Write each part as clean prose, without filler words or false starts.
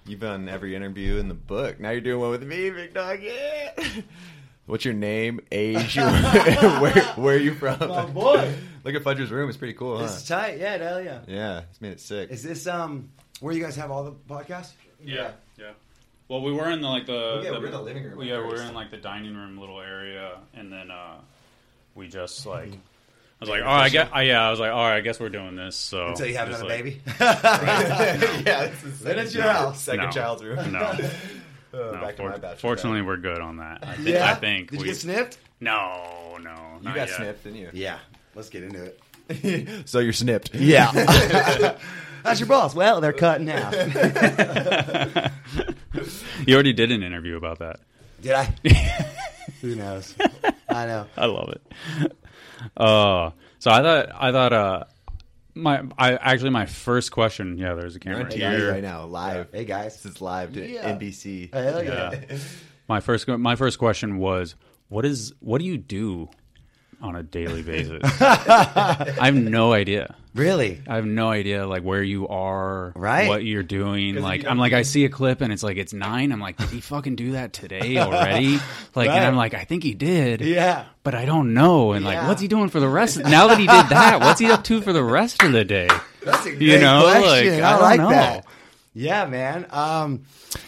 You've done every interview in the book. Now you're doing one with me, big dog. Yeah. What's your name, age, where are you from? Oh boy! Look at Fudger's room. It's pretty cool, huh? This is tight. Yeah, hell yeah. Yeah, it's made it sick. Is this where you guys have all the podcasts? Yeah. Well, we were in the we're in the living room. Yeah, we were in like the dining room little area, and then we just like. I was like, I guess we're doing this. So until you have another baby. Yeah, then it's your house. Second child's room. No. Back to my bachelor. Fortunately, we're good on that. I think. Did you get snipped? No. You got snipped, didn't you? Yeah. Let's get into it. So you're snipped. Yeah. That's your boss. Well, they're cut in half. You already did an interview about that. Did I? Who knows? I know. I love it. So I thought my first question. Yeah, there's a camera You're on here TV right now, live. Hey guys, This is live to NBC. Hell yeah. My first question was, what do you do on a daily basis? I have no idea. Really? I have no idea, like, where you are, right? What you're doing. Like, I'm like, I see a clip and it's like, it's 9. I'm like, did he fucking do that today already? Like, right. And I'm like, I think he did. Yeah. But I don't know. And like, what's he doing for the rest? Now that he did that, what's he up to for the rest of the day? That's a great question. Like, I don't like know. that. Yeah, man.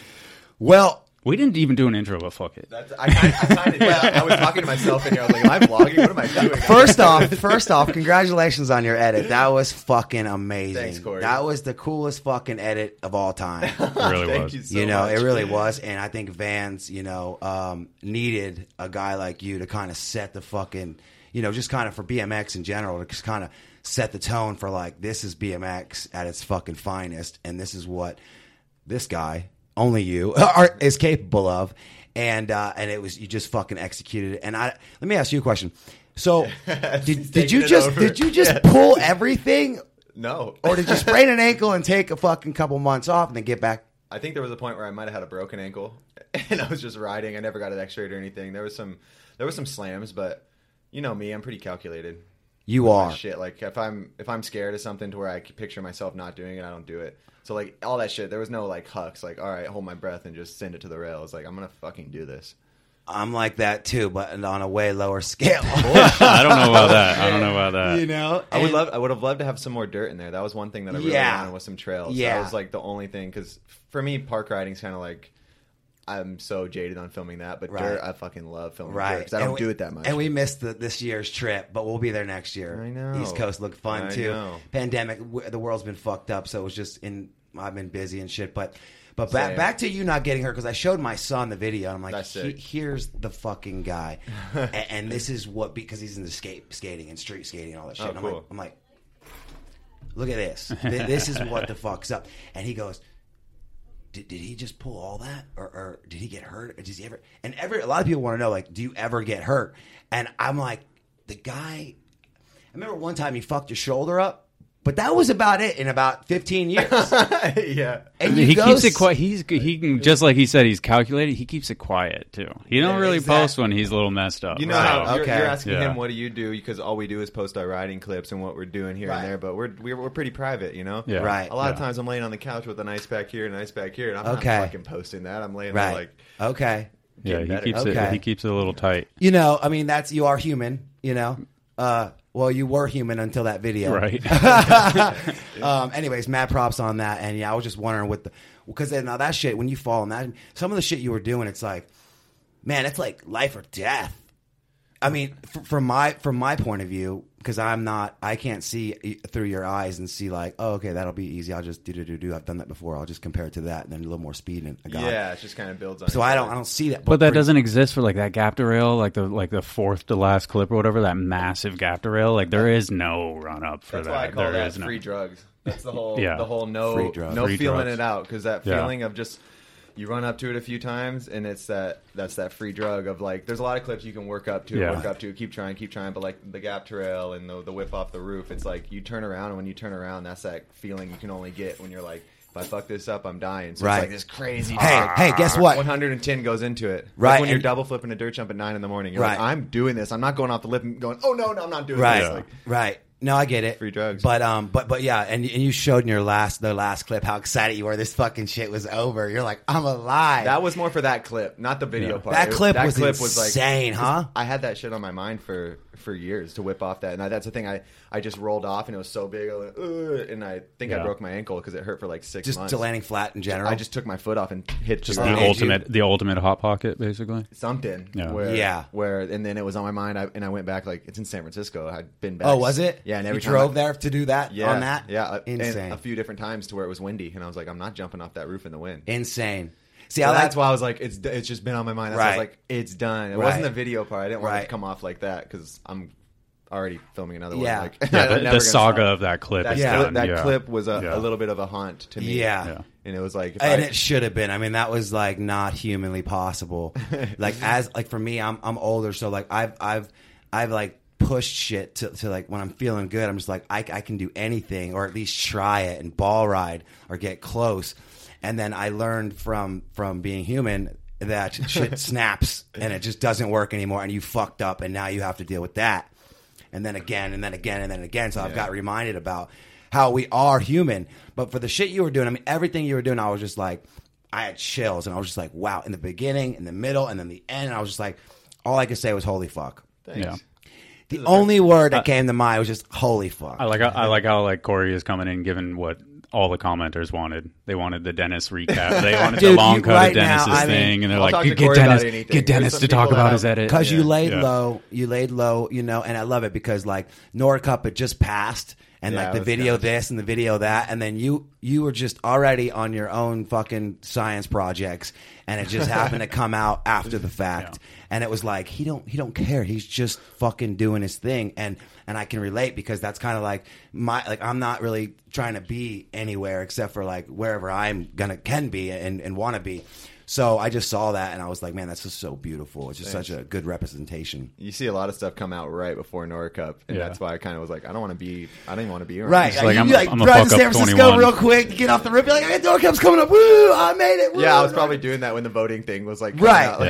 Well. We didn't even do an intro, but fuck it. I kind of. I was talking to myself in here. I was like, "Am I vlogging? What am I doing?" First off, congratulations on your edit. That was fucking amazing. Thanks, Corey. That was the coolest fucking edit of all time. It really was. You so much. It really was. And I think Vans, needed a guy like you to kind of set the fucking, just kind of for BMX in general, to just kind of set the tone for like, this is BMX at its fucking finest, and this is what this guy. Only you is capable of, and it was you just fucking executed it. And let me ask you a question. So did you just pull everything? No, or did you sprain an ankle and take a fucking couple months off and then get back? I think there was a point where I might have had a broken ankle, and I was just riding. I never got it x-rayed or anything. There was some slams, but you know me, I'm pretty calculated. You are shit. Like if I'm scared of something to where I can picture myself not doing it, I don't do it. So like all that shit, there was no like hucks. Like all right, hold my breath and just send it to the rails. Like I'm gonna fucking do this. I'm like that too, but on a way lower scale. I don't know about that. I would have loved to have some more dirt in there. That was one thing that I really wanted was some trails. Yeah, that was like the only thing because for me, park riding's kind of like. I'm so jaded on filming that, but dirt, I fucking love filming dirt because I don't do it that much. And we missed this year's trip, but we'll be there next year. I know. East Coast looked fun too. Know. Pandemic, the world's been fucked up, so it was just I've been busy and shit. But back to you not getting hurt because I showed my son the video. And I'm like, here's the fucking guy, and this is what because he's into skating and street skating and all that shit. And cool. I'm like, look at this. This is what the fuck's up. And he goes. Did he just pull all that, or did he get hurt? Or does he ever? And a lot of people want to know, like, do you ever get hurt? And I'm like, the guy. I remember one time he fucked your shoulder up, but that was about it in about 15 years. Yeah, and he keeps it quiet. He can just like he said, he's calculated. He keeps it quiet too. He don't really post when he's a little messed up. You know how you're asking him what do you do because all we do is post our riding clips and what we're doing here and there, but we're pretty private, you know. Yeah. Right. A lot of times I'm laying on the couch with an ice pack here and an ice pack here, and I'm not fucking posting that. I'm laying there like yeah. He keeps it a little tight. I mean you are human. Well, you were human until that video. Right. Anyways, mad props on that. And I was just wondering because now that shit, when you fall in that, some of the shit you were doing, it's like, man, it's like life or death. I mean, from my point of view, because I can't see through your eyes and see like, oh, okay, that'll be easy. I'll just do. I've done that before. I'll just compare it to that and then a little more speed and I got it. Yeah, it just kind of builds on. So I don't see that. But that doesn't exist for like that gap derail, like the fourth to last clip or whatever, that massive gap derail. Like there is no run up for that. That's why I call that free drugs. That's the whole no feeling it out because that feeling of just. You run up to it a few times, and that's that free drug of like. There's a lot of clips you can work up to, keep trying, but like the gap trail and the whip off the roof, it's like you turn around, and when you turn around, that's that feeling you can only get when you're like, if I fuck this up, I'm dying. So it's like this crazy. Hey, guess what? 110 goes into it. Right. Like when you're double flipping a dirt jump at 9 a.m, you're like, I'm doing this. I'm not going off the lip and going, oh no, I'm not doing this. Right. No, I get it. Free drugs. But yeah, and you showed in the last clip how excited you were. This fucking shit was over. You're like, I'm alive. That was more for that clip, not the video part. That clip was insane, huh? I had that shit on my mind for years to whip off that, and that's the thing. I just rolled off, and it was so big, and I think I broke my ankle because it hurt for like 6 months. Just landing flat in general. I just took my foot off and hit just the ultimate hot pocket, basically. Something. Yeah. Where and then it was on my mind, and I went back like it's in San Francisco. I'd been back. Oh, was it? Yeah, and every time drove there to do that on that. Yeah, insane. And a few different times to where it was windy, and I was like, I'm not jumping off that roof in the wind. Insane. See, so that's why I was like, it's just been on my mind. That's why I was like, it's done. It wasn't the video part. I didn't want it to come off like that because I'm already filming another one. Like, the saga of that clip is done. That clip was a little bit of a haunt to me. Yeah. And it was like, it should have been. I mean, that was like not humanly possible. Like for me, I'm older, so like I've like pushed shit to like when I'm feeling good, I'm just like I can do anything or at least try it and ball ride or get close. And then I learned from being human that shit snaps and it just doesn't work anymore, and you fucked up, and now you have to deal with that. And then again, and then again, and then again. So I've got reminded about how we are human. But for the shit you were doing, I mean, everything you were doing, I was just like, I had chills. And I was just like, wow, in the beginning, in the middle, and then the end. And I was just like, all I could say was, holy fuck. Thanks. Yeah. The only word that came to mind was just, holy fuck. I like how like Corey is coming in, given what all the commenters wanted. They wanted the Dennis recap. They wanted the long cut of Dennis's thing, and they're like, get Dennis to talk about his edit. Because you laid low, you know, and I love it because like Nord Cup had just passed, and like the video this and the video that, and then you were just already on your own fucking science projects, and it just happened to come out after the fact. And it was like, he don't care. He's just fucking doing his thing. And I can relate because that's kind of like I'm not really trying to be anywhere except for like wherever can be and want to be. So I just saw that and I was like, man, that's just so beautiful. It's just such a good representation. You see a lot of stuff come out right before Nord Cup, and that's why I kind of was like, I don't even want to be around. Right. Like, I'm drive to San Francisco 21. Real quick, get off the rip, you're like, Nord Cup's coming up. Woo, I made it. Woo, I was probably doing that when the voting thing was like,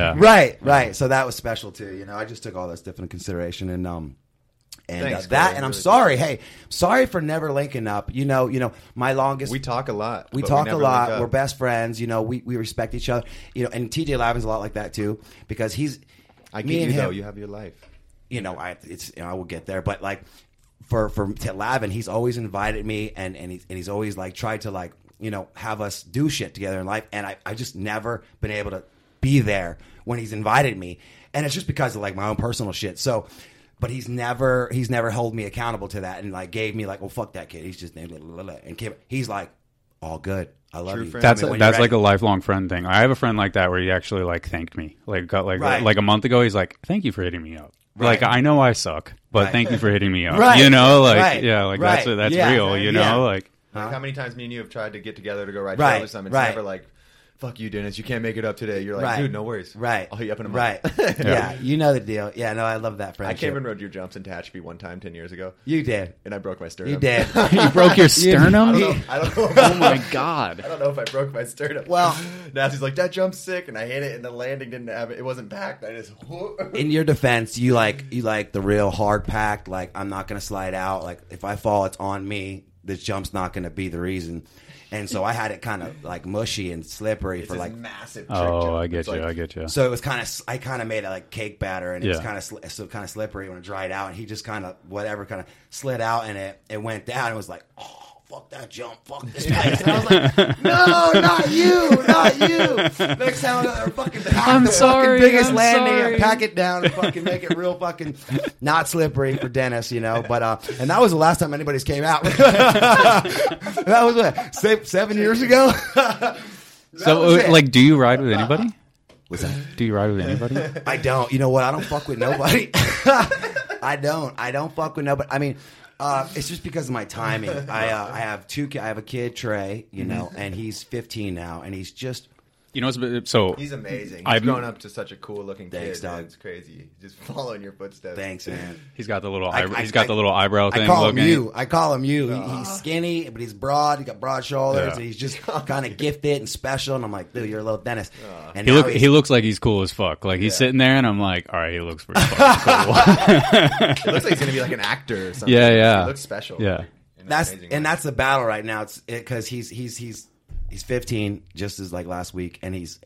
right. So that was special too. You know, I just took all that stuff into consideration and Thanks, and I'm sorry. Hey, sorry for never linking up. You know, my longest. We talk a lot. We talk a lot. We're best friends. You know, we respect each other. You know, and TJ Lavin's a lot like that too because I get you though. You have your life. You know, I will get there, but like for Lavin, he's always invited me and he's always like tried to like have us do shit together in life, and I just never been able to be there when he's invited me, and it's just because of like my own personal shit. So. But he's never held me accountable to that and like gave me like, well, fuck that kid. He's just and he's like, all good. I love you. That's like a lifelong friend thing. I have a friend like that where he actually like thanked me like a month ago. He's like, thank you for hitting me up. Right. Like I know I suck, but thank you for hitting me up. Right. You know, like that's real. You know, like how many times me and you have tried to get together to go ride trail or something? It's never like. Fuck you, Dennis. You can't make it up today. You're like, dude, no worries. Right. I'll hit you up in a month. Right. Yeah, you know the deal. Yeah, no, I love that friendship. I came and rode your jumps in Tehachapi one time 10 years ago. You did. And I broke my sternum. You did. You broke your sternum? I don't know. Oh, my God. I don't know if I broke my sternum. Well. Nasty's like, that jump's sick. And I hit it, and the landing didn't have it. It wasn't packed. I just. In your defense, you like the real hard packed. Like, I'm not going to slide out. Like, if I fall, it's on me. This jump's not going to be the reason. And so I had it kind of like mushy and slippery for like massive. Trick jump. I get you. So it was I kind of made it like cake batter, and it was kind of slippery when it dried out. And he just kind of slid out, and it went down. It was like, oh, fuck that jump, fuck this place. And I was like, no, not you. Next time I'm fucking pack fucking biggest landing and pack it down and fucking make it real fucking not slippery for Dennis, you know. But and that was the last time anybody's came out. That was what, 7 years ago. So like, do you ride with anybody? What's that? Do you ride with anybody? I don't. You know what? I don't fuck with nobody. I don't fuck with nobody. I mean, it's just because of my timing. I have two. I have a kid, Trey, you know, and he's 15 now, and he's just You know, so he's amazing. He's grown up to such a cool looking kid. Dog. It's crazy. Just following your footsteps. Thanks, man. He's got the little the little eyebrow thing. I call him you. He's skinny, but he's broad. He got broad shoulders. And he's just kind of gifted and special. And I'm like, dude, you're a little Dennis. And he looks like he's cool as fuck. Like he's sitting there, and I'm like, all right, he looks pretty fucking cool. It looks like he's gonna be like an actor or something. Yeah. He looks special. Yeah. That's the battle right now. It's because he's 15, just as like last week, and he's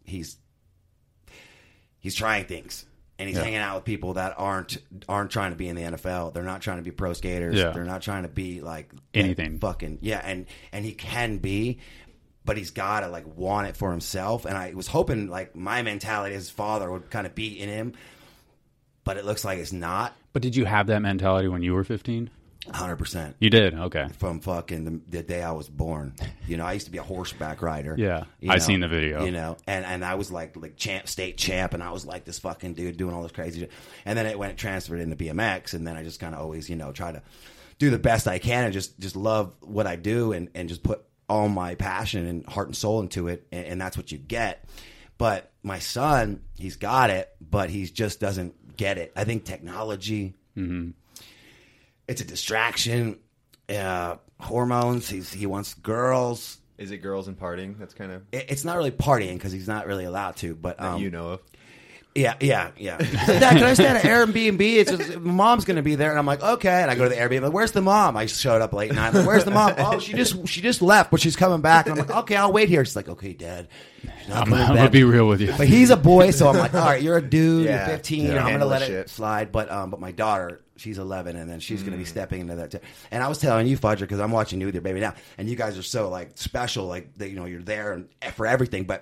trying things, and he's hanging out with people that aren't trying to be in the NFL. They're not trying to be pro skaters. Yeah. They're not trying to be like anything. Fucking and he can be, but he's got to like want it for himself. And I was hoping like my mentality as his father would kind of be in him, but it looks like it's not. But did you have that mentality when you were 15? 100%. You did? Okay. From fucking the day I was born. You know, I used to be a horseback rider. Yeah. I seen the video. You know, and I was like state champ, and I was like this fucking dude doing all this crazy shit. And then it transferred into BMX, and then I just kind of always, you know, try to do the best I can and just love what I do and just put all my passion and heart and soul into it, and that's what you get. But my son, he's got it, but he just doesn't get it. I think technology... Mm-hmm. It's a distraction. Hormones. He wants girls. Is it girls and partying? That's kind of... It's not really partying because he's not really allowed to. But that you know of. Yeah. Dad, can I stay at an Airbnb? It's just, mom's going to be there, and I'm like, okay. And I go to the Airbnb. Like, where's the mom? I showed up late night. Like, where's the mom? Oh, she just left, but she's coming back. And I'm like, okay, I'll wait here. She's like, okay, Dad. I'm gonna be real with you. But he's a boy, so I'm like, all right, you're a dude. You're 15. I'm gonna let it slide. But my daughter, she's 11, and then she's gonna be stepping into that. And I was telling you, Fudger, because I'm watching you with your baby now, and you guys are so like special, like that. You know, you're there and for everything. But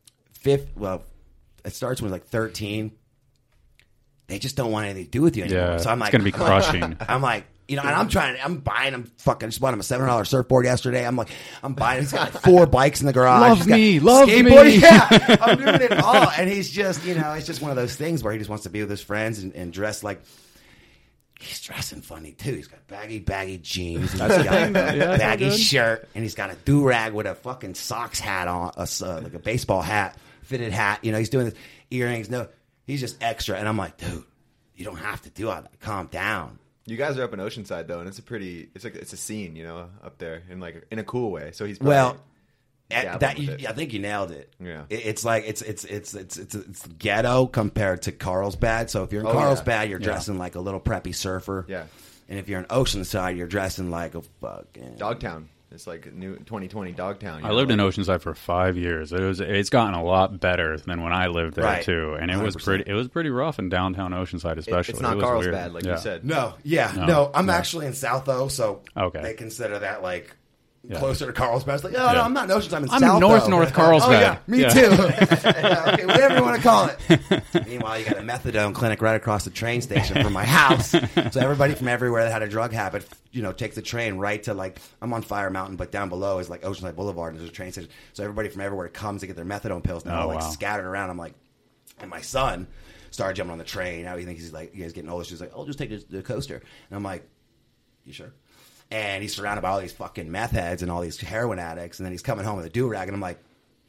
it starts when like 13. They just don't want anything to do with you anymore. Yeah, so I'm like, it's gonna be crushing. I'm like, you know, and I'm buying him fucking. I just bought him a $700 surfboard yesterday. I'm buying. He's got like 4 bikes in the garage. Love me. Yeah, I'm doing it all, and he's just, you know, it's just one of those things where he just wants to be with his friends and dress like. He's dressing funny too. He's got baggy jeans. He's got a baggy shirt, and he's got a do-rag with a fucking Sox hat on, like a baseball hat, fitted hat. You know, he's doing this earrings. No, he's just extra, and I'm like, dude, you don't have to do all that. Calm down. You guys are up in Oceanside though, and it's a scene, you know, up there in a cool way. So he's probably I think you nailed it. Yeah, it's like it's ghetto compared to Carlsbad. So if you're in Carlsbad, you're dressing like a little preppy surfer. Yeah, and if you're in Oceanside, you're dressing like a fucking Dogtown. It's like a new 2020 Dogtown. I lived in Oceanside for 5 years. It's gotten a lot better than when I lived there too, and it 100%. was pretty rough in downtown Oceanside, especially. It's not Carlsbad, like you said. No, I'm actually in South O, so they consider that like closer to Carlsbad. It's like, no, I'm not in Oceanside. I'm in South North Carlsbad. Oh, yeah, me too. Okay, whatever you want to call it. Meanwhile, you got a methadone clinic right across the train station from my house. So everybody from everywhere that had a drug habit, you know, takes the train right to like, I'm on Fire Mountain, but down below is like Oceanside Boulevard, and there's a train station. So everybody from everywhere comes to get their methadone pills. Now scattered around. I'm like, and my son started jumping on the train. Now he thinks he's like, you guys getting older. She's like, I'll just take the coaster. And I'm like, you sure? And he's surrounded by all these fucking meth heads and all these heroin addicts, and then he's coming home with a do-rag, and I'm like,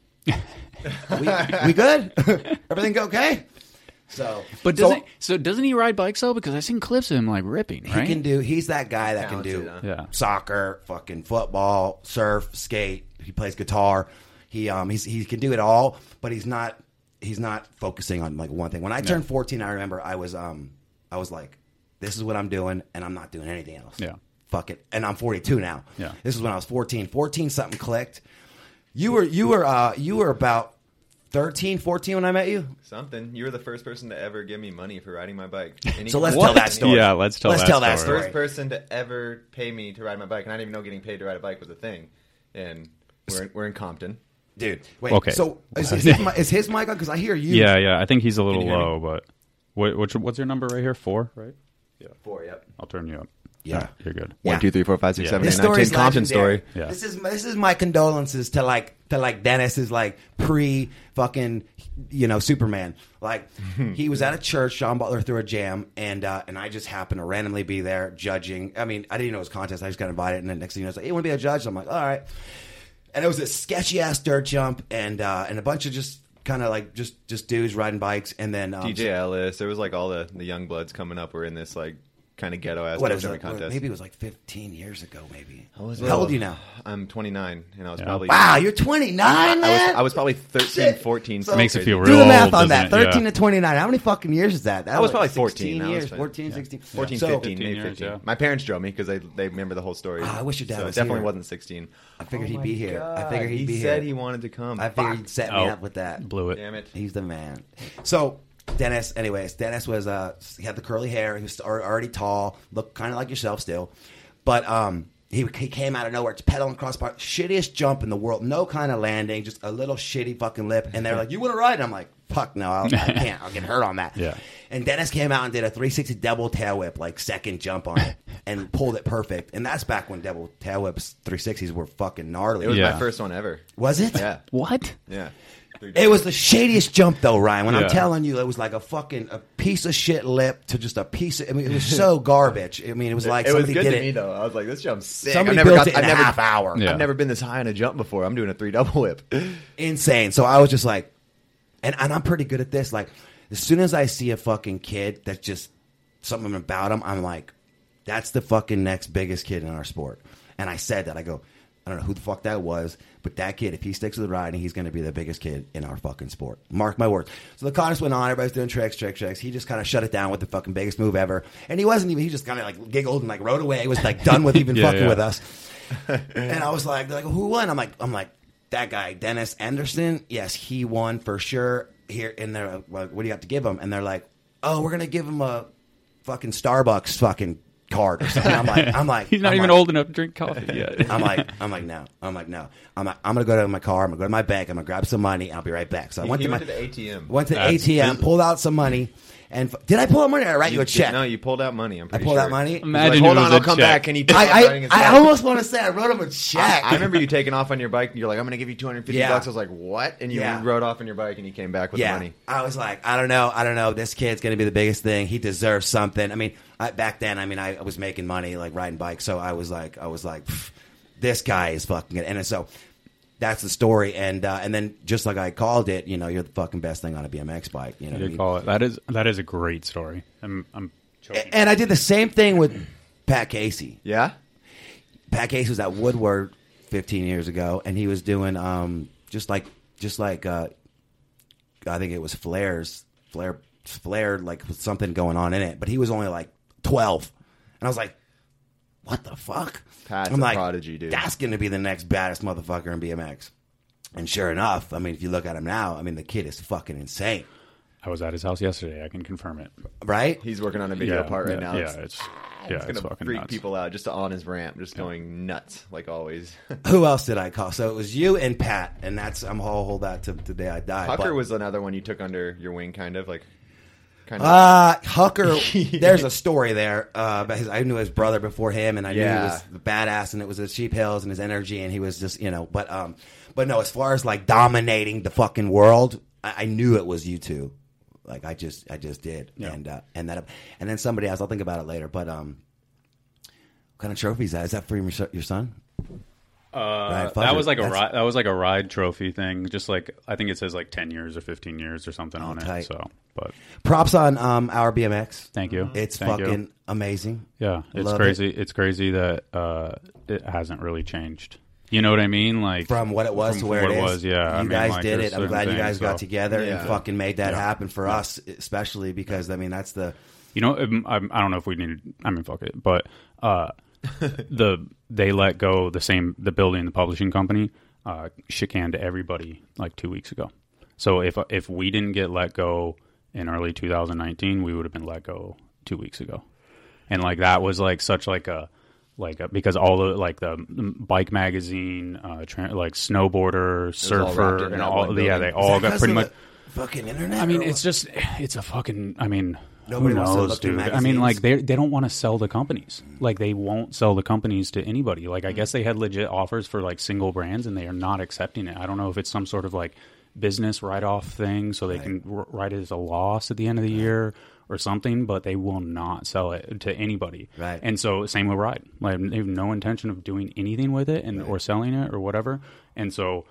we good? Everything okay? Doesn't he ride bikes though? Because I've seen clips of him like ripping. Right? He's that guy that can do soccer, fucking football, surf, skate. He plays guitar. He can do it all, but he's not focusing on like one thing. When I turned 14, I remember I was like, this is what I'm doing, and I'm not doing anything else. Yeah. Fuck it. And I'm 42 now. Yeah. This is when I was 14. 14, something clicked. You were about 13, 14 when I met you? Something. You were the first person to ever give me money for riding my bike. So let's tell that story. Yeah, let's tell that story. First person to ever pay me to ride my bike, and I didn't even know getting paid to ride a bike was a thing. And we're in Compton. Dude, wait. Okay. So is his mic on? Because I hear you. Yeah. I think he's a little low, but what's your number right here? 4, right? Yeah. 4, yep. I'll turn you up. Yeah, right, you're good. 1, 2, 3, 4, 5, 6, 7, 8, 9, 10. Compton story. Yeah. This is my condolences to like Dennis's like pre fucking Superman. Like he was at a church. Sean Butler threw a jam, and I just happened to randomly be there judging. I mean, I didn't know it was a contest. I just got invited, and then next thing you know, it's like, hey, you want to be a judge? I'm like, all right. And it was a sketchy ass dirt jump, and a bunch of just kind of like just dudes riding bikes, and then DJ Ellis. There was like all the young bloods coming up. Were in this like kind of ghetto ass contest. Maybe it was like 15 years ago. Maybe. How old are you now? I'm 29, and I was probably you're 29, man. I was probably 13, 14. So makes it feel real. Do the math on that. 13 to 29. How many fucking years is that? I was probably 14 years. 14, 16, 14, 15, maybe 15. Yeah. My parents drove me because they remember the whole story. I wish your dad was here. It definitely here. wasn't 16. I figured he'd be here. I figured he'd be here. He said he wanted to come. I figured he'd set me up with that. Blew it. Damn it. He's the man. So. Dennis was he had the curly hair. He was already tall, looked kind of like yourself still, but he came out of nowhere, pedaling across the park, shittiest jump in the world, no kind of landing, just a little shitty fucking lip. And they're like, "You want to ride?" And I'm like, "Fuck no, I can't. I'll get hurt on that." Yeah. And Dennis came out and did a 360 double tail whip, like second jump on it, and pulled it perfect. And that's back when double tail whips 360s were fucking gnarly. It was my first one ever. Was it? Yeah. What? Yeah. It was the shadiest jump, though, Ryan. When I'm telling you, it was like a piece of shit lip to just a piece of. I mean, it was so garbage. I mean, it was like somebody did did it. To me though. I was like, this jump's sick. Somebody built it in a half hour. I've never been this high on a jump before. I'm doing a 3 double whip. Insane. So I was just like, and I'm pretty good at this. Like, as soon as I see a fucking kid that's just something about him, I'm like, that's the fucking next biggest kid in our sport. And I said that. I go, I don't know who the fuck that was, but that kid, if he sticks with the riding, he's going to be the biggest kid in our fucking sport. Mark my words. So the contest went on. Everybody's doing tricks. He just kind of shut it down with the fucking biggest move ever. And he just kind of like giggled and like rode away. He was like done with even fucking with us. And I was like, they're like, who won? I'm like, that guy, Dennis Anderson. Yes, he won for sure. Here, and they're like, what do you have to give him? And they're like, oh, we're going to give him a fucking Starbucks fucking card or something. I'm like, he's not even old enough to drink coffee yet. I'm like, no. I'm gonna go to my car. I'm gonna go to my bank. I'm gonna grab some money. I'll be right back. So I went to the ATM. Went to the ATM, pulled out some money. And did I pull out money or write you a check? No, you pulled out money. I'm pretty sure. I pulled out money? Imagine hold on, I'll come back. And he I almost want to say I wrote him a check. I remember you taking off on your bike. And you're like, I'm going to give you $250. I was like, what? And you rode off on your bike and you came back with the money. I was like, I don't know. This kid's going to be the biggest thing. He deserves something. I mean, back then, I was making money like riding bikes. So I was like, this guy is fucking good. And so that's the story, and then just like I called it, you're the fucking best thing on a BMX bike. You did call it. That is a great story. I'm choking. And I did the same thing with Pat Casey. Yeah, Pat Casey was at Woodward 15 years ago, and he was doing just like I think it was Flare like with something going on in it, but he was only like 12, and I was like, what the fuck? Pat's a prodigy, dude. That's going to be the next baddest motherfucker in BMX. And sure enough, I mean, if you look at him now, I mean, the kid is fucking insane. I was at his house yesterday. I can confirm it. Right? He's working on a video part right now. It's going to freak nuts. people out just on his ramp, just going nuts, like always. Who else did I call? So it was you and Pat, and I'll hold that to the day I die. Hucker was another one you took under your wing, kind of like. Hucker, there's a story there. I knew his brother before him, and I knew he was badass, and it was his Sheep Hills and his energy, and he was just, but no, as far as like dominating the fucking world, I knew it was you two. Like I just did, and then somebody else. I'll think about it later. But what kind of trophy is that? Is that for your son? That was like a ride trophy thing. Just like I think it says like 10 years or 15 years or something on it. So, but props on our BMX. Thank you. It's fucking amazing. Yeah, it's crazy. It's crazy that it hasn't really changed. You know what I mean? Like from what it was to where it is. Was, yeah. You guys did it. I'm glad you guys got together and fucking made that happen for us, especially because I mean that's the. I don't know if we need. I mean, fuck it, but. They let go the building, the publishing company, chicaned everybody like 2 weeks ago. So if we didn't get let go in early 2019, we would have been let go 2 weeks ago. And like that was like such like a because all the like the bike magazine, like snowboarder, surfer, and all they all got pretty much fucking internet. I mean, it's a fucking. I mean. Nobody Who knows, dude? I mean, like they don't want to sell the companies. Like they won't sell the companies to anybody. Like I guess they had legit offers for like single brands, and they are not accepting it. I don't know if it's some sort of like business write-off thing, so they can write it as a loss at the end of the year, or something, but they will not sell it to anybody. Right. And so same with Ride. Like they have no intention of doing anything with it or selling it or whatever. And so,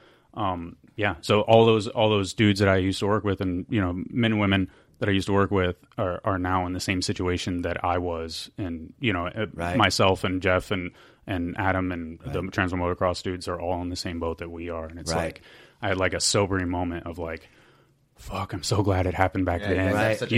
so all those dudes that I used to work with, and men and women that I used to work with are now in the same situation that I was, and myself and Jeff and Adam and the Transworld Motocross dudes are all in the same boat that we are. And it's like I had like a sobering moment of like, fuck, I'm so glad it happened back then. Right. The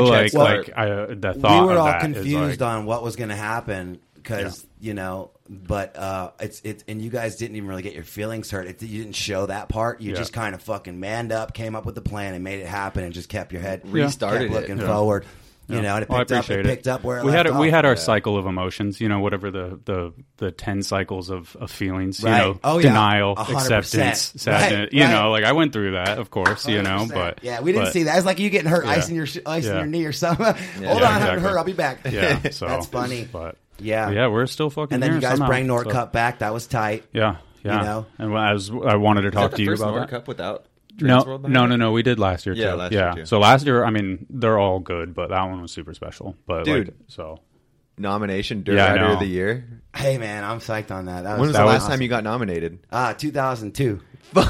thought we were of all that confused on what was going to happen because but and you guys didn't even really get your feelings hurt. You didn't show that part. You just kind of fucking manned up, came up with the plan, and made it happen, and just kept your head restarted, kept looking forward. And it picked up where it left off. We had our cycle of emotions, whatever the 10 cycles of feelings, denial, 100%. Acceptance, sadness, like I went through that, of course, 100%. but we didn't see that. It's like you getting hurt, ice in your knee or something. Hold on, exactly. I'm hurt. I'll be back. Yeah, so that's funny. But we're still fucking. And then you guys somehow, bring Nordcup back. That was tight. Yeah. And I wanted to talk to you about that. Nordcup without. No. We did last year too. Last year too. So last year, I mean, they're all good, but that one was super special. But dude, nomination Dirt Rider of the Year. Hey man, I'm psyched on that. When was the last time you got nominated? 2002.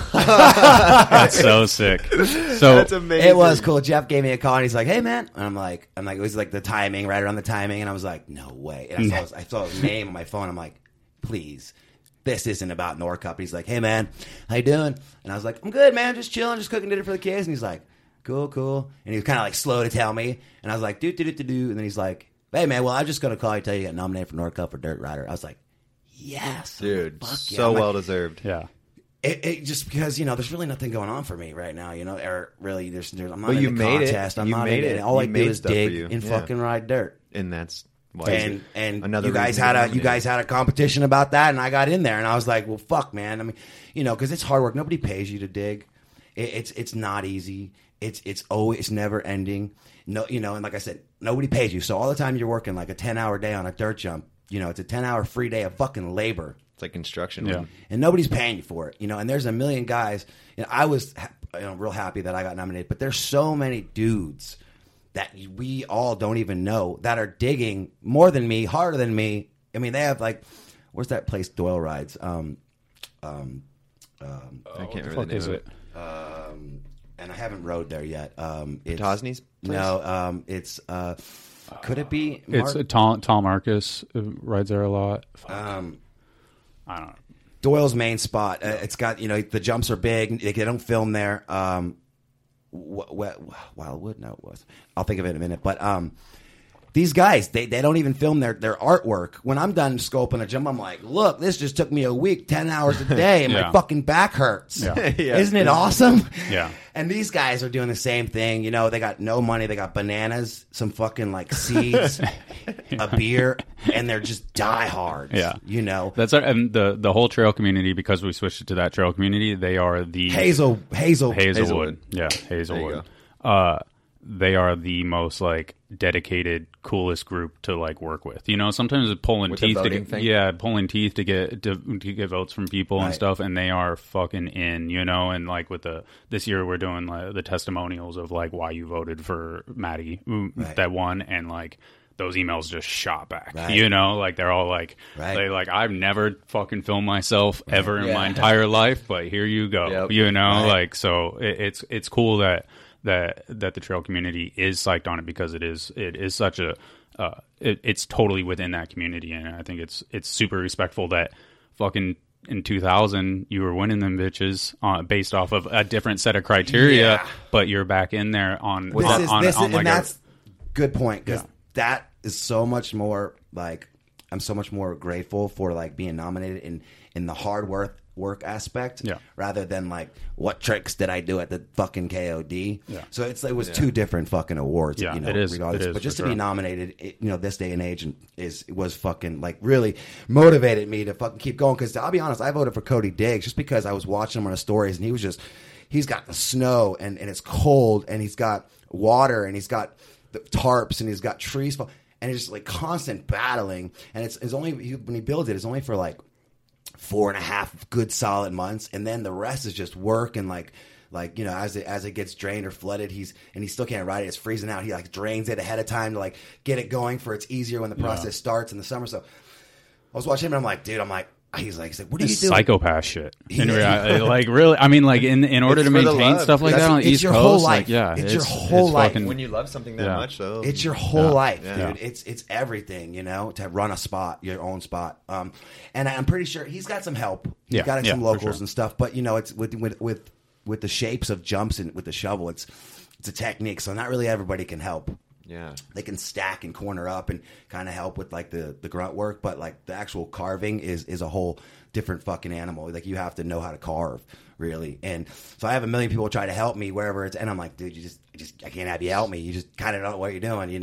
That's so sick. So that's amazing. It was cool. Jeff gave me a call and he's like, "Hey man," and I'm like, it was like the timing, right around the timing, and I was like, "No way!" And I saw his name on my phone. I'm like, "Please, this isn't about Nordcup." He's like, "Hey man, how you doing?" And I was like, "I'm good, man. Just chilling, just cooking dinner for the kids." And he's like, "Cool." And he was kind of like slow to tell me, and I was like, "Do." And then he's like, "Hey man, well, I'm just gonna call you, tell you got nominated for Nordcup for Dirt Rider." I was like, "Yes, dude, so well deserved." Yeah. It just because there's really nothing going on for me right now, or really there's I'm not in the contest. I'm not in it. All I do is dig and fucking ride dirt, and that's why. And you guys had a competition about that, and I got in there, and I was like, well, fuck, man. I mean, because it's hard work. Nobody pays you to dig. It's not easy. It's never ending. No, and like I said, nobody pays you. So all the time you're working like a 10-hour day on a dirt jump. It's a 10-hour free day of fucking labor. It's like construction. Yeah. And nobody's paying you for it, and there's a million guys. I was real happy that I got nominated, but there's so many dudes that we all don't even know that are digging more than me, harder than me. I mean, they have like, where's that place Doyle rides? I can't remember the name of it. And I haven't rode there yet. It's Tosny's place? No, it's could it be? Mark? It's Tom Marcus rides there a lot. I don't know. Doyle's main spot. It's got the jumps are big. They don't film there. Wildwood? No, it was. I'll think of it in a minute. But these guys, they don't even film their artwork. When I'm done scoping a jump, I'm like, look, this just took me a week, 10 hours a day, and my fucking back hurts. Yeah. Isn't it awesome? Yeah. And these guys are doing the same thing. They got no money. They got bananas, some fucking like seeds, a beer, and they're just diehard. Yeah. That's and the whole trail community, because we switched it to that trail community, they are the Hazelwood. Yeah, Hazelwood. They are the most like dedicated, coolest group to like work with. Sometimes it's pulling teeth to get votes from people and stuff, and they are fucking in. And like with this year we're doing the testimonials of like why you voted for Maddie that won, and like those emails just shot back. Like they're all like they like, I've never fucking filmed myself ever in my entire life, but here you go. Like so it's cool that the trail community is psyched on it, because it is such a it's totally within that community, and I think it's super respectful that fucking in 2000 you were winning them bitches based off of a different set of criteria, but you're back in there on that's good point, because that is so much more like, I'm so much more grateful for like being nominated in the hard work aspect, rather than like what tricks did I do at the fucking KOD. So it was two different fucking awards. It is. But just to be nominated, this day and age, was fucking like really motivated me to fucking keep going. Because I'll be honest, I voted for Cody Diggs just because I was watching him on the stories, and he's got the snow and it's cold, and he's got water, and he's got the tarps, and he's got trees, and it's just like constant battling. And it's only when he builds it's only for like 4.5 good solid months, and then the rest is just work and like as it gets drained or flooded, he still can't ride it. It's freezing out. He like drains it ahead of time to like get it going for it's easier when the process starts in the summer. So I was watching him and I'm like, dude, he's like, what are you doing? Psychopath shit. In reality, like really, I mean, like in order to maintain stuff like that on the East Coast, whole life. Like, it's your whole life. Fucking, when you love something that much, though, it's your whole life, dude. It's everything, to run a spot, your own spot. And I'm pretty sure he's got some help. He's got some locals and stuff, but it's with the shapes of jumps and with the shovel, it's a technique. So not really everybody can help. Yeah, they can stack and corner up and kind of help with like the grunt work, but like the actual carving is a whole different fucking animal. Like you have to know how to carve, really. And so I have a million people try to help me wherever it's, and I'm like, dude, I can't have you help me. You just kind of don't know what you're doing,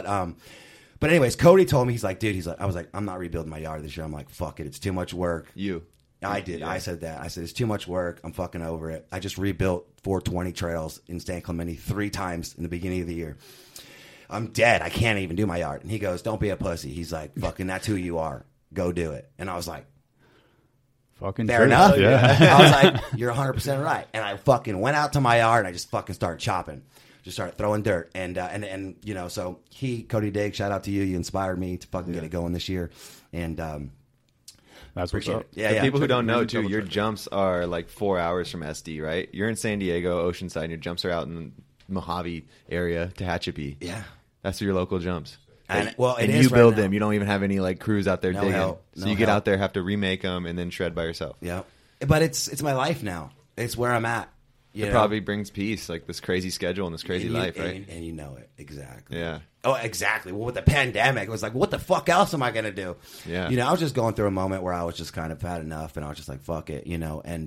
But anyways, Cody told me, I was like, I'm not rebuilding my yard this year. I'm like, fuck it, it's too much work. I did. Yeah. I said that. I said, it's too much work. I'm fucking over it. I just rebuilt 420 trails in San Clemente 3 times in the beginning of the year. I'm dead. I can't even do my yard. And he goes, don't be a pussy. He's like, fucking, that's who you are. Go do it. And I was like, fucking fair enough. Yeah. I was like, you're 100% right. And I fucking went out to my yard and I just fucking started chopping. Just started throwing dirt. And so Cody Diggs, shout out to you. You inspired me to fucking get it going this year. And, that's what's up. Yeah, people who don't know, too, your jumps are like 4 hours from SD, right? You're in San Diego, Oceanside, and your jumps are out in the Mojave area, Tehachapi. Yeah. That's your local jumps. And you build them. You don't even have any like crews out there digging. Help. So you get out there, have to remake them, and then shred by yourself. Yeah. But it's my life now. It's where I'm at. It probably brings peace, like this crazy schedule and this crazy life, right? And you know it. Exactly. Yeah. Oh, exactly. Well, with the pandemic, it was like, what the fuck else am I going to do? Yeah. I was just going through a moment where I was just kind of had enough, and I was just like, fuck it, and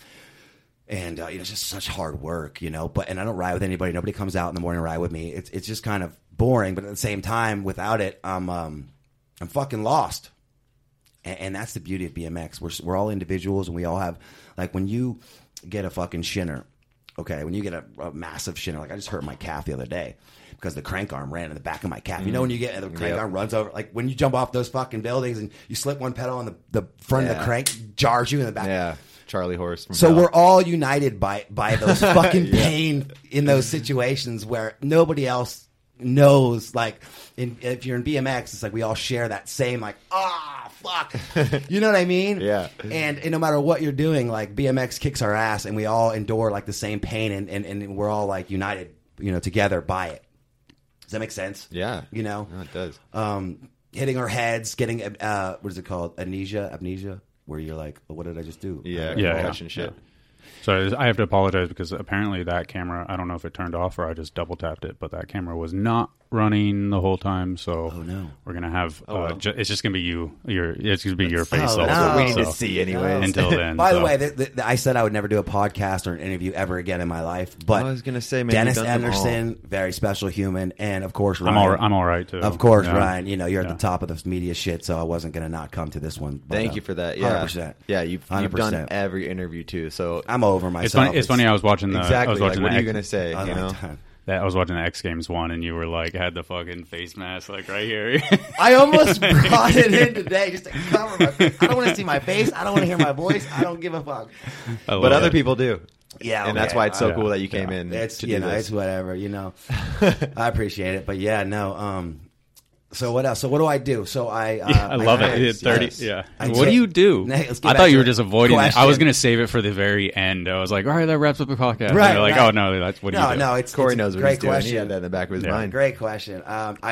it's just such hard work, but, and I don't ride with anybody. Nobody comes out in the morning and ride with me. It's just kind of boring, but at the same time, without it, I'm fucking lost. And that's the beauty of BMX. We're all individuals, and we all have, like, when you get a fucking shinner, okay, when you get a massive shinner, like I just hurt my calf the other day because the crank arm ran in the back of my calf. When you get the crank arm runs over, like when you jump off those fucking buildings and you slip one pedal on the front of the crank, jars you in the back. Yeah, Charlie horse. So we're all united by those fucking pain in those situations where nobody else knows. Like if you're in BMX, it's like we all share that same like, fuck. You know what I mean? Yeah. And no matter what you're doing, like BMX kicks our ass and we all endure like the same pain and we're all like united, together by it. Does that make sense? Yeah. No, it does. Hitting our heads, getting, what is it called? Amnesia, where you're like, what did I just do? Yeah. Shit. Yeah. So I have to apologize because apparently that camera, I don't know if it turned off or I just double tapped it, but that camera was not running the whole time. So we're going to have, it's just going to be it's going to be your face. That's what we need to see anyway. Until then. By the way, I said I would never do a podcast or an interview ever again in my life, but I was going to say, man, Dennis Anderson, very special human, and of course, Ryan. I'm all right too. Of course, Ryan, you're at the top of the media shit, so I wasn't going to not come to this one. But, thank you for that. Yeah. 100%. Yeah, you've done every interview too, so I'm over myself. It's funny. I was watching the. Exactly. I was watching what are you gonna say? I was watching the X Games one, and you were like, had the fucking face mask like right here. I almost brought it in today just to cover my face. I don't want to see my face. I don't want to hear my voice. I don't give a fuck. But other people do. Yeah, and that's why it's so cool that you came in. It's to do this. It's whatever. I appreciate it, but So what else? So what do I do? So I love it. 30. Yes. Yeah. What do you do? I thought you were just avoiding it. I was going to save it for the very end. I was like, all right, that wraps up the podcast. Right. And you're like, oh no, that's what do you do? No, Corey knows what he's doing. Question. He had that in the back of his mind. Great question.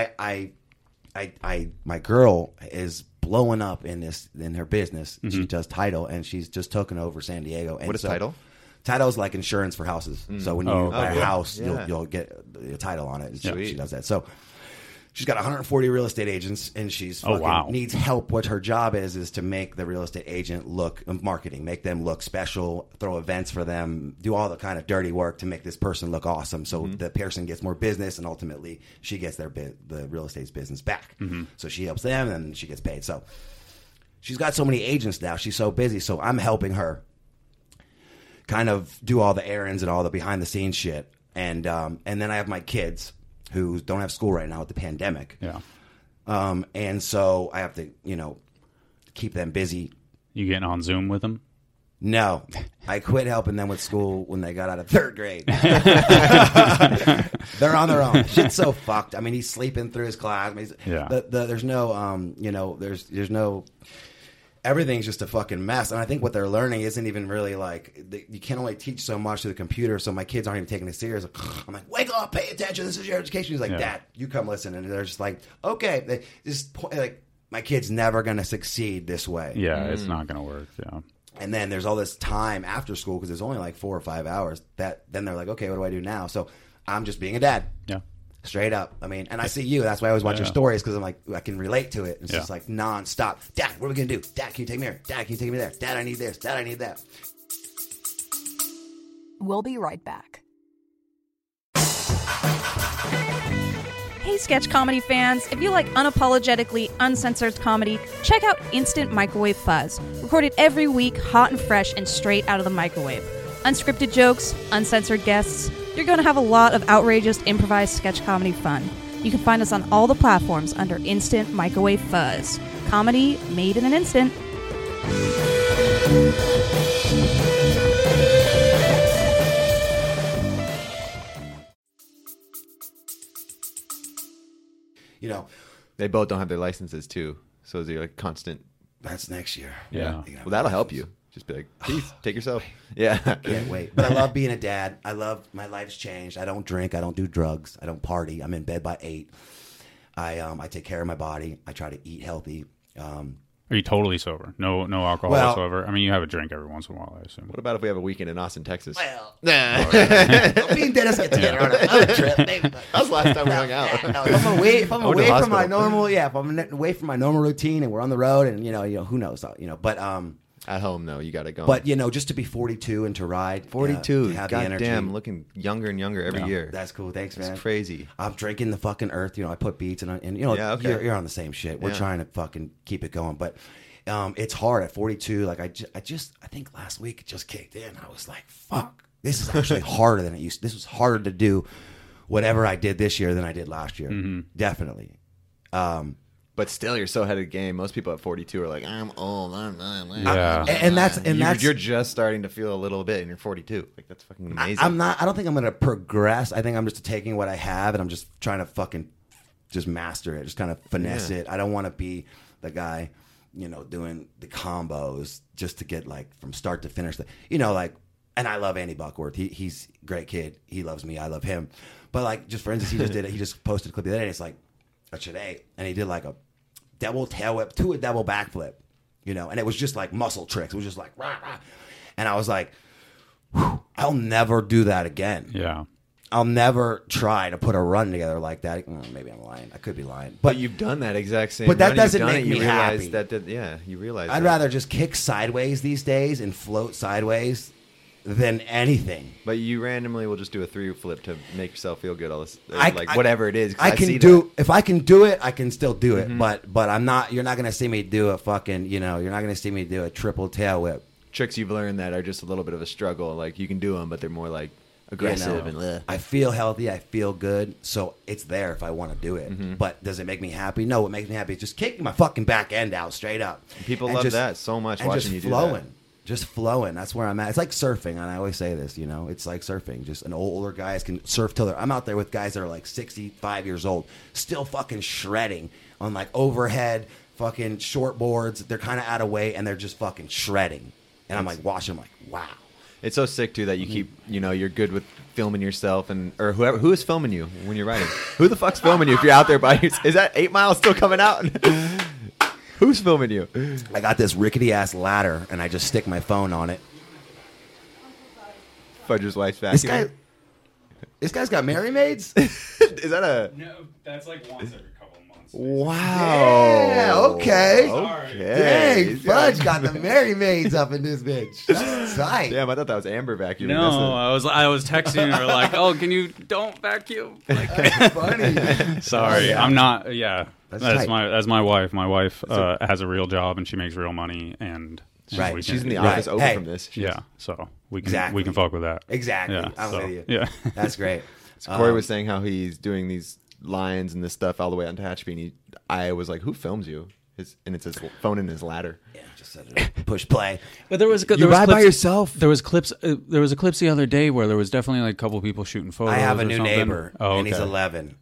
My girl is blowing up in her business. Mm-hmm. She does title, and she's just taken over San Diego. And what is title? Title is like insurance for houses. So when you buy a house, you'll get a title on it. She does that. So she's got 140 real estate agents, and she's needs help. What her job is to make the real estate agent look marketing, make them look special, throw events for them, do all the kind of dirty work to make this person look awesome. So the person gets more business, and ultimately she gets the real estate's business back. Mm-hmm. So she helps them, and she gets paid. So she's got so many agents now. She's so busy. So I'm helping her kind of do all the errands and all the behind the scenes shit. And then I have my kids who don't have school right now with the pandemic. Yeah. And so I have to, keep them busy You getting on Zoom with them? No, I quit helping them with school when they got out of 3rd grade. They're on their own. Shit's so fucked. I mean, he's sleeping through his class. There's no, there's no. Everything's just a fucking mess. And I think what they're learning isn't even really like, you can only teach so much to the computer, so my kids aren't even taking it serious. I'm like, wake up, pay attention, this is your education. He's like, Dad, you come listen. And they're just like, okay. They just, like, my kid's never going to succeed this way. Yeah, it's not going to work, yeah. And then there's all this time after school, because there's only like 4 or 5 hours, that then they're like, okay, what do I do now? So I'm just being a dad. Yeah. Straight up. I mean, and I see you. That's why I always watch your stories, because I'm like, I can relate to it. It's just like nonstop. Dad, what are we going to do? Dad, can you take me here? Dad, can you take me there? Dad, I need this. Dad, I need that. We'll be right back. Hey, sketch comedy fans. If you like unapologetically uncensored comedy, check out Instant Microwave Fuzz. Recorded every week, hot and fresh and straight out of the microwave. Unscripted jokes, uncensored guests. You're going to have a lot of outrageous improvised sketch comedy fun. You can find us on all the platforms under Instant Microwave Fuzz. Comedy made in an instant. You know, they both don't have their licenses too, so is it like constant? That's next year. Yeah. Well, that'll help you. Just be like, peace, take yourself. Yeah. Can't wait. But I love being a dad. My life's changed. I don't drink. I don't do drugs. I don't party. I'm in bed by 8. I take care of my body. I try to eat healthy. Are you totally sober? No alcohol whatsoever? I mean, you have a drink every once in a while, I assume. What about if we have a weekend in Austin, Texas? Well, me and Dennis get together on a trip. That was the last time we hung out. If I'm away from my normal, if I'm away from my normal routine and we're on the road, and you know, who knows, but at home though, you got it going. But just to be 42 and to ride 42, to have the energy. Goddamn, looking younger and younger every year. That's cool. Thanks, man. It's crazy. I'm drinking the fucking earth. I put beats and you're on the same shit. We're trying to fucking keep it going, but. It's hard at 42. Like I think last week it just kicked in. I was like, fuck, this is actually harder than it used to. This was harder to do whatever I did this year than I did last year. Mm-hmm. Definitely. But still, you're so ahead of the game. Most people at 42 are like, I'm old. You're just starting to feel a little bit, and you're 42. Like that's fucking amazing. I don't think I'm going to progress. I think I'm just taking what I have, and I'm just trying to fucking just master it, just kind of finesse it. I don't want to be the guy, doing the combos just to get like from start to finish. And I love Andy Buckworth. He's a great kid. He loves me. I love him. But like, just for instance, he just did it. He just posted a clip the other day. It's like today, and he did like a double tail whip to a double backflip, and it was just like muscle tricks. It was just like rah, rah. And I was like, I'll never do that again. Yeah. I'll never try to put a run together like that. Maybe I'm lying. I could be lying. But you've done that exact same. But that run. doesn't make me happy. You realize. I'd rather just kick sideways these days and float sideways than anything. But you randomly will just do a 3 flip to make yourself feel good. All this, whatever it is. If I can do it, I can still do it. Mm-hmm. But I'm not. You're not going to see me do a fucking. You're not going to see me do a triple tail whip. Tricks you've learned that are just a little bit of a struggle. Like you can do them, but they're more like. Aggressive and I feel healthy. I feel good. So it's there if I want to do it. Mm-hmm. But does it make me happy? No, what makes me happy is just kicking my fucking back end out straight up. People love that so much watching you do that. Just flowing. That's where I'm at. It's like surfing, and I always say this, it's like surfing. Just older guys can surf till I'm out there with guys that are like 65 years old, still fucking shredding on like overhead fucking short boards. They're kind of out of weight, and they're just fucking shredding. And I'm like watching them like, wow. It's so sick too that you keep, you're good with filming yourself or who is filming you when you're riding. Who the fuck's filming you if you're out there by yourself? Is that 8 Mile still coming out? Who's filming you? I got this rickety ass ladder and I just stick my phone on it. Fudger's wife's vacuum. This guy's got Mary Maids? Is that a? No, that's like once every couple of months. Wow. Yeah, okay. Okay. Dang, Fudge got the Mary Maids up in this bitch. That's tight. Damn, I thought that was Amber vacuuming. No, I was texting her like, oh, can you don't vacuum? Like, that's funny. Sorry, yeah. I'm not. Yeah, that's my wife. My wife has a real job and she makes real money and. Right, she's in the office over from this. So we can fuck with that. Exactly, yeah, I'm with you. Yeah, that's great. So Corey was saying how he's doing these lines and this stuff all the way on to Hatchby, and I was like, "Who films you?" it's his phone in his ladder. Yeah, just push play. But there was you ride by yourself. There was clips. There was a clips the other day where there was definitely like a couple people shooting photos. I have a new neighbor, and he's 11.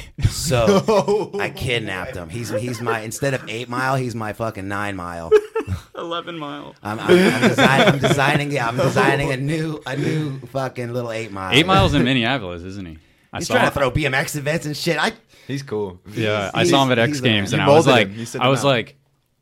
So I kidnapped him. He's my instead of 8 Mile, he's my fucking 9 Mile. 11 Mile. I'm designing a new fucking little 8 Mile. 8 Mile's in Minneapolis, isn't he? He's trying to throw BMX events and shit. He's cool. Yeah, I saw him at X Games, and I was like,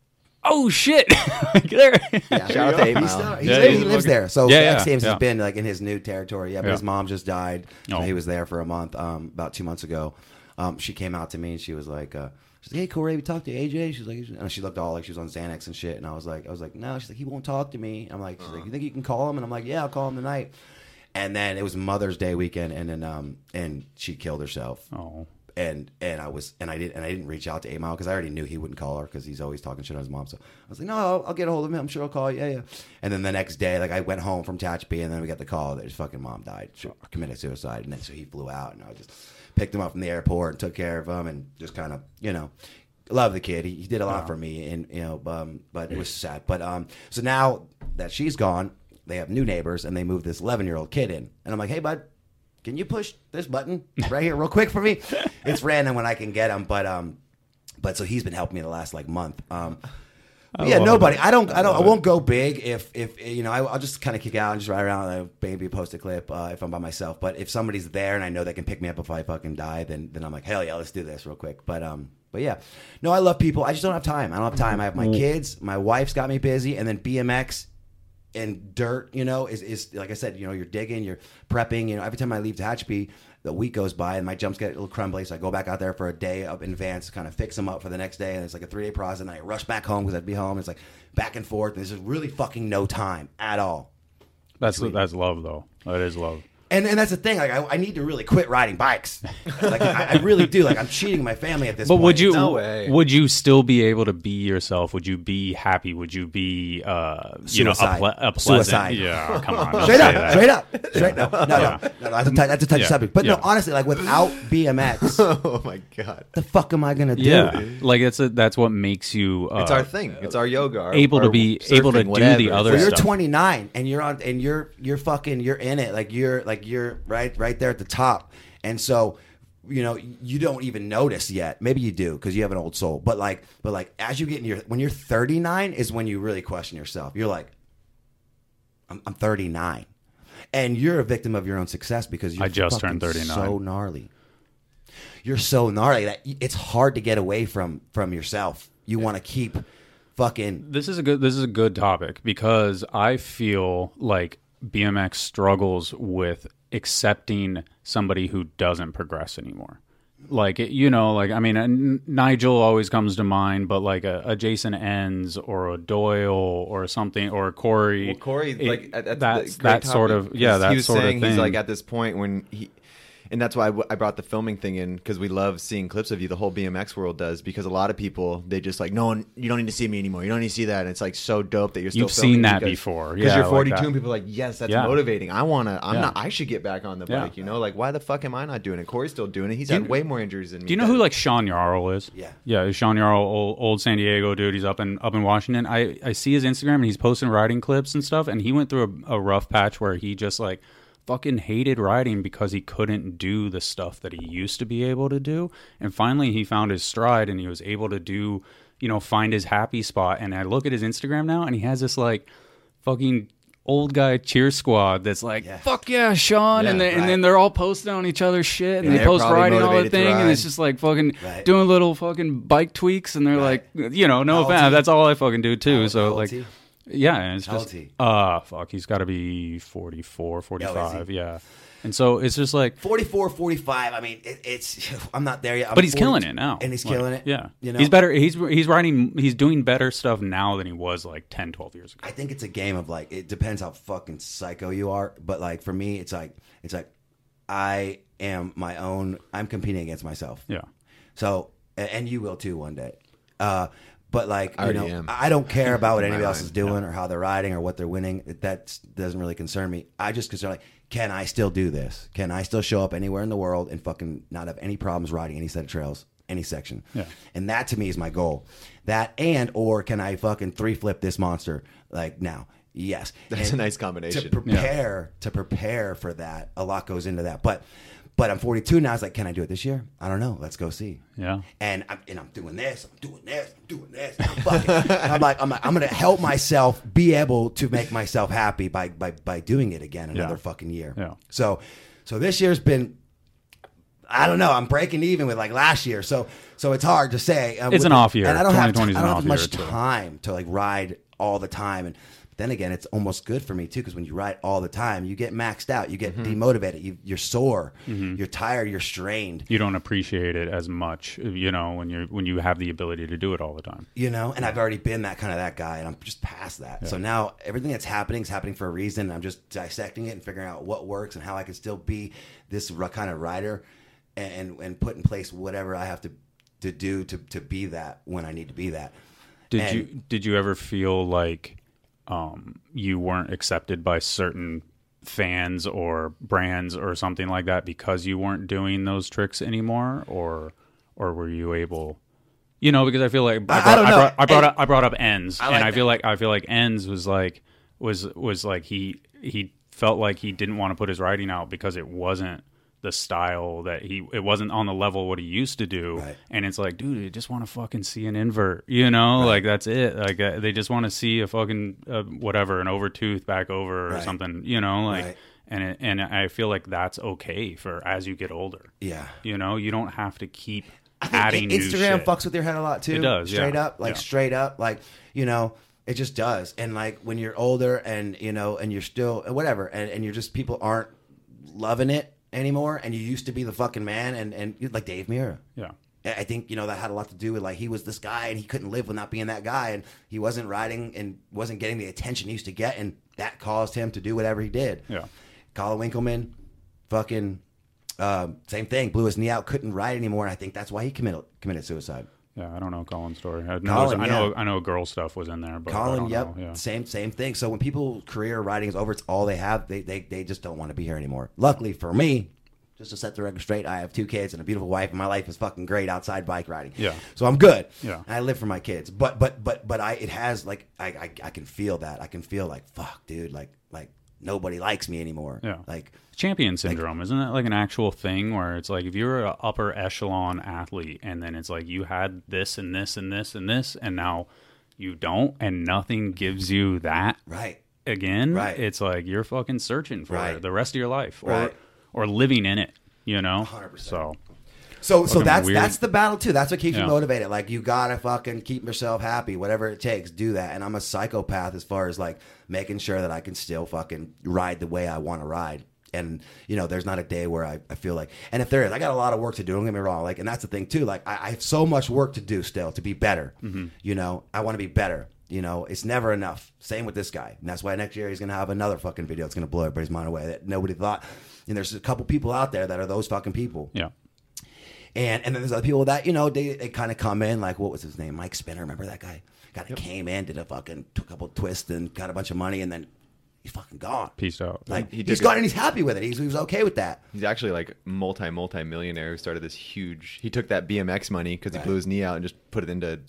oh shit! Shout out to 8 Mile. He lives there, so X Games has been like in his new territory. Yeah, but his mom just died. So he was there for a month, about 2 months ago. She came out to me and she was like, she's like, hey, Corey, we talked to AJ. She's like, and she looked all like she was on Xanax and shit. And I was like, no. She's like, he won't talk to me. I'm like, she's like, you think you can call him? And I'm like, yeah, I'll call him tonight. And then it was Mother's Day weekend, and then and she killed herself. Oh. And I didn't reach out to 8 Mile because I already knew he wouldn't call her because he's always talking shit on his mom. So I was like, no, I'll get a hold of him. I'm sure I'll call you. Yeah. And then the next day, like I went home from Tehachapi, and then we got the call that his fucking mom died, she committed suicide, and then so he flew out, and I just picked him up from the airport and took care of him, and just kind of love the kid. He did a lot for me, and but it was sad. But so now that she's gone, they have new neighbors, and they moved this 11-year-old kid in, and I'm like, hey bud, can you push this button right here real quick for me? It's random when I can get him, but so he's been helping me the last like month. Nobody. I won't go big if I'll just kind of kick out and just ride around and maybe post a clip if I'm by myself. But if somebody's there and I know they can pick me up if I fucking die, then I'm like, hell yeah, let's do this real quick. But yeah, no, I love people. I just don't have time. I don't have time. I have my kids. My wife's got me busy, and then BMX. And dirt, is like I said, you're digging, you're prepping. Every time I leave Tehachapi, the week goes by and my jumps get a little crumbly, so I go back out there for a day up in advance to kind of fix them up for the next day. And it's like a 3-day process, and I rush back home because I'd be home. It's like back and forth. And there's just really fucking no time at all. That's love, though. That is love. And that's the thing. Like I need to really quit riding bikes. Like I really do. Like I'm cheating my family at this point. But would you still be able to be yourself? Would you be happy? Would you be a pleasant? Suicide. Yeah, come on. Straight up. No. That's a touchy subject. But no, honestly, like without BMX, oh my god, the fuck am I gonna do? Yeah, like that's what makes you. It's our thing. It's our yoga. Able to do the other stuff. You're 29 and you're on, and you're in it. Like you're right there at the top, and so you don't even notice yet. Maybe you do because you have an old soul, but as you get when you're 39 is when you really question yourself. You're like, I'm 39, and you're a victim of your own success because I just turned 39. So gnarly. You're so gnarly that it's hard to get away from yourself. You want to keep fucking. This is a good topic because I feel like BMX struggles with accepting somebody who doesn't progress anymore. Like, Nigel always comes to mind, but like a Jason Enns or a Doyle or something, or Corey. Well, Corey, that's that sort of, he was saying he's like at this point when and that's why I brought the filming thing in, because we love seeing clips of you. The whole BMX world does, because a lot of people, they just like, no, you don't need to see me anymore. You don't need to see that. And it's like so dope that you're still filming. You've seen that before. Because you're 42 and people are like, yes, that's motivating. I should get back on the bike. Like, why the fuck am I not doing it? Corey's still doing it. He's had way more injuries than me. Do you know who like Sean Yarl is? Yeah. Yeah, Sean Yarl, old San Diego dude. He's up in Washington. I see his Instagram and he's posting riding clips and stuff. And he went through a rough patch where he just like fucking hated riding because he couldn't do the stuff that he used to be able to do. And finally he found his stride and he was able to do, find his happy spot. And I look at his Instagram now and he has this like fucking old guy cheer squad that's like, fuck yeah, Sean. And then they're all posting on each other's shit and they post riding all the thing. And it's just like fucking doing little fucking bike tweaks. And they're like, no offense. That's all I fucking do too. So like, yeah, and it's just fuck, he's got to be 44, 45, and so it's just like 44, 45. I mean, it's I'm not there yet. But he's killing it now, and he's killing it. Yeah, he's better. He's riding. He's doing better stuff now than he was like 10, 12 years ago. I think it's a game of like, it depends how fucking psycho you are. But like for me, it's like I am my own. I'm competing against myself. Yeah. So and you will too one day. But like, I don't care about what anybody else is doing or how they're riding or what they're winning. That doesn't really concern me. I just concern like, can I still do this? Can I still show up anywhere in the world and fucking not have any problems riding any set of trails? any section. Yeah. And that to me is my goal. That or can I fucking 3-flip this monster like now? Yes. That's a nice combination. To prepare for that, a lot goes into that. But I'm 42 now. It's like, can I do it this year? I don't know. Let's go see. Yeah. And I'm doing this. I'm doing this. I'm like, I'm going to help myself be able to make myself happy by doing it again another fucking year. Yeah. So this year's been, I don't know. I'm breaking even with like last year. So it's hard to say. It's an off year. And I don't have 2020 is an off as year much time to like ride all the time. And then again, it's almost good for me too, because when you ride all the time, you get maxed out, you get demotivated, you're sore, you're tired, you're strained. You don't appreciate it as much, you know, when you have the ability to do it all the time. You know, and I've already been that guy, and I'm just past that. Yeah. So now everything that's happening is happening for a reason. I'm just dissecting it and figuring out what works and how I can still be this kind of rider, and put in place whatever I have to do to be that when I need to be that. Did you ever feel like you weren't accepted by certain fans or brands or something like that because you weren't doing those tricks anymore, or were you able, you know, because I feel like I brought up Ends, and I feel like Ends was like he felt like he didn't want to put his riding out because it wasn't the style that it wasn't on the level what he used to do. Right. And it's like, dude, they just want to fucking see an invert, you know, like that's it. Like they just want to see a fucking whatever, an overtooth back over or something, you know, like, and I feel like that's okay for as you get older. Yeah. You know, you don't have to keep adding new shit. Instagram fucks with your head a lot too. It does. Straight up, like, you know, it just does. And like when you're older and, you know, and you're still whatever, and you're just, people aren't loving it anymore, and you used to be the fucking man, and like Dave Mirra. Yeah. I think, you know, that had a lot to do with like he was this guy and he couldn't live without being that guy, and he wasn't riding and wasn't getting the attention he used to get, and that caused him to do whatever he did. Yeah. Colin Winkleman, fucking same thing, blew his knee out, couldn't ride anymore, and I think that's why he committed suicide. Yeah, I don't know Colin's story. I know girl stuff was in there, but Colin, yeah. Same thing. So when people's career riding is over, it's all they have. They just don't want to be here anymore. Luckily for me, just to set the record straight, I have 2 kids and a beautiful wife, and my life is fucking great outside bike riding. Yeah. So I'm good. Yeah. And I live for my kids. But it has like I can feel that. I can feel like, fuck, dude, like nobody likes me anymore. Yeah. Like champion syndrome, isn't that like an actual thing where it's like if you're an upper echelon athlete and then it's like you had this and this and this and this and now you don't, and nothing gives you that again, it's like you're fucking searching for it the rest of your life, or living in it, you know. 100%. So that's the battle too. That's what keeps you motivated. Like you gotta fucking keep yourself happy, whatever it takes. Do that. And I'm a psychopath as far as like making sure that I can still fucking ride the way I want to ride. And you know, there's not a day where I feel like, and if there is, I got a lot of work to do. Don't get me wrong. Like, and that's the thing too. Like I have so much work to do still to be better. You know, I want to be better. You know, it's never enough. Same with this guy. And that's why next year he's going to have another fucking video. It's going to blow everybody's mind away that nobody thought. And there's a couple people out there that are those fucking people. Yeah. And then there's other people that, you know, they kind of come in, like, what was his name? Mike Spinner. Remember that guy? Kind of came in, did a fucking, took a couple twists and got a bunch of money, and then he's fucking gone. Peaced out. Like, he's gone and he's happy with it. He was okay with that. He's actually like multi-millionaire who started this huge, he took that BMX money because he blew his knee out and just put it into,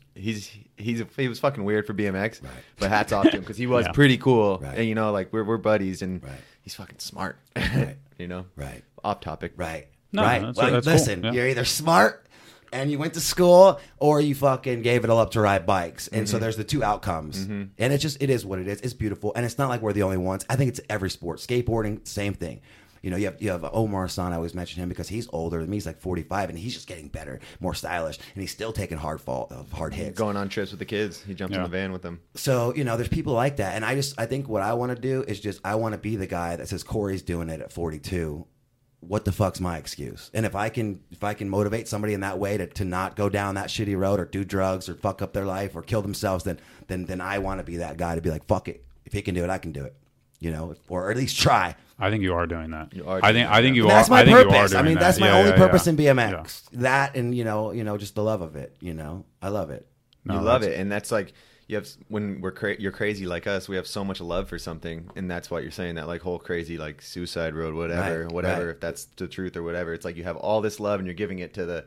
he was fucking weird for BMX, but hats off to him because he was pretty cool. And, you know, like we're buddies and he's fucking smart, you know? Off topic. No, that's listen, cool. You're either smart and you went to school, or you fucking gave it all up to ride bikes. And so there's the two outcomes. And it is what it is. It's beautiful. And it's not like we're the only ones. I think it's every sport. Skateboarding, same thing. You know, you have Omar San. I always mention him because he's older than me. He's like 45, and he's just getting better, more stylish, and he's still taking hard hits. Going on trips with the kids. He jumps in the van with them. So, you know, there's people like that. And I think what I want to do is I want to be the guy that says Corey's doing it at 42. What the fuck's my excuse? And if I can motivate somebody in that way to not go down that shitty road or do drugs or fuck up their life or kill themselves, then I want to be that guy to be like, fuck it. If he can do it, I can do it. You know, or at least try. I think you are doing that. I think you are. That's my purpose. I mean, that's my only purpose in BMX. Yeah. That and you know, just the love of it. You know, I love it. You love it, and that's like. You have when you're crazy like us, we have so much love for something, and that's what you're saying, that like whole crazy like suicide road, whatever, if that's the truth or whatever. It's like you have all this love and you're giving it to the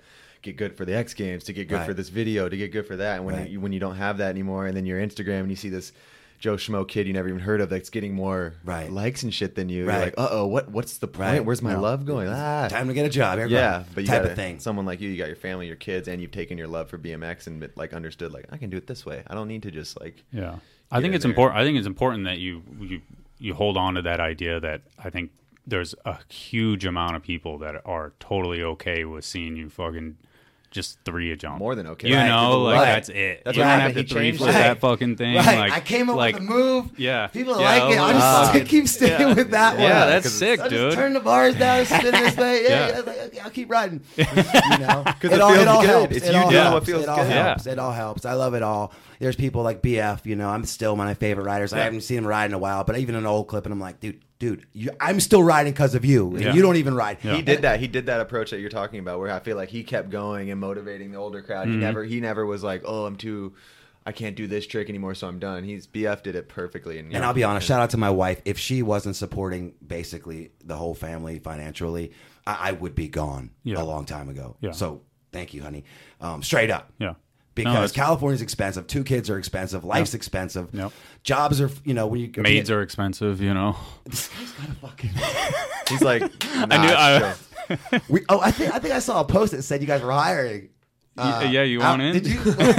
get good for the X Games, to get good for this video, to get good for that. And when you don't have that anymore, and then your Instagram and you see this Joe Schmo kid you never even heard of that's getting more likes and shit than you. You're like, what's the point? Where's my love going? Time to get a job. But you got someone like you got your family, your kids, and you've taken your love for BMX and like understood like I can do it this way. I don't need to just like I think it's important. I think it's important that you hold on to that idea that I think there's a huge amount of people that are totally okay with seeing you fucking just 3 a jump. More than okay. You know, like that's it. That's you don't have to 3 for that fucking thing. Like, I came up with a move. Yeah. People like it. I'm just keep sticking with that one. Yeah, that's sick, I dude. Just turn the bars down, spin this way. I'll keep riding. You know, it all helps. It's you doing what feels good. It all helps. I love it all. There's people like BF. You know, I'm still one of my favorite riders. I haven't seen him ride in a while, but even an old clip, and I'm like, dude, I'm still riding because of you. And you don't even ride. He did that. He did that approach that you're talking about, where I feel like he kept going and motivating the older crowd. He never was like, oh, I can't do this trick anymore, so I'm done. BF did it perfectly. And I'll be honest, shout out to my wife. If she wasn't supporting basically the whole family financially, I would be gone a long time ago. Yeah. So thank you, honey. Straight up. Yeah. Because California's expensive. 2 kids are expensive. Life's expensive. Jobs are, when you... Maids are expensive, This guy's got a fucking... He's like... I think I saw a post that said you guys were hiring. You want in? Did you?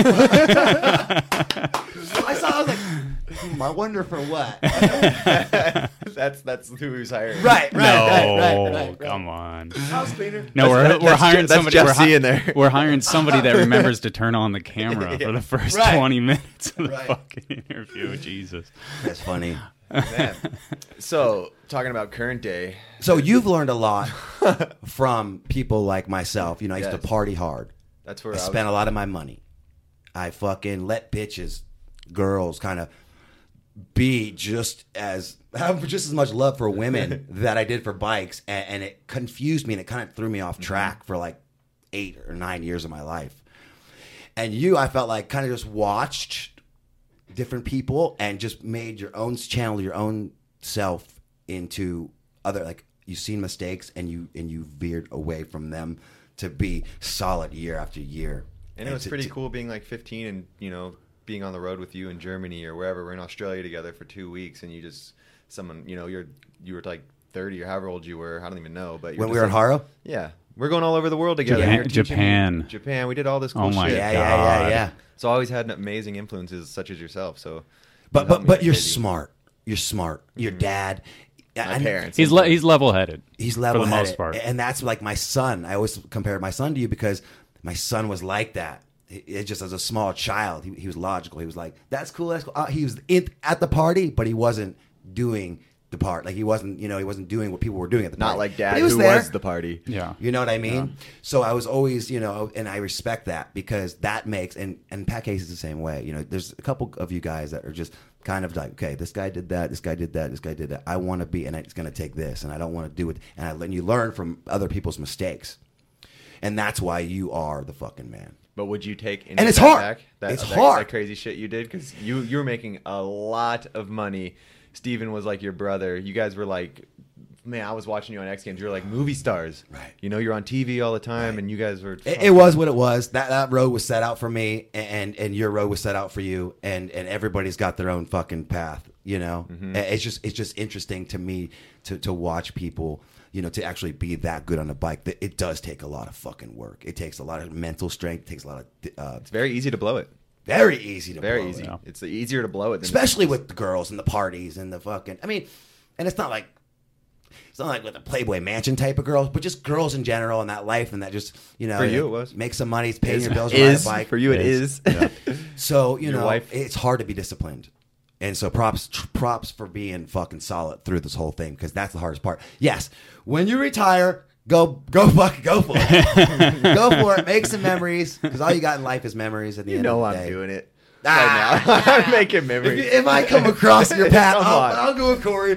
I was like, I wonder for what. That's who he's hiring. Right. Come on. House cleaner. No, we're hiring somebody. We're hiring somebody that remembers to turn on the camera for the first 20 minutes of the fucking interview. Jesus, that's funny. Man. So, talking about current day. So you've learned a lot from people like myself. I used to party hard. That's where I spent a lot of my money. I fucking let bitches, girls, kind of be have just as much love for women that I did for bikes, and it confused me and it kind of threw me off track for like 8 or 9 years of my life. And I felt like kind of just watched different people and just made your own channel, your own self into other, like you've seen mistakes and you veered away from them to be solid year after year. And it was pretty cool being like 15 and, being on the road with you in Germany or wherever. We're in Australia together for 2 weeks and you were like 30 or however old you were. I don't even know. But when we were in Haro? Yeah. We're going all over the world together. Japan. We did all this cool shit. Oh my God. Yeah. So I always had amazing influences such as yourself. So, but you're smart. You're smart. Your dad... My parents. He's level-headed. He's level-headed. For the most part. And that's like my son. I always compare my son to you because my son was like that. It just as a small child, he was logical. He was like, that's cool, that's cool. He was at the party, but he wasn't doing the part. Like he wasn't doing what people were doing at the party. Not like Dad, who was the party. Yeah. You know what I mean? Yeah. So I was always, and I respect that because that makes, and Pat Case is the same way. There's a couple of you guys that are just kind of like, okay, this guy did that, this guy did that, this guy did that. I want to be, and it's going to take this, and I don't want to do it. And you learn from other people's mistakes. And that's why you are the fucking man. But would you take and it's hard. That crazy shit you did? Because you were making a lot of money. Steven was like your brother. You guys were like, man, I was watching you on X Games. You were like movie stars. Right. You're on TV all the time, and you guys were... It was what it was. That road was set out for me, and your road was set out for you, and everybody's got their own fucking path, Mm-hmm. It's just interesting to me to watch people... to actually be that good on a bike, it does take a lot of fucking work. It takes a lot of mental strength. It takes a lot of... it's very easy to blow it. Very easy to blow it. Very easy. Yeah. It's easier to blow it than... Especially with the girls and the parties and the fucking... I mean, and it's not like with a Playboy Mansion type of girls, but just girls in general and that life and that just, For you, it was. Make some money, paying your bills, ride a bike. For you, it is. Yeah. So, it's hard to be disciplined. And so props for being fucking solid through this whole thing because that's the hardest part. Yes, when you retire, go for it. Go for it. Make some memories because all you got in life is memories at the end of the day. I'm doing it right now. I'm making memories. If I come across your path, I'll go with Corey.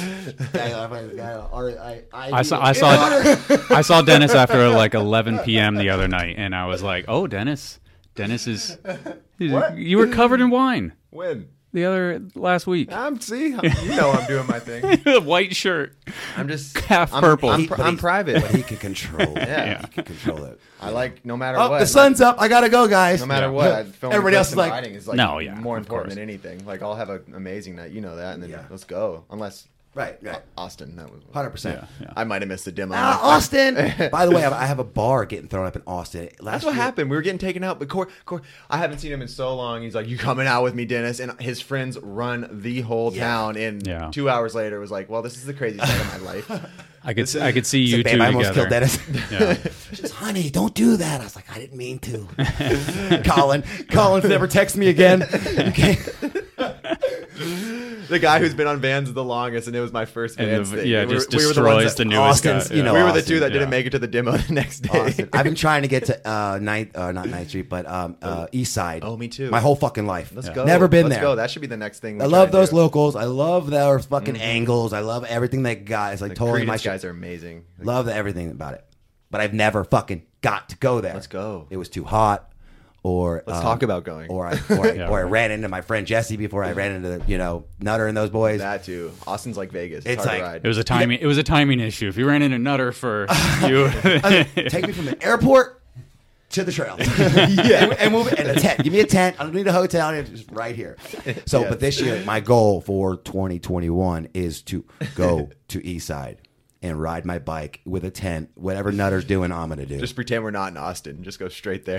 I saw Dennis after like 11 p.m. the other night, and I was like, "Oh, Dennis is. You were covered in wine." When? last week. You know I'm doing my thing. White shirt. I'm just half purple. I'm private, but he can control it. Yeah, he can control it. I like no matter what. The sun's up. I gotta go, guys. No matter what, everybody else is like, writing is like more important than anything. Like I'll have an amazing night, you know that, and then let's go. Unless. Right. Austin, that was 100%. I might have missed the demo. Austin. By the way, I have a bar getting thrown up in Austin. That's what happened. We were getting taken out, but I haven't seen him in so long. He's like, "You coming out with me, Dennis?" And his friends run the whole town. And 2 hours later, it was like, "Well, this is the craziest night of my life." I could see you two together. I almost killed Dennis. She's, honey, don't do that. I was like, I didn't mean to. Colin's never texted me again. Okay. The guy who's been on Vans the longest, and it was my first Vans thing. Yeah, just destroys the newest guy. You know, we were the two that didn't make it to the demo the next day. Austin. I've been trying to get to not 9th Street, but East Side. Oh, me too. My whole fucking life. Let's go. Never been there. Let's go. That should be the next thing. I love those locals. I love their fucking angles. I love everything they got. It's like totally my shit. Guys are amazing. Love everything about it. But I've never fucking got to go there. Let's go. It was too hot. Or let's talk about going. Or I ran into my friend Jesse before I ran into Nutter and those boys. That too. Austin's like Vegas. It's hard like to ride. It was a timing. It was a timing issue. If you ran into Nutter first, you take me from the airport to the trail. and move it in a tent. Give me a tent. I don't need a hotel. It's just right here. So, but this year, my goal for 2021 is to go to Eastside and ride my bike with a tent. Whatever Nutter's doing, I'm gonna do. Just pretend we're not in Austin. Just go straight there.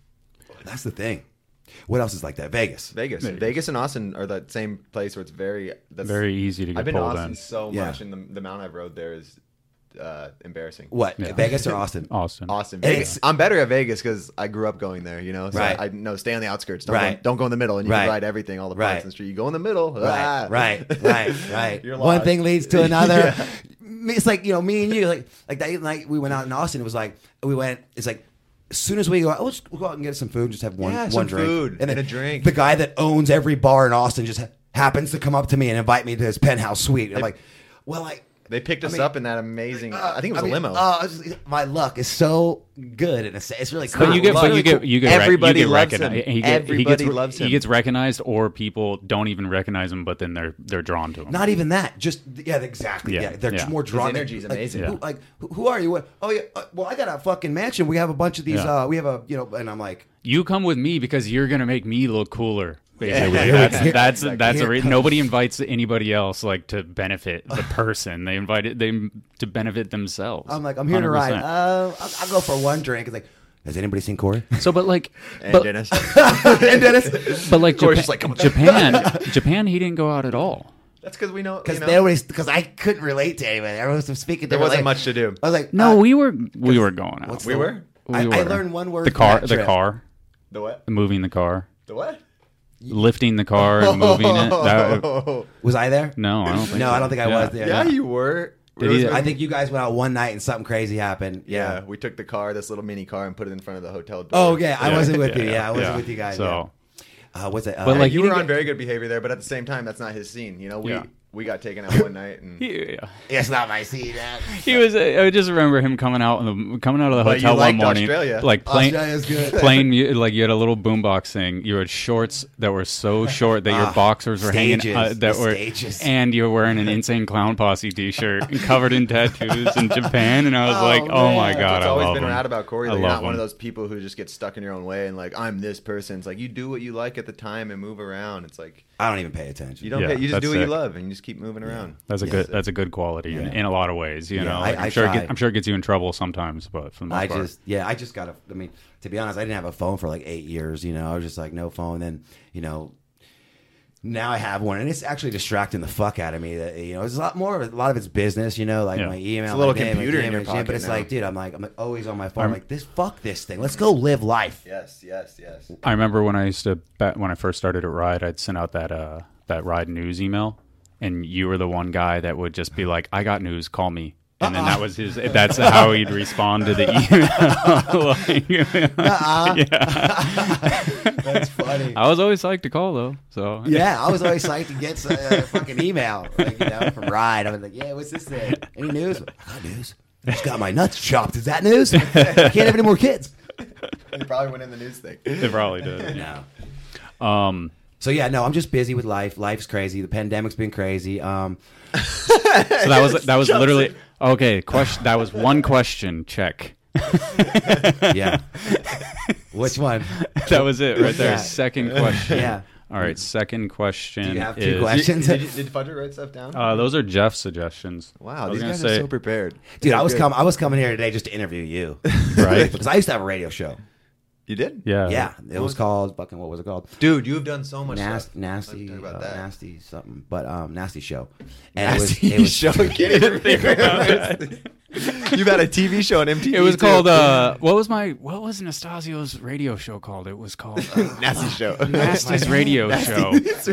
That's the thing. What else is like that? Vegas and Austin are that same place where it's very easy to get. I've been to pulled Austin in. so much, and the amount I've rode there is embarrassing. What? Yeah. Vegas or Austin? Austin. Vegas. I'm better at Vegas because I grew up going there. So I know stay on the outskirts. Don't go in the middle, and you can ride everything. All the parts in the street. You go in the middle. Right. You're One thing leads to another. It's like me and you like that night we went out in Austin. It was like It's like. As soon as we go out, we'll go out and get some food and just have one drink. Food and then a drink. The guy that owns every bar in Austin just happens to come up to me and invite me to his penthouse suite. I'm like, they picked us up in that amazing. I think it was a limo. My luck is so good, and it's really cool. But you get everybody loves him. Everybody loves him. He gets recognized, or people don't even recognize him, but then they're drawn to him. Not even that. Just exactly. Yeah, they're more drawn. His energy is amazing. Who are you? Oh yeah. Well, I got a fucking mansion. We have a bunch of these. We have a and I'm like, you come with me because you're gonna make me look cooler. Basically, that's a reason. Nobody invites anybody else to benefit the person. They invite them to benefit themselves. I'm like, I'm here 100%. To ride. I'll go for one drink. It's like, has anybody seen Corey? So, Dennis. But Japan, he didn't go out at all. That's because we know because I couldn't relate to anybody. Everyone was speaking. There wasn't much to do. I was like, no, we were going out. I learned one word. The car. The what? Moving the car. The what? Lifting the car and moving it. Was I there? No, I don't think. I don't think I was there. Yeah, you were. I think you guys went out one night and something crazy happened. Yeah, we took the car, this little mini car, and put it in front of the hotel door. Oh, yeah, I wasn't with you. Yeah, I wasn't with you guys. So, what's it? But you were on very good behavior there, but at the same time, that's not his scene. We got taken out one night, and it's not my scene. He was. I just remember him coming out of the hotel one morning, Australia. Australia's good. Playing you had a little boombox thing. You had shorts that were so short that your boxers were hanging. And you were wearing an Insane Clown Posse T-shirt and covered in tattoos in Japan. And I was like, oh my god, I love him. It's always been rad about Corey. You're not one of those people who just get stuck in your own way and I'm this person. It's like you do what you like at the time and move around. It's like I don't even pay attention. You don't. You just do what you love and you just keep moving around. That's a good quality in a lot of ways. I'm sure it gets you in trouble sometimes, but for the most part. I just got to be honest, I didn't have a phone for 8 years. I was just no phone. Then now I have one, and it's actually distracting the fuck out of me. That it's a lot of it's business. My email, it's a little computer in your pocket. But it's dude, I'm always on my phone. I'm fuck this thing. Let's go live life. Yes. I remember when I first started at Ride, I'd send out that Ride news email. And you were the one guy that would just be like, I got news, call me. And then that's how he'd respond to the email. That's funny. I was always psyched to call, though. So yeah, I was always psyched to get a fucking email from Ride. I was like, yeah, what's this thing? Any news? I got news. I just got my nuts chopped. Is that news? I can't have any more kids. They probably went in the news thing. They probably did. No. So yeah, no, I'm just busy with life. Life's crazy. The pandemic's been crazy. So that was literally okay. Question. That was one question. Check. Yeah. Which one? That was it right there. Yeah. Second question. Yeah. All right. Second question. Do you have 2 questions? Did Fudger write stuff down? Those are Jeff's suggestions. Wow, these guys are so prepared. Dude, I was coming here today just to interview you, right? Because I used to have a radio show. You did? Yeah. Yeah. It was called fucking, what was it called? Dude, you've done so much stuff. Nasty something, but Nasty Show. And Nasty Show. Can't even think about it. You've had a TV show on MTV. It was called what was Nastasio's radio show called? It was called Nasty Show. Nasty's radio show.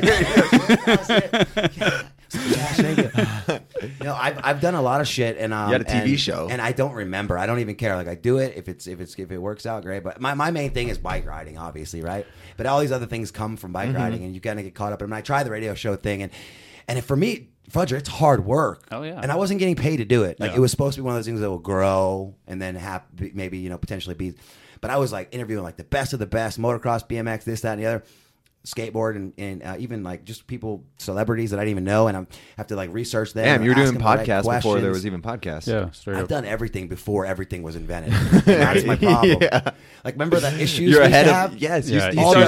No, I've done a lot of shit, and you had a TV show, and I don't remember. I don't even care. Like I do it if it works out, great. But my main thing is bike riding, obviously, right? But all these other things come from bike riding, and you kind of get caught up. And I try the radio show thing, and for me, Fudger, it's hard work. Oh yeah, and I wasn't getting paid to do it. Like it was supposed to be one of those things that will grow and then maybe potentially be. But I was like interviewing like the best of the best, motocross, BMX, this, that, and the other. Skateboard and even like just people, celebrities that I didn't even know, and I have to like research them. Damn, you were doing podcasts before there was even podcasts. Yeah, straight I've done everything before everything was invented. That's my problem. Yeah. Like remember that Issues? You're ahead of have? Yes. Yeah,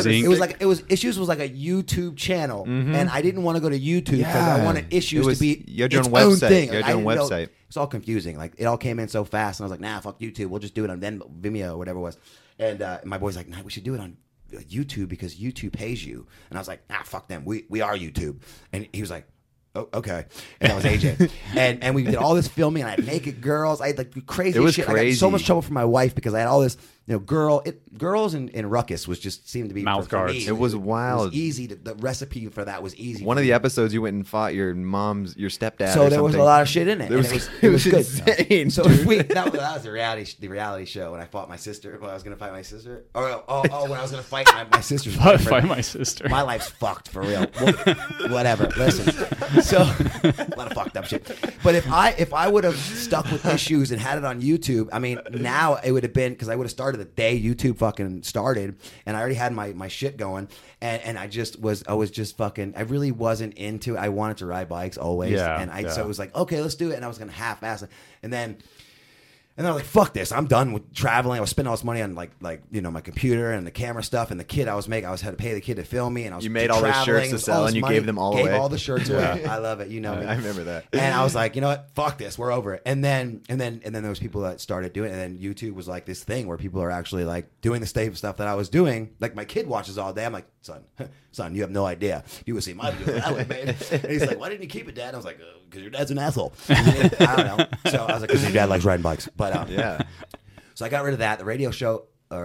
Issues was like a YouTube channel, and I didn't want to go to YouTube because I wanted Issues to be your own website. Own thing. Your own website. It's all confusing. Like it all came in so fast, and I was like, nah, fuck YouTube. We'll just do it on then Vimeo or whatever it was. And my boy's like, nah, we should do it on YouTube because YouTube pays you. And I was like, fuck them. We are YouTube. And he was like, oh, okay. And that was AJ. and we did all this filming, and I had naked girls. I had like crazy shit. Crazy. I got so much trouble from my wife because I had all this, girls in Ruckus was just seemed to be mouth guards. Me. It was wild. It was easy. The recipe for that was easy. One of the episodes you went and fought your stepdad. So there was a lot of shit in it. It was good. Insane. So that was the reality show when I fought my sister. When I was going to fight my sister. When I was going to fight my sister's boyfriend. Fight my sister. My life's fucked for real. Whatever. Listen. So a lot of fucked up shit. But if I would have stuck with Issues and had it on YouTube, I mean, now it would have been because I would have started the day YouTube fucking started, and I already had my shit going, and I really wasn't into it. I wanted to ride bikes always, so it was like, okay, let's do it, and I was gonna half-ass it, and then I was like, fuck this, I'm done with traveling. I was spending all this money on like my computer and the camera stuff, and the kid I had to pay the kid to film me, and I was you made all those shirts to sell, and you gave them all away. Gave all the shirts away. I love it, me. I remember that. And I was like, you know what, fuck this, we're over it. And then there was people that started doing it, and then YouTube was like this thing where people are actually like doing the same stuff that I was doing. Like my kid watches all day. I'm like, son, you have no idea. You would see my videos that way, man. And he's like, why didn't you keep it, Dad? And I was like, because your dad's an asshole. I don't know. So I was like, because your dad likes riding bikes. But yeah. So I got rid of that. The radio show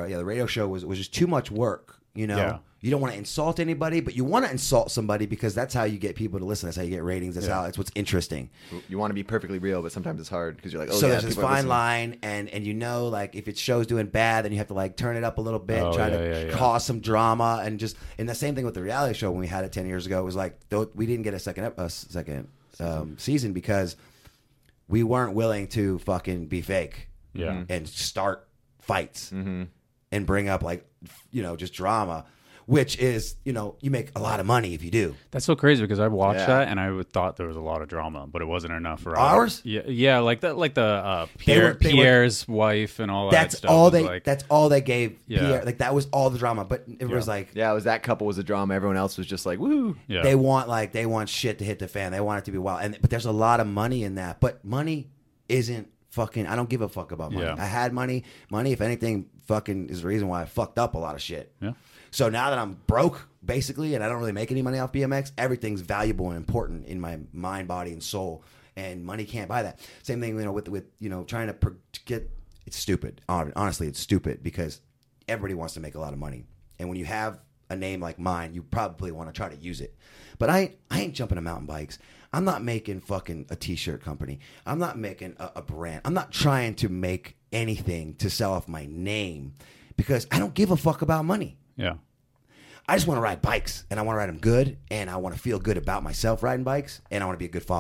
was just too much work. Yeah. You don't want to insult anybody, but you want to insult somebody because that's how you get people to listen. That's how you get ratings. That's what's interesting. You want to be perfectly real, but sometimes it's hard because you're like, so there's this fine line, and like if its show's doing bad, then you have to like turn it up a little bit, try to cause some drama, and the same thing with the reality show when we had it 10 years ago. It was like we didn't get a second season because we weren't willing to fucking be fake, and start fights and bring up like just drama. Which is, you make a lot of money if you do. That's so crazy because I watched that and I thought there was a lot of drama, but it wasn't enough for ours. Yeah, like the Pierre's wife and all that stuff. That's all they gave Pierre. Like that was all the drama, but it was like it was that couple was the drama. Everyone else was just like woo. Yeah. They want shit to hit the fan. They want it to be wild, but there's a lot of money in that. But money isn't fucking. I don't give a fuck about money. I had money. Money, if anything, fucking is the reason why I fucked up a lot of shit. Yeah. So now that I'm broke, basically, and I don't really make any money off BMX, everything's valuable and important in my mind, body, and soul, and money can't buy that. Same thing, with trying to get. It's stupid. Honestly, it's stupid because everybody wants to make a lot of money, and when you have a name like mine, you probably want to try to use it. But I ain't jumping to mountain bikes. I'm not making fucking a t-shirt company. I'm not making a brand. I'm not trying to make anything to sell off my name because I don't give a fuck about money. Yeah. I just want to ride bikes, and I want to ride them good, and I want to feel good about myself riding bikes, and I want to be a good father.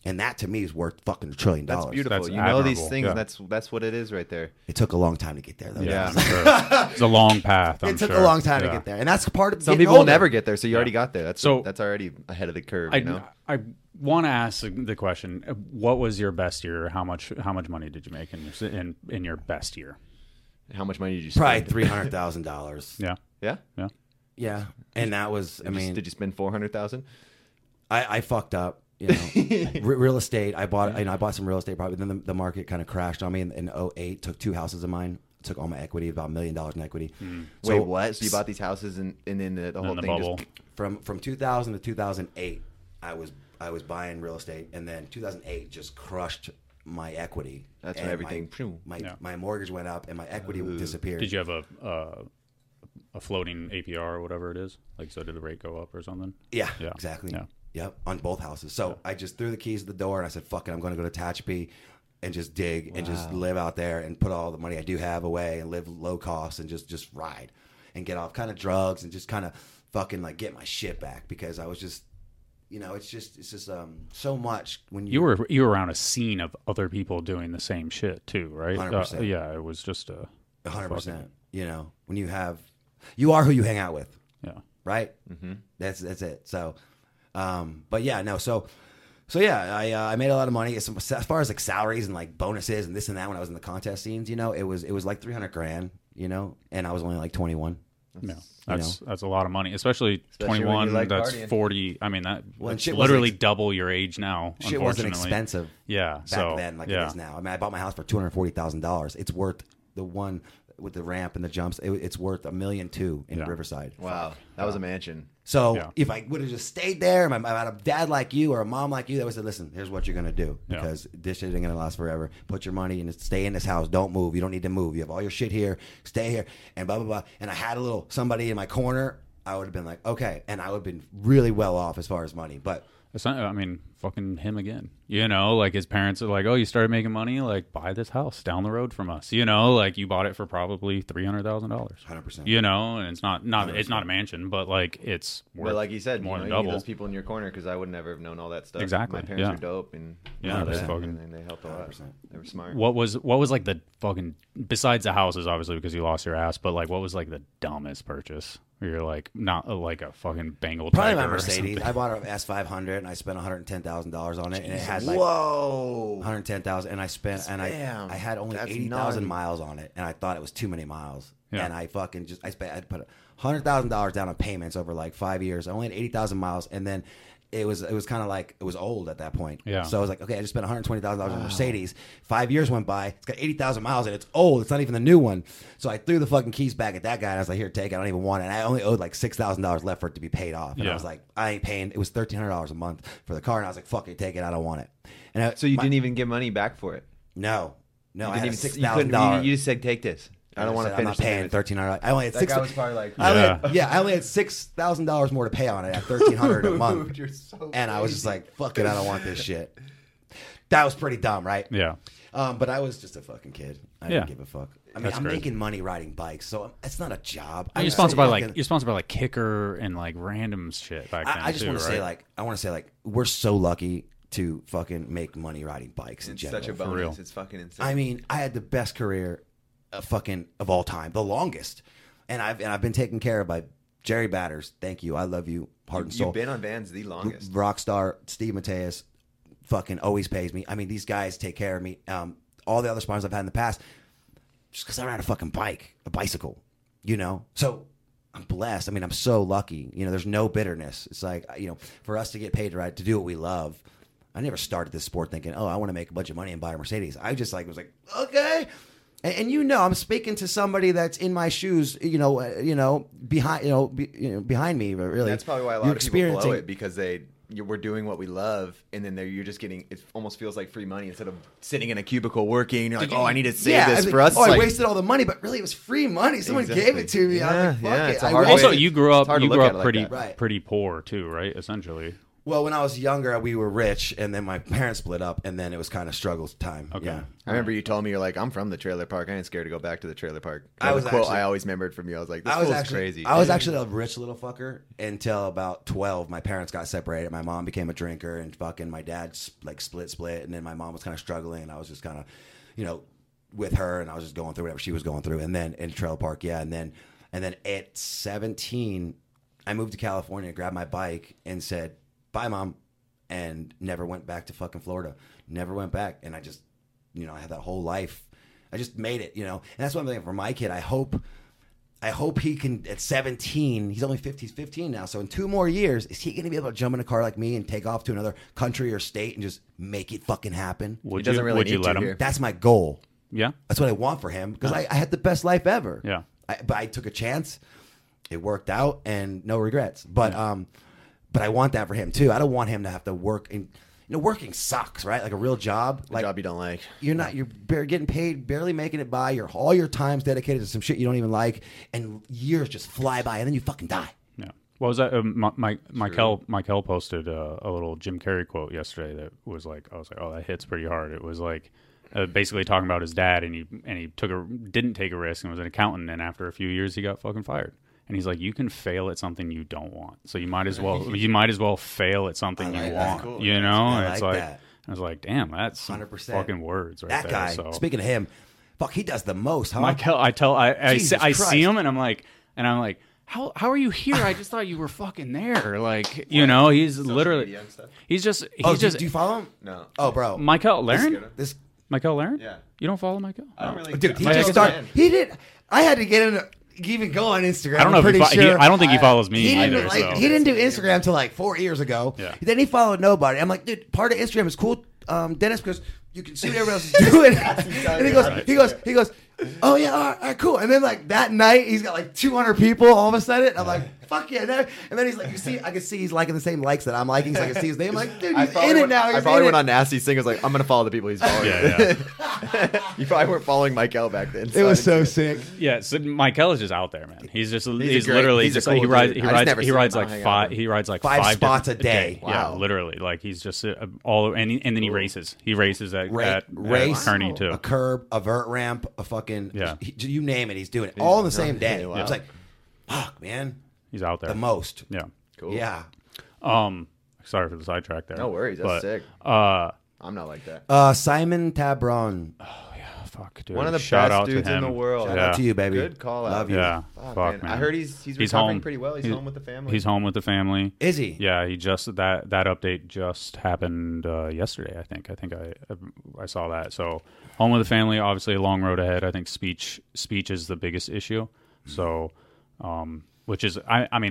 And that to me is worth fucking $1 trillion. That's beautiful. That's you admirable. know these things. Yeah. That's what it is right there. It took a long time to get there, though. Yeah, It's a long path. It took a long time to get there, and that's part of some people will never get there. So you already got there. That's already ahead of the curve. I want to ask the question: what was your best year? How much money did you make in your best year? How much money did you spend? Probably $300,000. Yeah. And that was. Did you spend $400,000? I fucked up. You know, real estate. I bought some real estate. Probably then the market kind of crashed on me in 2008. Took 2 houses of mine. Took all my equity, about $1 million in equity. So, wait, what? So you bought these houses and then the whole thing bubble. just from 2000 to 2008. I was buying real estate, and then 2008 just crushed my equity. That's when everything. My mortgage went up, and my equity disappeared. Did you have a floating APR or whatever it is? Like, so did the rate go up or something? Yeah. Exactly. Yeah. Yep, on both houses. So I just threw the keys at the door and I said, fuck it, I'm going to go to Tehachapi and just dig and just live out there and put all the money I do have away and live low cost and just ride and get off kind of drugs and just kind of fucking like get my shit back, because I was just, you know, it's just so much when you were around a scene of other people doing the same shit too, right? 100%. Yeah, it was just 100%. You know, when you are who you hang out with. Yeah. Right. Mm-hmm. That's it. So. But yeah, no. So yeah, I made a lot of money as far as like salaries and like bonuses and this and that. When I was in the contest scenes, you know, it was like $300,000, you know, and I was only like 21. No, that's a lot of money, especially 21. Like that's partying. 40. I mean, that's literally double your age now. Shit wasn't expensive. Yeah, back then like it is now. I mean, I bought my house for $240,000. It's worth the one with the ramp and the jumps. It's worth $1.2 million in Riverside. Wow, that was a mansion. So if I would have just stayed there, I had a dad like you or a mom like you that would say, listen, here's what you're going to do, because this shit isn't going to last forever. Put your money and stay in this house. Don't move. You don't need to move. You have all your shit here. Stay here and blah, blah, blah. And I had somebody in my corner. I would have been like, okay. And I would have been really well off as far as money. But it's not, I mean, fucking him again. You know, like his parents are like, oh, you started making money? Like, buy this house down the road from us. You know, like you bought it for probably $300,000. 100%. You know, and it's not it's not a mansion, but like it's worth but like you said, more than double. You need those people in your corner, because I would never have known all that stuff. Exactly. My parents are dope, and they helped a lot. 100%. They were smart. What was like the fucking, besides the houses, obviously, because you lost your ass, but like what was like the dumbest purchase? Where you're like, not like a fucking Bengal Tiger. Probably my Mercedes. I bought an S500 and I spent $110,000 on it, and it had like $110,000, and I spent I had only 80,000 miles on it, and I thought it was too many miles, and I fucking I put $100,000 down on payments over like 5 years. I only had 80,000 miles, and then it was kind of like it was old at that point. Yeah. So I was like, okay, I just spent $120,000 on a Mercedes. 5 years went by. It's got 80,000 miles and it's old. It's not even the new one. So I threw the fucking keys back at that guy and I was like, here, take it. I don't even want it. And I only owed like $6,000 left for it to be paid off. And I was like, I ain't paying. It was $1,300 a month for the car. And I was like, fuck it, take it. I don't want it. And so you didn't even get money back for it? No. I had $6,000. You just said, take this. I don't want to finish. I'm not paying $1,300. I only had that guy was probably like, I only had $6,000 more to pay on it at $1,300 a month. You're so crazy. And I was just like, fuck it, I don't want this shit. That was pretty dumb, right? Yeah. But I was just a fucking kid. I didn't give a fuck. I mean, I'm crazy. making money riding bikes, so it's not a job. You're sponsored by like Kicker and like random shit back then. I just want to say like we're so lucky to fucking make money riding bikes in general. It's such a bonus. It's fucking insane. I mean, I had the best career of all time, the longest, and I've been taken care of by Jerry Batters. Thank you, I love you, heart and soul. You've been on vans the longest. Rockstar Steve Mateus, fucking always pays me. I mean, these guys take care of me. All the other sponsors I've had in the past, just because I ride a fucking bike, a bicycle, you know. So I'm blessed. I mean, I'm so lucky. You know, there's no bitterness. It's like, you know, for us to get paid to do what we love. I never started this sport thinking, oh, I want to make a bunch of money and buy a Mercedes. I just was like, okay. And you know, I'm speaking to somebody that's in my shoes, behind me. Really, that's probably why a lot of people blow it, because we're doing what we love, and then you're just getting. It almost feels like free money instead of sitting in a cubicle working. You're like, I need to save this for us. I wasted all the money, but really it was free money. Someone gave it to me. I was like, fuck it. Also, you grew up pretty poor too, right? Essentially. Well, when I was younger, we were rich, and then my parents split up, and then it was kind of struggle time. Okay. Yeah. I remember you told me, you're like, I'm from the trailer park. I ain't scared to go back to the trailer park. I was quote actually, I always remembered from you. I was like, this fool's crazy. I was actually a rich little fucker until about 12. My parents got separated. My mom became a drinker, and fucking my dad like split, and then my mom was kind of struggling, and I was just kind of, you know, with her, and I was just going through whatever she was going through, and then in trailer park, yeah, and then at 17, I moved to California, grabbed my bike, and said, "Bye, Mom." And never went back to fucking Florida. Never went back. And I just, you know, I had that whole life. I just made it, you know. And that's what I'm thinking for my kid. I hope he can, at 17, he's only 15 now. So in 2 more years, is he going to be able to jump in a car like me and take off to another country or state and just make it fucking happen? Would you let him? That's my goal. Yeah. That's what I want for him because I had the best life ever. Yeah. But I took a chance. It worked out and no regrets. But I want that for him too. I don't want him to have to work. And you know, working sucks, right? Like a real job, like a job you don't like. You're getting paid, barely making it by. All your time's dedicated to some shit you don't even like, and years just fly by, and then you fucking die. Yeah. What was that? Michael posted a little Jim Carrey quote yesterday that was like, I was like, oh, that hits pretty hard. It was like basically talking about his dad, and he didn't take a risk and was an accountant, and after a few years he got fucking fired. And he's like, you can fail at something you don't want, so you might as well fail at something you want. Cool. You know, I it's like like that. I was like, damn, that's 100%. fucking words right that there. Guy. So. Speaking of him, fuck, he does the most. Huh? Michael, I see him, and I'm like, how are you here? I just thought you were fucking there. Like, you know, he's literally, he's just. Do you follow him? No. Oh, bro, Michael Laren. Michael Laren? Yeah. You don't follow Michael? I don't really. Dude, he just started. He did. I had to get him to even go on Instagram. I don't know if I don't think he follows me either. He didn't do Instagram until like 4 years ago. Yeah. Then he followed nobody. I'm like, dude, part of Instagram is cool, Dennis, because you can see what everyone else is doing. And he goes, oh yeah, all right, cool. And then like that night, he's got like 200 people all of a sudden. I'm like, fuck yeah. And then he's like, I can see he's liking the same likes that I'm liking, so I can see his name. I'm like, dude, he's in it now. I probably went on Nasty Singers like, I'm going to follow the people he's following. Yeah. You probably weren't following Michael back then. It was so sick. Yeah, so Michael is just out there, man. He's literally just cool he rides like 5 spots a day. Wow. Yeah, literally. Like he's just all and then he races. He races at Kearney too. A curb, a vert ramp, a fucking you name it, he's doing it all in the same day. Wow. It's like, fuck, man. He's out there. The most. Yeah. Cool. Yeah. Sorry for the sidetrack there. No worries. That's sick. I'm not like that. Simon Tabron. Oh yeah, fuck, dude. One of the Shout best out dudes to him. in the world. Shout out to you, baby. Good call out. Love you. Yeah. Fuck, man. I heard he's recovering pretty well. He's home with the family. He's home with the family. Is he? Yeah. He just that update just happened yesterday. I think I saw that. So home with the family. Obviously, a long road ahead. I think speech is the biggest issue. So, which is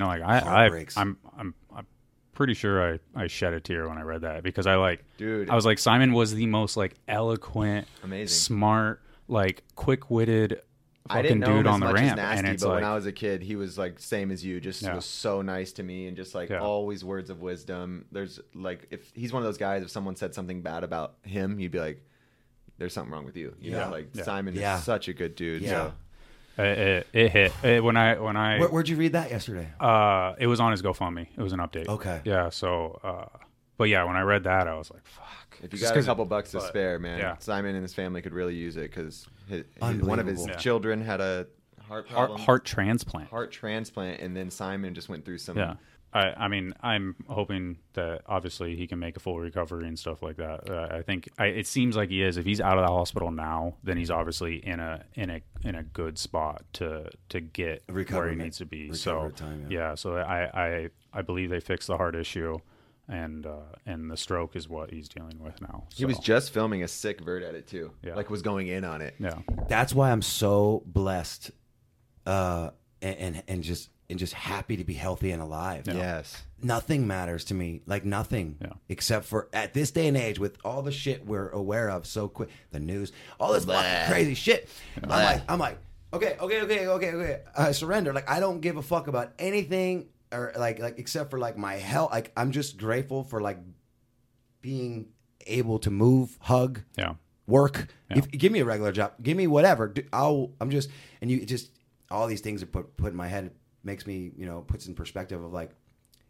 I'm pretty sure I shed a tear when I read that because I was like, Simon was the most like eloquent, amazing, smart, like quick-witted fucking dude on the ramp. Nasty, and it's but like, when I was a kid, he was like same as you, just was so nice to me and just like always words of wisdom. There's like, if he's one of those guys, if someone said something bad about him, you'd be like, there's something wrong with you. You know, like Simon is such a good dude. Yeah. So. It hit when I Where'd you read that yesterday? It was on his GoFundMe. It was an update. Okay. Yeah. So, but yeah, when I read that, I was like, "Fuck!" If you got a couple bucks to spare, man, Simon and his family could really use it because one of his children had a heart transplant. And then Simon just went through some. Yeah. I mean, I'm hoping that obviously he can make a full recovery and stuff like that. I think it seems like he is. If he's out of the hospital now, then he's obviously in a good spot to get where he needs to be. So so I believe they fixed the heart issue, and the stroke is what he's dealing with now. So. He was just filming a sick vert edit too. Yeah. Like was going in on it. Yeah, that's why I'm so blessed, and just happy to be healthy and alive. Yeah. Yes. Nothing matters to me. Like nothing. Yeah. Except for at this day and age with all the shit we're aware of so quick, the news, all this fucking crazy shit. I'm like, okay. I surrender. Like I don't give a fuck about anything or like except for like my health. Like I'm just grateful for like being able to move, hug, work. Yeah. If give me a regular job, give me whatever. All these things are put in my head. Makes me, puts in perspective of like,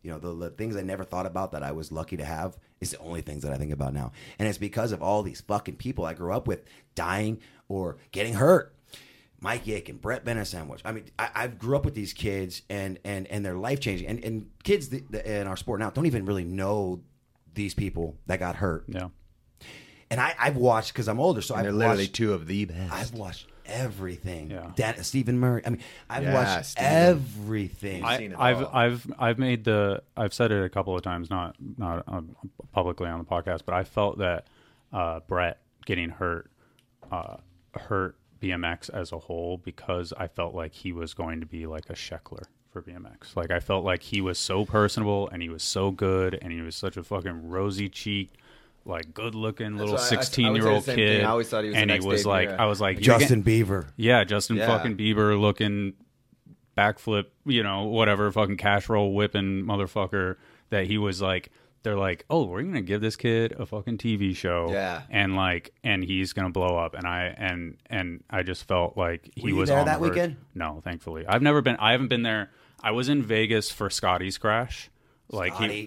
You know, the things I never thought about that I was lucky to have is the only things that I think about now. And it's because of all these fucking people I grew up with dying or getting hurt. Mike Aiken, Brett Benner Sandwich. I mean, I grew up with these kids and they're life-changing. And kids in our sport now don't even really know these people that got hurt. Yeah. And I've watched, because I'm older, so they're literally two of the best. I've watched everything. Yeah. Stephen Murray. I mean, I've watched everything. I've made I've said it a couple of times, not publicly on the podcast, but I felt that Brett getting hurt hurt BMX as a whole, because I felt like he was going to be like a Sheckler for BMX. Like, I felt like he was so personable and he was so good and he was such a fucking rosy cheeked, like good looking little 16-year-old kid. I always thought he was, and he was like, I was like, Justin Bieber. Yeah, Justin fucking Bieber looking backflip, you know, whatever, fucking cash roll whipping motherfucker. That he was like, they're like, oh, we're gonna give this kid a fucking TV show, and he's gonna blow up. And I just felt like he was there on that the verge. weekend. No, thankfully, I haven't been there. I was in Vegas for Scotty's crash. Like we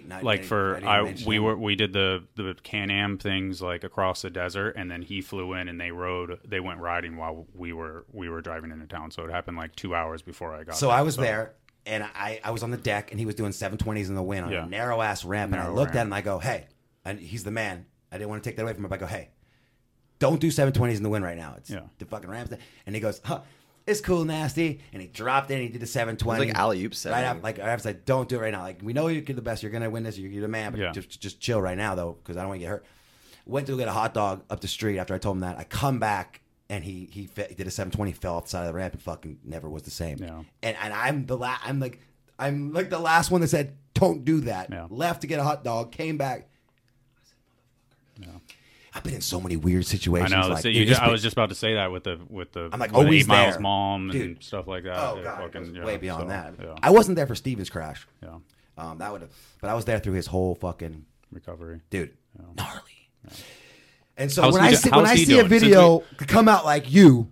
did the Can-Am things like across the desert, and then he flew in and they went riding while we were driving into town. So it happened like 2 hours before I got So there. I was there, and I was on the deck, and he was doing 720s in the wind on a narrow ass ramp, and I looked at him and I go, hey, and he's the man. I didn't want to take that away from him. I go, hey, don't do 720s in the wind right now. It's the fucking ramp. And he goes, huh. It's cool, nasty, and he dropped in. And he did the 720. It was like alley-oop setting. Right after, I was like, "Don't do it right now. Like, we know you're the best. You're gonna win this. You're the man. But just chill right now, though, because I don't want to get hurt." Went to go get a hot dog up the street after I told him that. I come back and he did a 720, fell off the side of the ramp, and fucking never was the same. Yeah. And I'm like the last one that said, "Don't do that." Yeah. Left to get a hot dog, came back. I said, "Motherfucker." Yeah. I've been in so many weird situations. I know. Like, I was just about to say that with the I'm like, with always 8 Miles there. Mom Dude. and stuff like that. Oh god, fucking, way beyond that. Yeah. I wasn't there for Steven's crash. Yeah, that would have. But I was there through his whole fucking recovery, dude. Yeah. Gnarly. Yeah. And so when I see a video come out like you,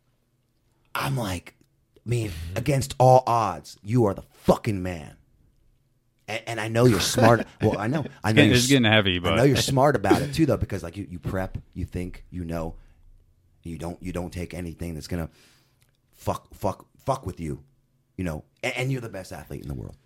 I'm like, man, against all odds, you are the fucking man. And I know you're smart. Well, I know. It's getting heavy, but I know you're smart about it too, though, because like you prep, you think, you know, you don't take anything that's gonna fuck with you, you know. And you're the best athlete in the world.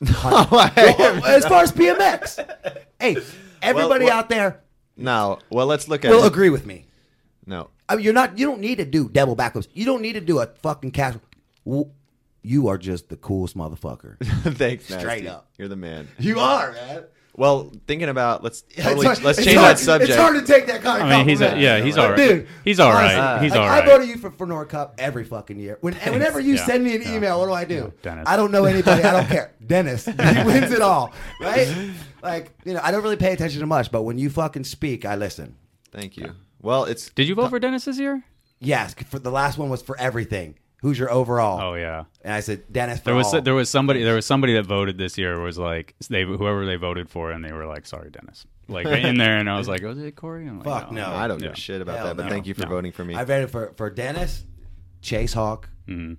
As far as BMX, hey, everybody out there. No, well, let's look at. Will agree with me. No, I mean, you don't need to do double backflips. You don't need to do a fucking cash. You are just the coolest motherfucker. Thanks, straight Nasty. up. You're the man. You are, man. Well, thinking about let's change that subject. It's hard to take that kind of compliment. He's all right. Dude, he's all right. He's all right. I go to you for Nord Cup every fucking year. Whenever you send me an email, what do? Dennis. I don't know anybody. I don't care. Dennis. He wins it all, right? Like, you know, I don't really pay attention to much, but when you fucking speak, I listen. Thank you. Well, it's. Did you vote for Dennis this year? Yes. For the last one was for everything. Who's your overall? Oh yeah. And I said Dennis. There was somebody that voted this year was like whoever they voted for, and they were like, sorry, Dennis, like in there, and I was like, was it Corey? I'm like, fuck no. I don't give a shit about that, but thank you for voting for me. I voted for Dennis, Chase Hawk, and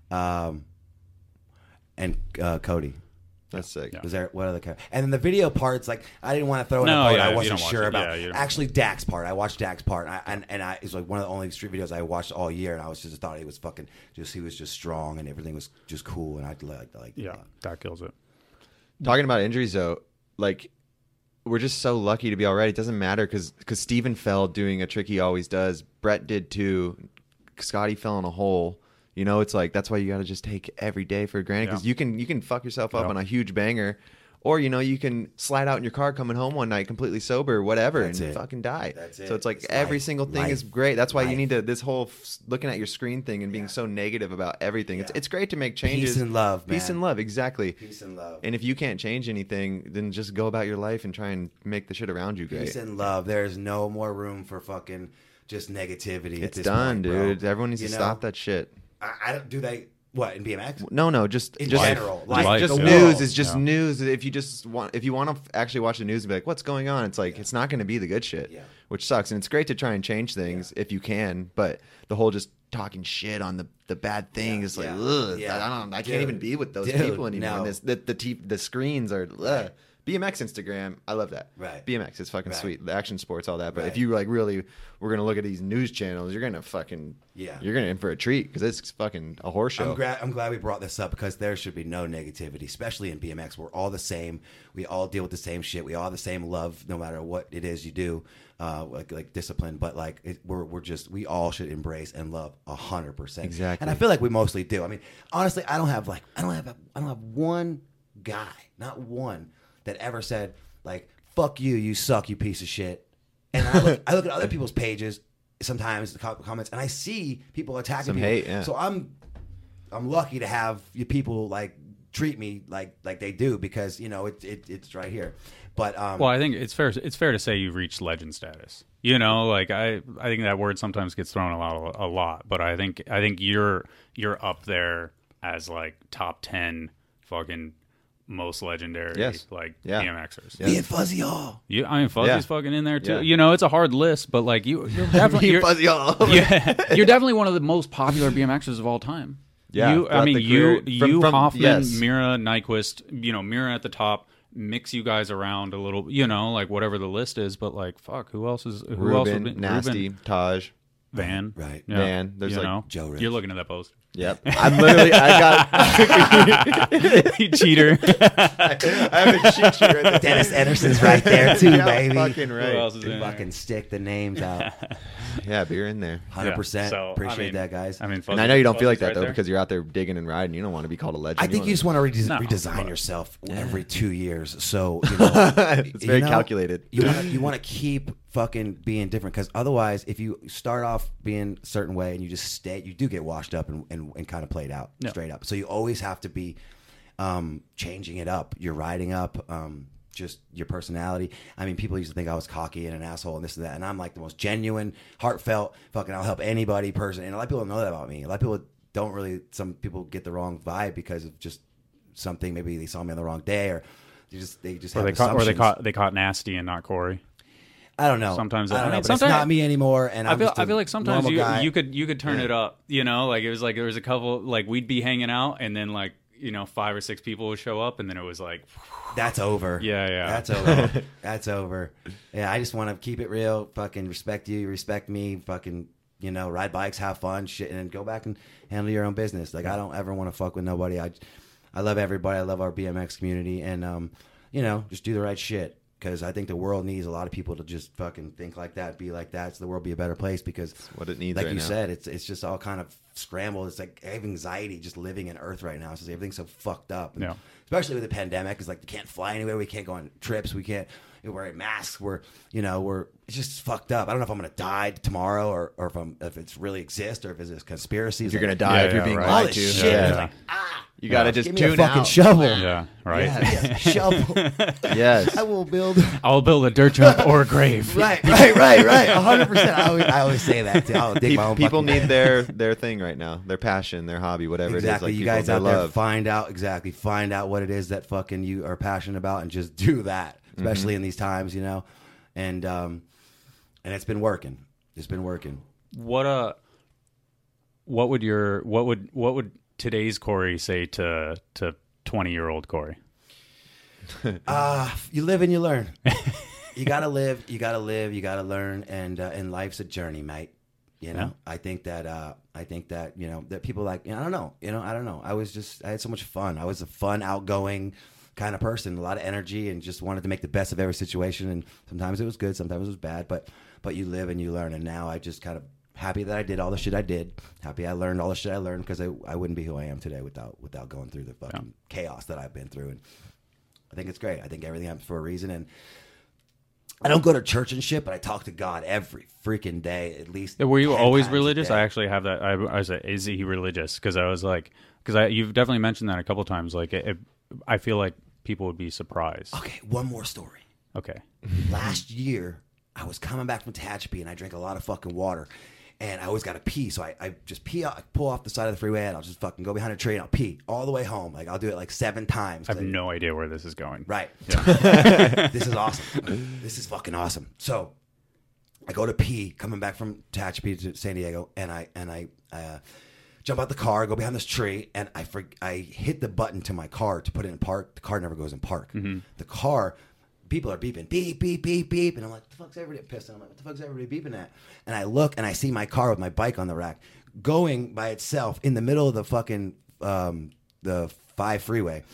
Cody. That's sick. Yeah. Was there what other character? And then the video parts, like I didn't want to throw in a part I wasn't sure about. Actually, Dak's part. I watched Dak's part, and it was like one of the only street videos I watched all year, and I was just thought he was fucking he was just strong, and everything was just cool, and I like Dak kills it. Talking about injuries though, like we're just so lucky to be all right. It doesn't matter because Steven fell doing a trick he always does. Brett did too. Scotty fell in a hole. You know, it's like that's why you got to just take every day for granted because you can fuck yourself up on a huge banger, or you know you can slide out in your car coming home one night completely sober, whatever, and fucking die. That's it. So it's like every single thing is great. That's why you need to this whole looking at your screen thing and being so negative about everything. Yeah. It's great to make changes. Peace and love, man. Peace and love, exactly. Peace and love. And if you can't change anything, then just go about your life and try and make the shit around you great. Peace and love. There's no more room for fucking just negativity. It's done, dude. Everyone needs to stop that shit. I don't do they. What, in BMX? No, just in general. Just news is just news. If you want to actually watch the news and be like, what's going on? It's like, it's not going to be the good shit, which sucks. And it's great to try and change things if you can, but the whole just talking shit on the bad thing is like, ugh, I can't even be with those people anymore. No. The screens are, ugh. BMX Instagram, I love that. Right. BMX is fucking sweet. The action sports, all that. But if you like really, we're gonna look at these news channels, you're gonna fucking you're gonna in for a treat because it's fucking a horse show. I'm glad we brought this up because there should be no negativity, especially in BMX. We're all the same. We all deal with the same shit. We all have the same love, no matter what it is you do, like discipline. But like we all should embrace and love 100%. Exactly. And I feel like we mostly do. I mean, honestly, I don't have one guy, not one, that ever said, like, fuck you, you suck, you piece of shit. And I look at other people's pages sometimes, the comments, and I see people attacking some people. Hate, yeah. So I'm lucky to have you people, like, treat me like they do because, you know, it's right here. But well, I think it's fair to say you've reached legend status. You know, like I think that word sometimes gets thrown a lot, but I think you're up there as like top 10 fucking most legendary BMXers. Me and Fuzzy Hall. I mean, Fuzzy's fucking in there too. You know, it's a hard list, but like you're definitely Fuzzy Hall. You're definitely one of the most popular BMXers of all time. Yeah, you Hoffman, yes. Mira, Nyquist. You know, Mira at the top. Mix you guys around a little, you know, like whatever the list is. But like, fuck, who else is? Who else would be? Nasty, Ruben. Van, Van, right? Yeah. Van. There's Joe Rich. You're looking at that post. Yep. I got cheater. I have a cheat sheet right there. Dennis Anderson's right there too, baby. Fucking right. Who else is in fucking there? stick the names out. Yeah, but you're in there. 100%. So, Appreciate that, guys. I mean, and I know you don't feel like that though because you're out there digging and riding. You don't want to be called a legend. I think you just want to redesign yourself every 2 years. So you know, it's very calculated. You want to keep fucking being different because otherwise, if you start off being a certain way and you just stay, you do get washed up and kind of played out straight up. So you always have to be changing it up. You're riding up. Just your personality. I mean, people used to think I was cocky and an asshole and this and that, and I'm like the most genuine, heartfelt, fucking I'll help anybody person. And a lot of people don't know that about me. A lot of people don't really. Some people get the wrong vibe because of just something. Maybe they saw me on the wrong day, or they just have assumptions. They caught Nasty and not Corey. I don't know. Sometimes I don't know, but sometimes it's not me anymore. And I feel like sometimes you could turn it up. You know, like it was like there was a couple like we'd be hanging out and then like. You know, 5 or 6 people would show up, and then it was like, "That's over." Yeah, that's over. That's over. Yeah, I just want to keep it real. Fucking respect you, respect me. Fucking, you know, ride bikes, have fun, shit, and then go back and handle your own business. Like I don't ever want to fuck with nobody. I love everybody. I love our BMX community, and you know, just do the right shit. Because I think the world needs a lot of people to just fucking think like that, be like that, so the world be a better place. Because it's what it needs, like right you now. said, it's just all kind of scrambled. It's like I have anxiety just living in Earth right now. It's just everything's so fucked up, and especially with the pandemic. It's like we can't fly anywhere, we can't go on trips, we can't. We're wearing masks. It's just fucked up. I don't know if I'm gonna die tomorrow, or if it's really exists, or if it's a conspiracy. You're gonna die if you're being lied to. Shit. Yeah. You gotta just give me tune a fucking out. shovel. Yeah, right. Yes, shovel. Yes. I will build. I'll build a dirt jump or a grave. Right. 100%. I always say that too. I'll dig my own people need grave. their thing right now, their passion, their hobby, whatever exactly. it is. Like you guys out love. there find out what it is that fucking you are passionate about, and just do that, especially in these times, you know. And it's been working. It's been working. What would today's Corey say to 20-year-old Corey? You live and you learn. You gotta live, you gotta learn, and life's a journey, mate. You know, I think that you know that people like, I don't know. I had so much fun. I was a fun, outgoing kind of person, a lot of energy, and just wanted to make the best of every situation. And sometimes it was good, sometimes it was bad, but you live and you learn. And now I just kind of happy that I did all the shit I did. Happy I learned all the shit I learned, because I wouldn't be who I am today without going through the fucking chaos that I've been through. And I think it's great. I think everything happens for a reason. And I don't go to church and shit, but I talk to God every freaking day, at least. Were you always religious? I actually have that. I was like, is he religious? Because I was like, you've definitely mentioned that a couple times. Like, I feel like people would be surprised. Okay, one more story. Okay. Last year, I was coming back from Tehachapi, and I drank a lot of fucking water. And I always got to pee, so I just pee out, I pull off the side of the freeway, and I'll just fucking go behind a tree, and I'll pee all the way home. Like, I'll do it like 7 times. I have no idea where this is going. Right. Yeah. This is awesome. This is fucking awesome. So I go to pee, coming back from Tehachapi to San Diego, and I jump out the car, go behind this tree, and I hit the button to my car to put it in park. The car never goes in park. Mm-hmm. The car... People are beeping, beep, beep, beep, beep. And I'm like, what the fuck's everybody pissed? And I'm like, what the fuck's everybody beeping at? And I look and I see my car with my bike on the rack going by itself in the middle of the fucking, the 5 freeway.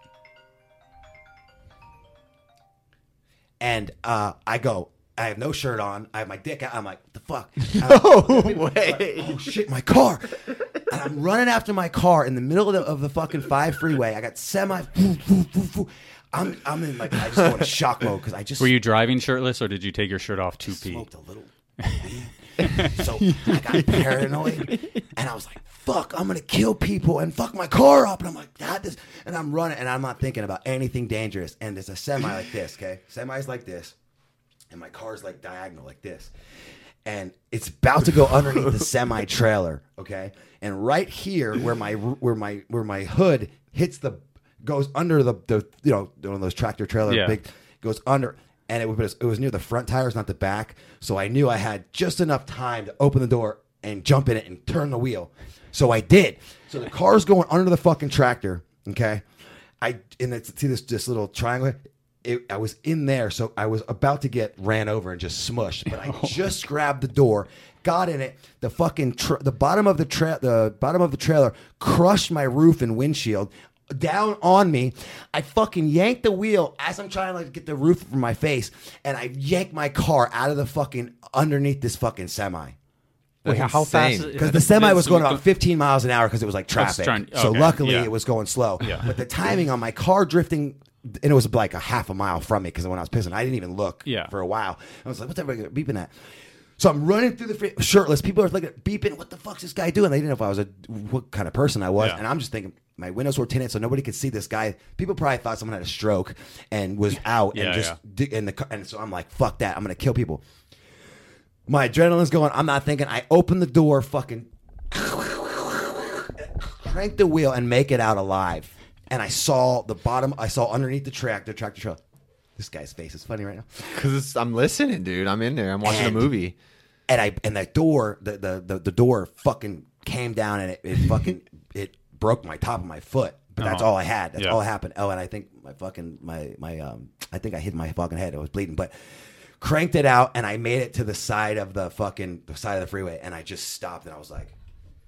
And I have no shirt on. I have my dick out. I'm like, what the fuck? Oh, shit, my car. And I'm running after my car in the middle of the fucking 5 freeway. I got semi... I'm in like I just go into shock mode because I just. Were you driving shirtless or did you take your shirt off to pee? Smoked a little. So I got paranoid and I was like, "Fuck! I'm gonna kill people and fuck my car up." And I'm like, "God, this," and I'm running and I'm not thinking about anything dangerous. And there's a semi like this, okay? Semi's like this, and my car's like diagonal like this, and it's about to go underneath the semi trailer, okay? And right here, where my hood hits the. Goes under the one of those tractor trailer big goes under, and it was near the front tires, not the back. So I knew I had just enough time to open the door and jump in it and turn the wheel. So I did. So the car's going under the fucking tractor. Okay, see this little triangle. I was in there, so I was about to get ran over and just smushed. But I just grabbed the door, got in it. The fucking the bottom of the trailer crushed my roof and windshield. Down on me, I fucking yanked the wheel as I'm trying to like get the roof from my face, and I yanked my car out of the fucking underneath this fucking semi. Wait, how fast? Because the semi was going about 15 miles an hour because it was like traffic. So luckily it was going slow. Yeah. But the timing on my car drifting, and it was like a half a mile from me because when I was pissing, I didn't even look for a while. I was like, what's everybody beeping at? So I'm running through the shirtless. People are like beeping. What the fuck's this guy doing? They didn't know if I was what kind of person I was. Yeah. And I'm just thinking, my windows were tinted, so nobody could see this guy. People probably thought someone had a stroke and was out and just in the car. And so I'm like, fuck that. I'm going to kill people. My adrenaline's going. I'm not thinking. I open the door, fucking crank the wheel and make it out alive. And I saw the bottom. I saw underneath the tractor trailer. This guy's face is funny right now. Because I'm listening, dude. I'm in there. I'm watching a movie. And that door, the door fucking came down and it fucking it broke my top of my foot. But that's all I had. That's all that happened. Oh, and I think my fucking I think I hit my fucking head. I was bleeding, but cranked it out and I made it to the side of the freeway and I just stopped and I was like,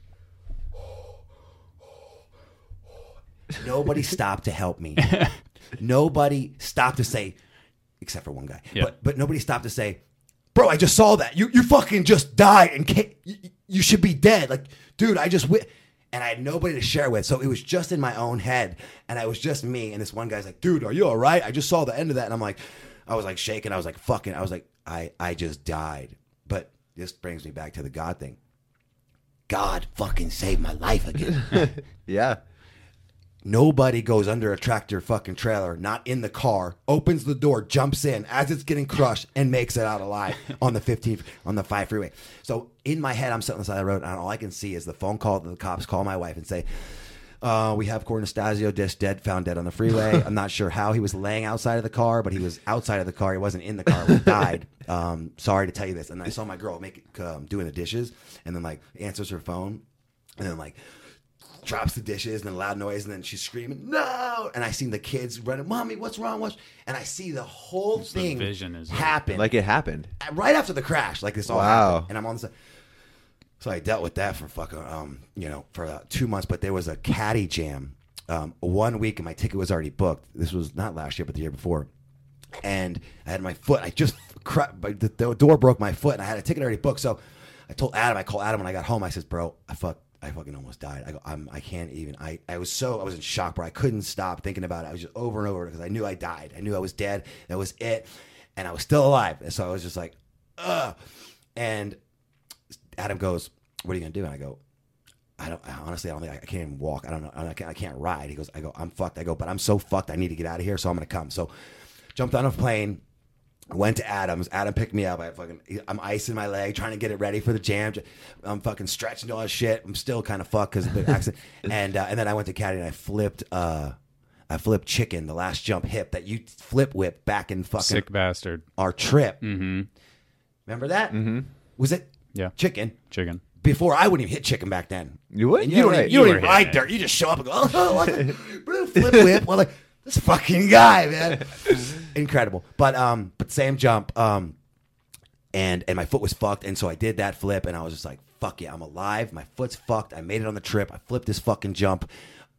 nobody stopped to help me. Nobody stopped to say, except for one guy, but nobody stopped to say, bro, I just saw that. You fucking just died and you should be dead. Like, dude, and I had nobody to share with. So it was just in my own head and I was just me. And this one guy's like, dude, are you all right? I just saw the end of that. And I was like shaking. I was like, I just died. But this brings me back to the God thing. God fucking saved my life again. Yeah. Nobody goes under a tractor fucking trailer, not in the car, opens the door, jumps in as it's getting crushed, and makes it out alive on the 5 freeway. So in my head, I'm sitting on the side of the road, and all I can see is the phone call that the cops call my wife and say, we have Corey Anastasio found dead on the freeway. I'm not sure how he was laying outside of the car, but he was outside of the car. He wasn't in the car when he died. Sorry to tell you this. And I saw my girl doing the dishes, and then like answers her phone, and then like drops the dishes and a loud noise, and then she's screaming, no! And I seen the kids running, Mommy, what's wrong? And I see the whole thing happen. Like it happened. Right after the crash, like this all happened. And I'm on the side. So I dealt with that for fucking, for 2 months, but there was a caddy jam 1 week and my ticket was already booked. This was not last year, but the year before. And I had my foot, the door broke my foot and I had a ticket already booked. So I called Adam when I got home. I said, bro, I fucking almost died. I go, I can't even. I was in shock, bro. I couldn't stop thinking about it. I was just over and over because I knew I died. I knew I was dead. That was it, and I was still alive. And so I was just like, ugh. And Adam goes, "What are you gonna do?" And I go, I don't think I can't even walk. I don't know. I can't ride. He goes, I'm fucked. I go, but I'm so fucked. I need to get out of here, so I'm gonna come. So jumped on a plane. I went to Adam's. Adam picked me up. I'm icing my leg, trying to get it ready for the jam. I'm fucking stretching all this shit. I'm still kind of fucked because of the accident. And then I went to Caddy and I flipped chicken, the last jump hip that you flip whip back in fucking sick bastard. Our trip. Mm-hmm. Remember that? Mm-hmm. Was it? Yeah. Chicken. Before I wouldn't even hit chicken back then. You would? You don't even ride dirt. You just show up and go, flip whip. Well, like this fucking guy, man. Incredible. But same jump. And my foot was fucked, and so I did that flip, and I was just like, fuck yeah, I'm alive. My foot's fucked. I made it on the trip. I flipped this fucking jump.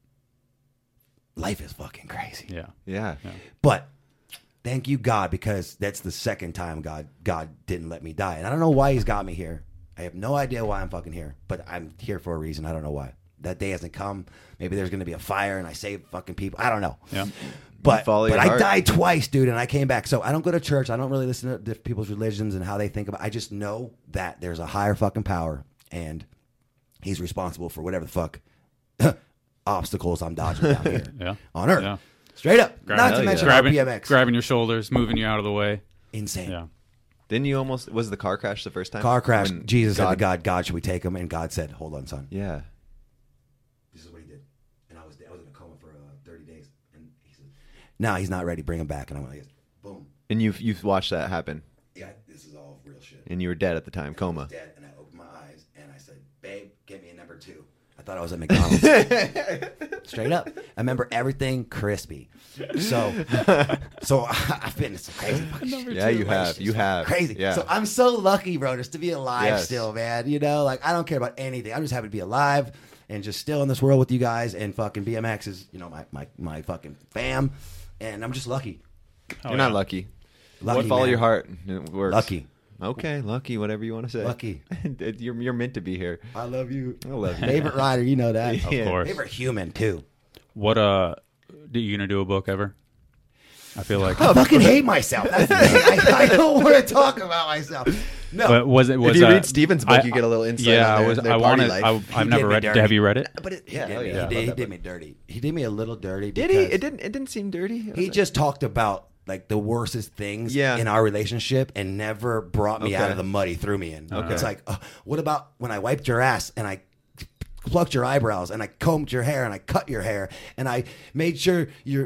Life is fucking crazy. Yeah. But thank you, God, because that's the second time God didn't let me die. And I don't know why he's got me here. I have no idea why I'm fucking here, but I'm here for a reason. I don't know why. That day hasn't come. Maybe there's going to be a fire and I save fucking people. I don't know. Yeah. But I died twice, dude, and I came back. So I don't go to church. I don't really listen to people's religions and how they think about it. I just know that there's a higher fucking power, and he's responsible for whatever the fuck obstacles I'm dodging down here on Earth. Yeah. Straight up. Not to mention BMX. Grabbing your shoulders, moving you out of the way. Insane. Yeah. Didn't you almost... Was the car crash the first time? Car crash. Jesus said to God, should we take him? And God said, hold on, son. Yeah. This is what he did. And I was in a coma for 30 days. And he said, no, he's not ready. Bring him back. And I went like this. Boom. And you've watched that happen? Yeah, this is all real shit. And you were dead at the time, coma. I was dead, and I opened my eyes, and I said, babe, get me a number 2. I thought I was at McDonald's. Straight up. I remember everything crispy. So I've been in some crazy fucking shit. Yeah, you have. Crazy. Yeah. So I'm so lucky, bro, just to be alive still, man. You know, like I don't care about anything. I'm just happy to be alive and just still in this world with you guys. And fucking BMX is, you know, my fucking fam. And I'm just lucky. You're not lucky. Follow your heart. It works. Lucky. Okay, lucky, whatever you want to say. Lucky. You're meant to be here. I love you. I love you. Favorite rider, you know that. Of course. Favorite human, too. What, are you going to do a book ever? I feel like... I fucking hate myself. That's the thing. I don't want to talk about myself. No. But if you read Steven's book, you get a little insight. Yeah, on I've never read it. Have you read it? But he did me dirty. He did me a little dirty. Did he? It didn't seem dirty. He just talked about like the worstest things in our relationship and never brought me out of the mud he threw me in. Okay. It's like, what about when I wiped your ass and I plucked your eyebrows and I combed your hair and I cut your hair and I made sure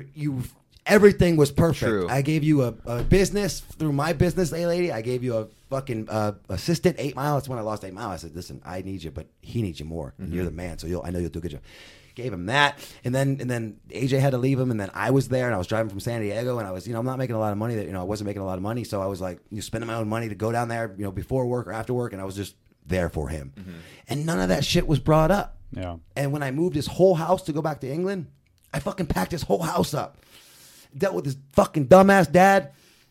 everything was perfect. True. I gave you a business through my business, lady. I gave you a fucking assistant 8 Mile. That's when I lost 8 Mile. I said, listen, I need you, but he needs you more. And you're the man, so I know you'll do a good job. Gave him that, and then AJ had to leave him, and then I was there, and I was driving from San Diego, and I was, I'm not making a lot of money. I wasn't making a lot of money, so I was like, spending my own money to go down there, before work or after work, and I was just there for him. Mm-hmm. And none of that shit was brought up. Yeah. And when I moved his whole house to go back to England, I fucking packed his whole house up. Dealt with his fucking dumbass dad,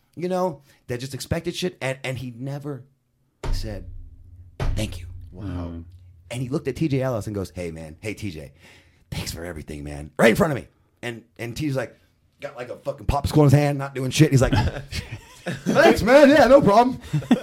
that just expected shit, and he never said thank you. Wow. And he looked at TJ Ellis and goes, hey TJ, thanks for everything, man. Right in front of me. And TJ's like, got like a fucking popsicle in his hand, not doing shit. He's like, thanks, man. Yeah, no problem.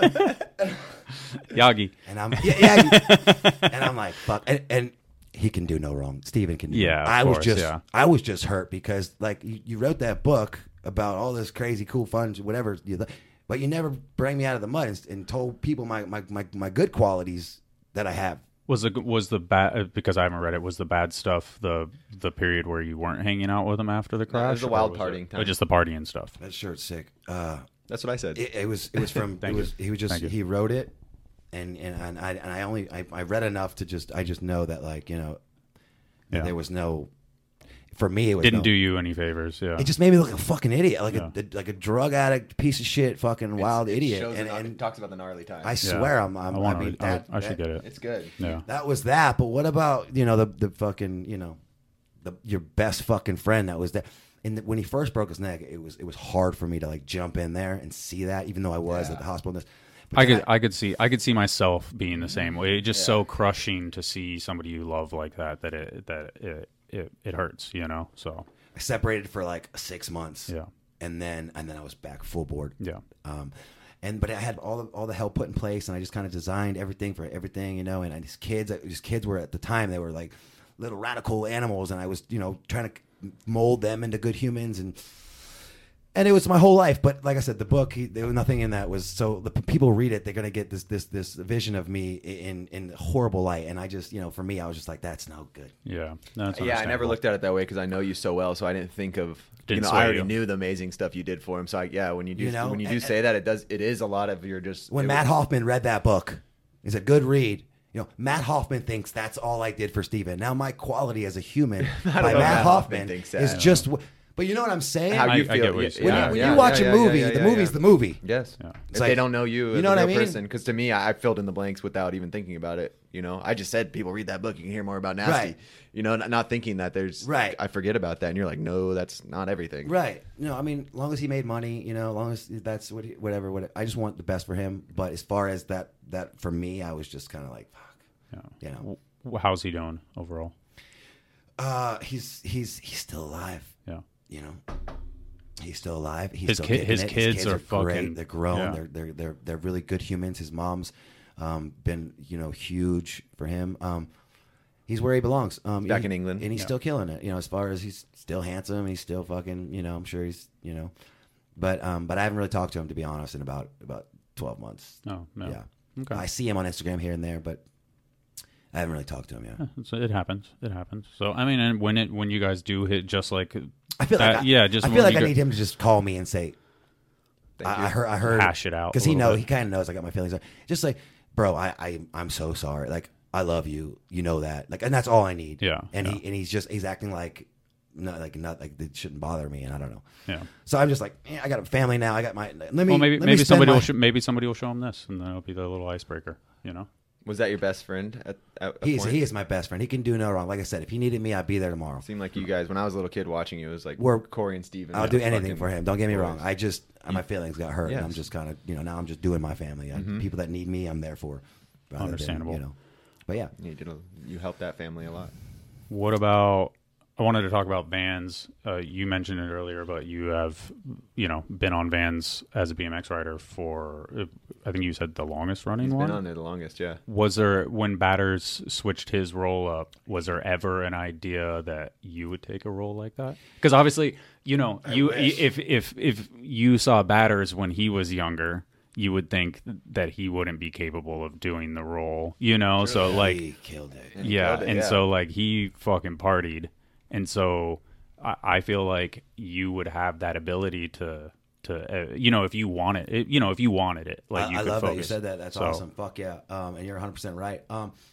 Yagi. And I'm Yagi. And I'm like, fuck. And he can do no wrong. Steven can do no wrong. I was just hurt because like you wrote that book about all this crazy, cool, fun, whatever, but you never bring me out of the mud and told people my good qualities that I have. Was the bad, because I haven't read it, was the bad stuff the period where you weren't hanging out with him after the crash? No, it was the wild partying time. Or just the partying stuff? That shirt's sick. That's what I said. It was from he wrote it and I read enough to I just know that like, that there was no, for me it was didn't do you any favors. Yeah. It just made me look like a fucking idiot, like a drug addict, piece of shit, fucking wild idiot. And talks about the gnarly time. I swear I should get it. It's good. Yeah. That was that. But what about the fucking your best fucking friend that was there? And when he first broke his neck, it was hard for me to like jump in there and see that, even though I was at the hospital. I could see myself being the same way. It's just so crushing to see somebody you love like that it hurts, So I separated for like 6 months. Yeah. And then I was back full board. Yeah. But I had all the help put in place, and I just kind of designed everything for everything, and these kids were at the time, they were like little radical animals, and I was trying to mold them into good humans, and And it was my whole life. But like I said, the book, there was nothing in that was so the people read it, they're going to get this vision of me in horrible light. And I just, for me, I was just like, that's no good. Yeah. I never looked at it that way because I know you so well. So I didn't think of, I already knew the amazing stuff you did for him. So when you do say that, it is a lot of your just. When Matt Hoffman read that book, it's a good read. Matt Hoffman thinks that's all I did for Steven. Now my quality as a human by Matt Hoffman is just. But you know what I'm saying? How you feel. When you watch a movie, the movie's the movie. Yes. Yeah. If they don't know you as a real person. Because to me, I filled in the blanks without even thinking about it. I just said, people read that book, you can hear more about Nasty. Right. Not thinking that there's... Right. I forget about that. And you're like, no, that's not everything. Right. As long as he made money, as long as that's whatever. I just want the best for him. But as far as that for me, I was just kind of like, fuck. Yeah. How's he doing overall? He's still alive. Yeah. He's still alive. He's his still his kids are fucking great. They're grown. Yeah. They're really good humans. His mom's been huge for him. He's where he belongs. Back in England, and he's still killing it. As far as he's still handsome. He's still fucking. I'm sure he's but I haven't really talked to him, to be honest, in about 12 months. Oh no. Yeah. Okay. I see him on Instagram here and there, but I haven't really talked to him yet. So it happens. So I mean, and when you guys do hit, just like I feel like I need him to just call me and say, I heard hash it out because he kind of knows I got my feelings. Just like, bro, I'm so sorry. Like, I love you. You know that. Like, and that's all I need. Yeah. And he's acting like not like it shouldn't bother me, and I don't know. Yeah. So I'm just like, I got a family now. I got my. Maybe somebody will show him this, and then it'll be the little icebreaker. Was that your best friend at He is my best friend. He can do no wrong. Like I said, if he needed me, I'd be there tomorrow. It seemed like you guys, when I was a little kid watching you, it was like Corey and Steven. I'll do anything for him. Don't get me wrong. My feelings got hurt. Yes. And I'm just kind of, now I'm just doing my family. People that need me, I'm there for. Understandable. But yeah. You helped that family a lot. What about... I wanted to talk about Vans. You mentioned it earlier, but you have, been on Vans as a BMX rider for, I think you said the longest running one? He's been on it the longest, yeah. Was there, when Batters switched his role up, was there ever an idea that you would take a role like that? Because obviously, if you saw Batters when he was younger, you would think that he wouldn't be capable of doing the role, So like, he killed it. Yeah, so like he fucking partied. And so I feel like you would have that ability to if you wanted it, if you wanted it, like you could love focus. That you said that. That's awesome. Fuck yeah. And you're 100% right.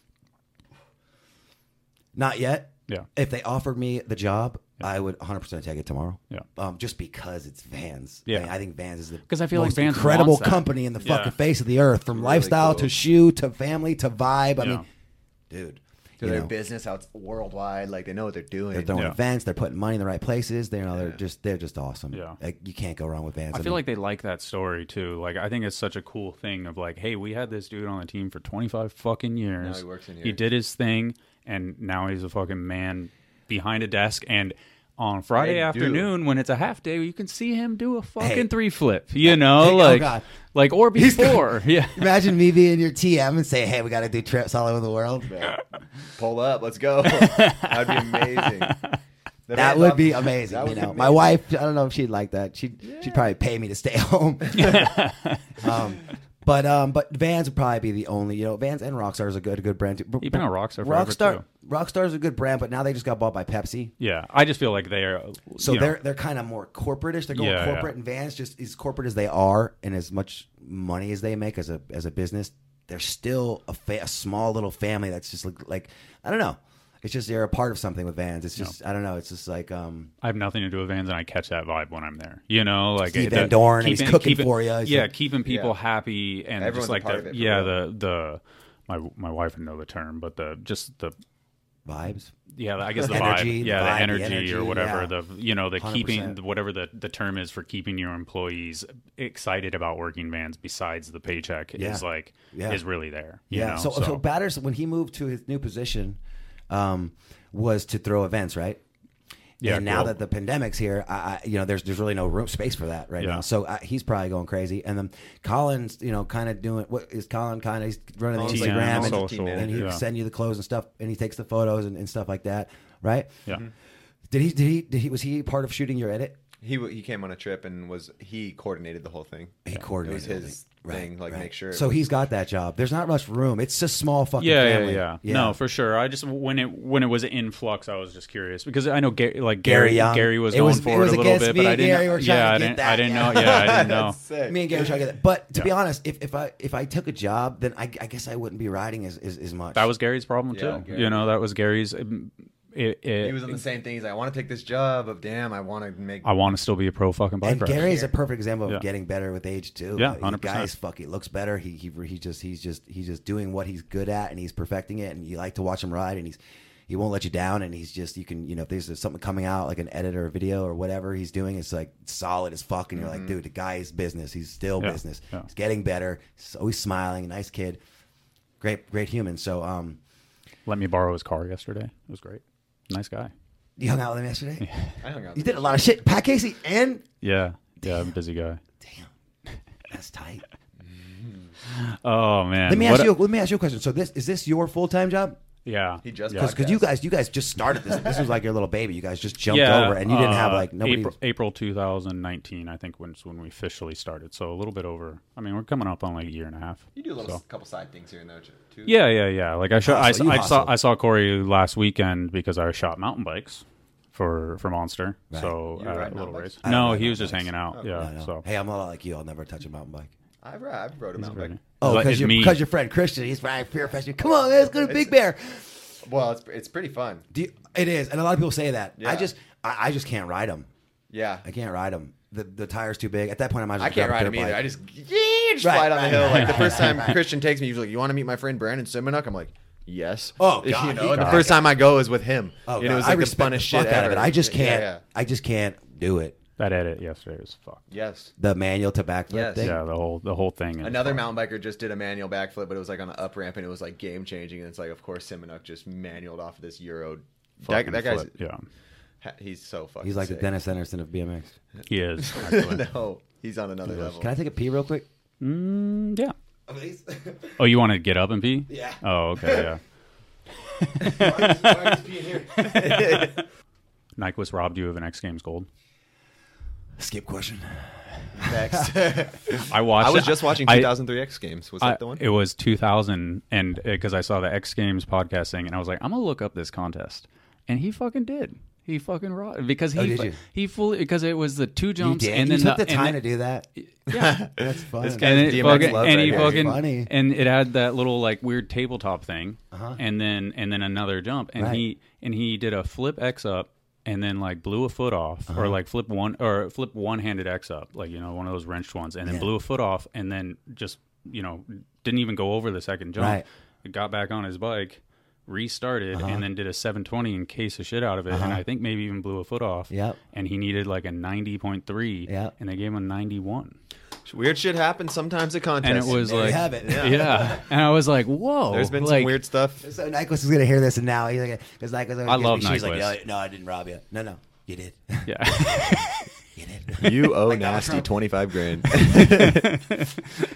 Not yet. Yeah. If they offered me the job, I would 100% take it tomorrow. Yeah. Just because it's Vans. Yeah. I think Vans is the I feel most like Vans incredible company in the fucking face of the earth, from really lifestyle cool. to shoe to family to vibe. I mean, dude. To their business, how it's worldwide, like they know what they're doing. They're throwing events, they're putting money in the right places. They're just awesome. Yeah, like, you can't go wrong with Vans. I feel like they like that story too. Like, I think it's such a cool thing of like, hey, we had this dude on the team for 25 fucking years. Now he works in here. He did his thing, and now he's a fucking man behind a desk. And on Friday afternoon, when it's a half day, you can see him do a fucking 3-flip. Like or before. Yeah. Imagine me being your TM and say, "Hey, we got to do trips all over the world." Pull up, let's go. That'd be amazing. That would be amazing. My wife, I don't know if she'd like that. She'd probably pay me to stay home. But Vans would probably be the only. Vans and Rockstar is a good brand too. You've been a Rockstar forever too. Rockstar is a good brand, but now they just got bought by Pepsi. Yeah, I just feel like they're they're kind of more corporate-ish. They're going corporate, and Vans, just as corporate as they are, and as much money as they make as a business, they're still a small little family that's just like I don't know. It's just they're a part of something with Vans. It's just I don't know. It's just like I have nothing to do with Vans, and I catch that vibe when I'm there. Like Steve Van Dorn, and he's cooking for you. Keeping people happy, and everyone's just like a part of it. My wife would know the term, but the vibes. Yeah, I guess the energy, vibe. Yeah, the energy or whatever. Yeah. The keeping whatever the term is for keeping your employees excited about working Vans besides the paycheck is really there. So Batters, when he moved to his new position, was to throw events, right? Yeah. And now that the pandemic's here, there's really no space for that right now. So he's probably going crazy. And then Colin's, kind of doing what is Colin kind of he's running the Instagram and he send you the clothes and stuff, and he takes the photos and stuff like that, right? Yeah. Was he part of shooting your edit? He came on a trip and he coordinated the whole thing. He coordinated it was his thing, make sure. So he's got that job. There's not much room. It's a small fucking family. Yeah. No, for sure. I just when it was in flux, I was just curious because I know Gary Young. Gary was going for it a little bit, but I didn't. I didn't know. Yeah, I didn't know. Me and Gary were trying to get that. But to be honest, if I took a job, then I guess I wouldn't be riding as much. That was Gary's problem too. Gary. You know, that was Gary's. He was on the same thing. He's like, I want to take this job of I want to still be a pro fucking bike rider. And Gary's a perfect example of getting better with age too. Yeah, 100%. The guy's fucking looks better. He's just doing what he's good at and he's perfecting it. And you like to watch him ride and he won't let you down. And he's just if there's something coming out like an edit or a video or whatever he's doing, it's like solid as fuck. And you're like, dude, the guy is business. He's still business. Yeah. He's getting better. He's always smiling. Nice kid. Great human. So let me borrow his car yesterday. It was great. Nice guy. You hung out with him yesterday? Yeah. I hung out with You did a lot of shit. Pat Casey and... Yeah. Damn. Yeah, I'm a busy guy. Damn. That's tight. Oh, man. Let me ask you a question. So is this your full-time job? Yeah. He just because you guys just started this. This was like your little baby. You guys just jumped over and you didn't have like nobody. April 2019, I think, when we officially started. So a little bit over. I mean, we're coming up on like a year and a half. You do a couple side things here and there too. Yeah. Like I saw Corey last weekend because I shot mountain bikes for Monster. Right. So a little race. No, he was just hanging out. Yeah. No. So hey, I'm a lot like you. I'll never touch a mountain bike. I've rode a mountain bike. Oh, because your friend Christian, he's riding Pure Fest. Come on, man, let's go to Big Bear. Well, it's pretty fun. It is, and a lot of people say that. Yeah. I just can't ride them. Yeah, I can't ride them. The tire's too big. At that point, I can't ride them either. I just fly down the hill. Like the first time Christian takes me, he's like, "You want to meet my friend Brandon Simonuk?" I'm like, "Yes." Oh, God, the first time I go is with him. Oh, it was like the funnest shit ever. I just can't. Yeah. I just can't do it. That edit yesterday was fucked. Yes. The manual to backflip thing? Yeah, the whole thing. Another mountain biker just did a manual backflip, but it was like on an up ramp, and it was like game changing. And it's like, of course, Simonuk just manualed off of this Euro. That guy's he's so fucking. He's like sick. The Dennis Anderson of BMX. He is. No, he's on another level. Can I take a pee real quick? Yeah. Oh, you want to get up and pee? Yeah. Oh, okay. Yeah. Why is pee in here? Nyquist robbed you of an X Games gold. Skip question. Next. I was just watching 2003 X Games. Was that the one? It was 2000, and because I saw the X Games podcast thing, and I was like, I'm gonna look up this contest, and he fucking did. He fucking robbed because he fully because it was the two jumps and then you took the time to do that. Yeah, that's fun. And it had that little like weird tabletop thing, and then another jump, and he did a flip X up. And then like blew a foot off, or like flip one-handed X up, like one of those wrenched ones, and then blew a foot off, and then just didn't even go over the second jump. Right. It got back on his bike, restarted, and then did a 720 and case the shit out of it, and I think maybe even blew a foot off. Yep. And he needed like a 90.3, yep. And they gave him a 91. Weird shit happens sometimes at contests. And it was like, have it. Yeah. And I was like, whoa. There's been some weird stuff. So Nyquist is going to hear this, and now he's like, because Nyquist. I love Nyquist. She's like, no, I didn't rob you. No, you did. Yeah. You did. You owe like Nasty $25,000.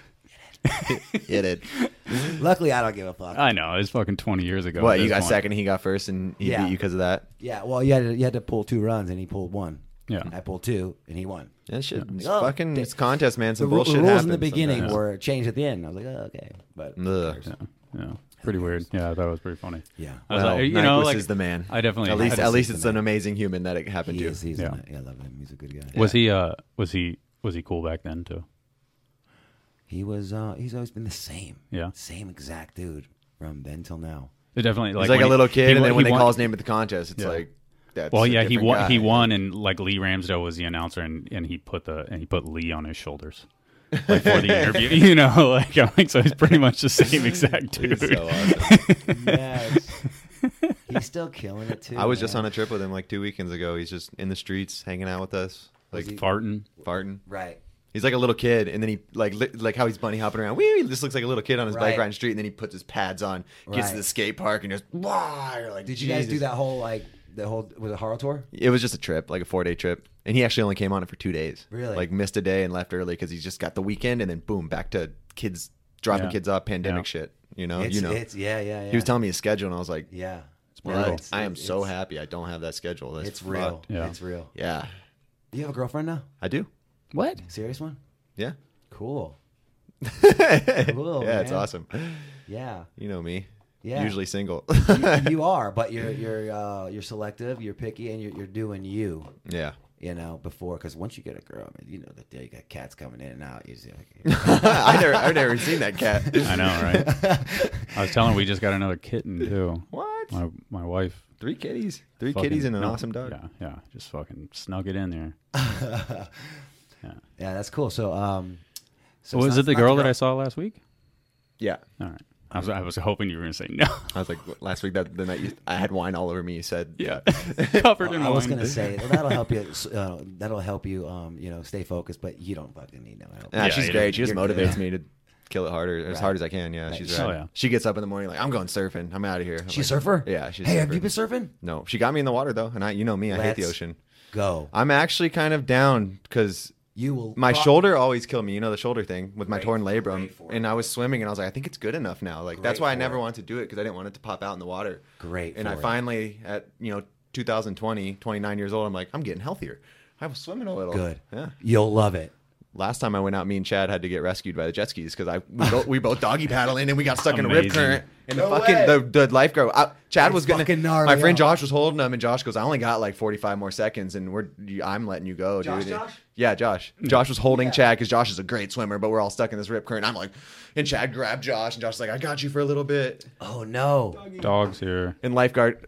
You did. Luckily, I don't give a fuck. I know. It was fucking 20 years ago. What, you got second, he got first, and he beat you because of that? Yeah, well, you had to pull 2 runs, and he pulled 1. Yeah. I pulled 2, and he won. That shit, it's contest, man. Some bullshit The rules happens in the beginning sometimes. were changed at the end. I was like, oh, okay. But yeah. Pretty weird. Yeah, that was pretty funny. Yeah. I was well, like, Nyquist is the man. I definitely. At least it's an amazing human that it happened to. I love him. He's a good guy. Was he cool back then too? He was. He's always been the same. Yeah. Same exact dude from then till now. It definitely he's like a little kid, and then when they call his name at the contest, it's like. He won. He won, and like Lee Ramsdale was the announcer, and he put Lee on his shoulders, like for the interview. So he's pretty much the same exact dude. He's so awesome. Yes. He's still killing it too. I was just on a trip with him like 2 weekends ago. He's just in the streets hanging out with us, like farting. Right. He's like a little kid, and then he like how he's bunny hopping around. He just looks like a little kid on his bike riding the street, and then he puts his pads on, gets to the skate park, and just you're like, did you guys do that whole was it a horror tour? It was just a trip, like a 4-day trip, and he actually only came on it for 2 days. Really? Like missed a day and left early because he's just got the weekend, and then boom, back to kids dropping kids off, pandemic shit. It's yeah. He was telling me his schedule, and I was like, yeah, it's brutal. I am so happy I don't have that schedule. It's real. Yeah. It's real. Yeah. Do you have a girlfriend now? I do. What? Serious one? Yeah. Cool. Cool. Yeah, man. It's awesome. Yeah. You know me. Yeah. Usually single. you are, but you're selective, you're picky, and you're doing you. Yeah. You know, before, because once you get a girl, I mean, you know that you got cats coming in and out. You see, I've never seen that cat. I know, right? I was telling her we just got another kitten too. What? My wife. 3 kitties. 3 kitties and an awesome dog. Yeah. Just fucking snug it in there. Yeah, that's cool. So, was it the girl that I saw last week? Yeah. All right. I was hoping you were going to say no. I was like, last week, the night I had wine all over me, you said. Yeah. Covered in wine. I was going to say, that'll help you, you know, stay focused, but you don't fucking need no help. Nah, she's great. She just motivates me to kill it harder, as hard as I can. Yeah, she's right. Oh, yeah. She gets up in the morning like, I'm going surfing. I'm out of here. She's a surfer? Yeah, she's Hey, a surfer. have you been surfing? No. She got me in the water, though, and you know me, I hate the ocean. Go. I'm actually kind of down because my shoulder always killed me. You know the shoulder thing with my torn labrum. And I was swimming, and I was like, I think it's good enough now. Like that's why I never wanted to do it because I didn't want it to pop out in the water. Great. And I finally, at 2020, 29 years old, I'm like, I'm getting healthier. I was swimming a little. Good. Yeah. You'll love it. Last time I went out, me and Chad had to get rescued by the jet skis because we both doggy paddling and we got stuck in a rip current. And the lifeguard, Chad was gonna. My friend Josh was holding him, and Josh goes, "I only got like 45 more seconds, and I'm letting you go, dude." Josh? Yeah, Josh. Josh was holding Chad because Josh is a great swimmer, but we're all stuck in this rip current. I'm like, and Chad grabbed Josh, and Josh was like, "I got you for a little bit." Oh no! Dogs here. And lifeguard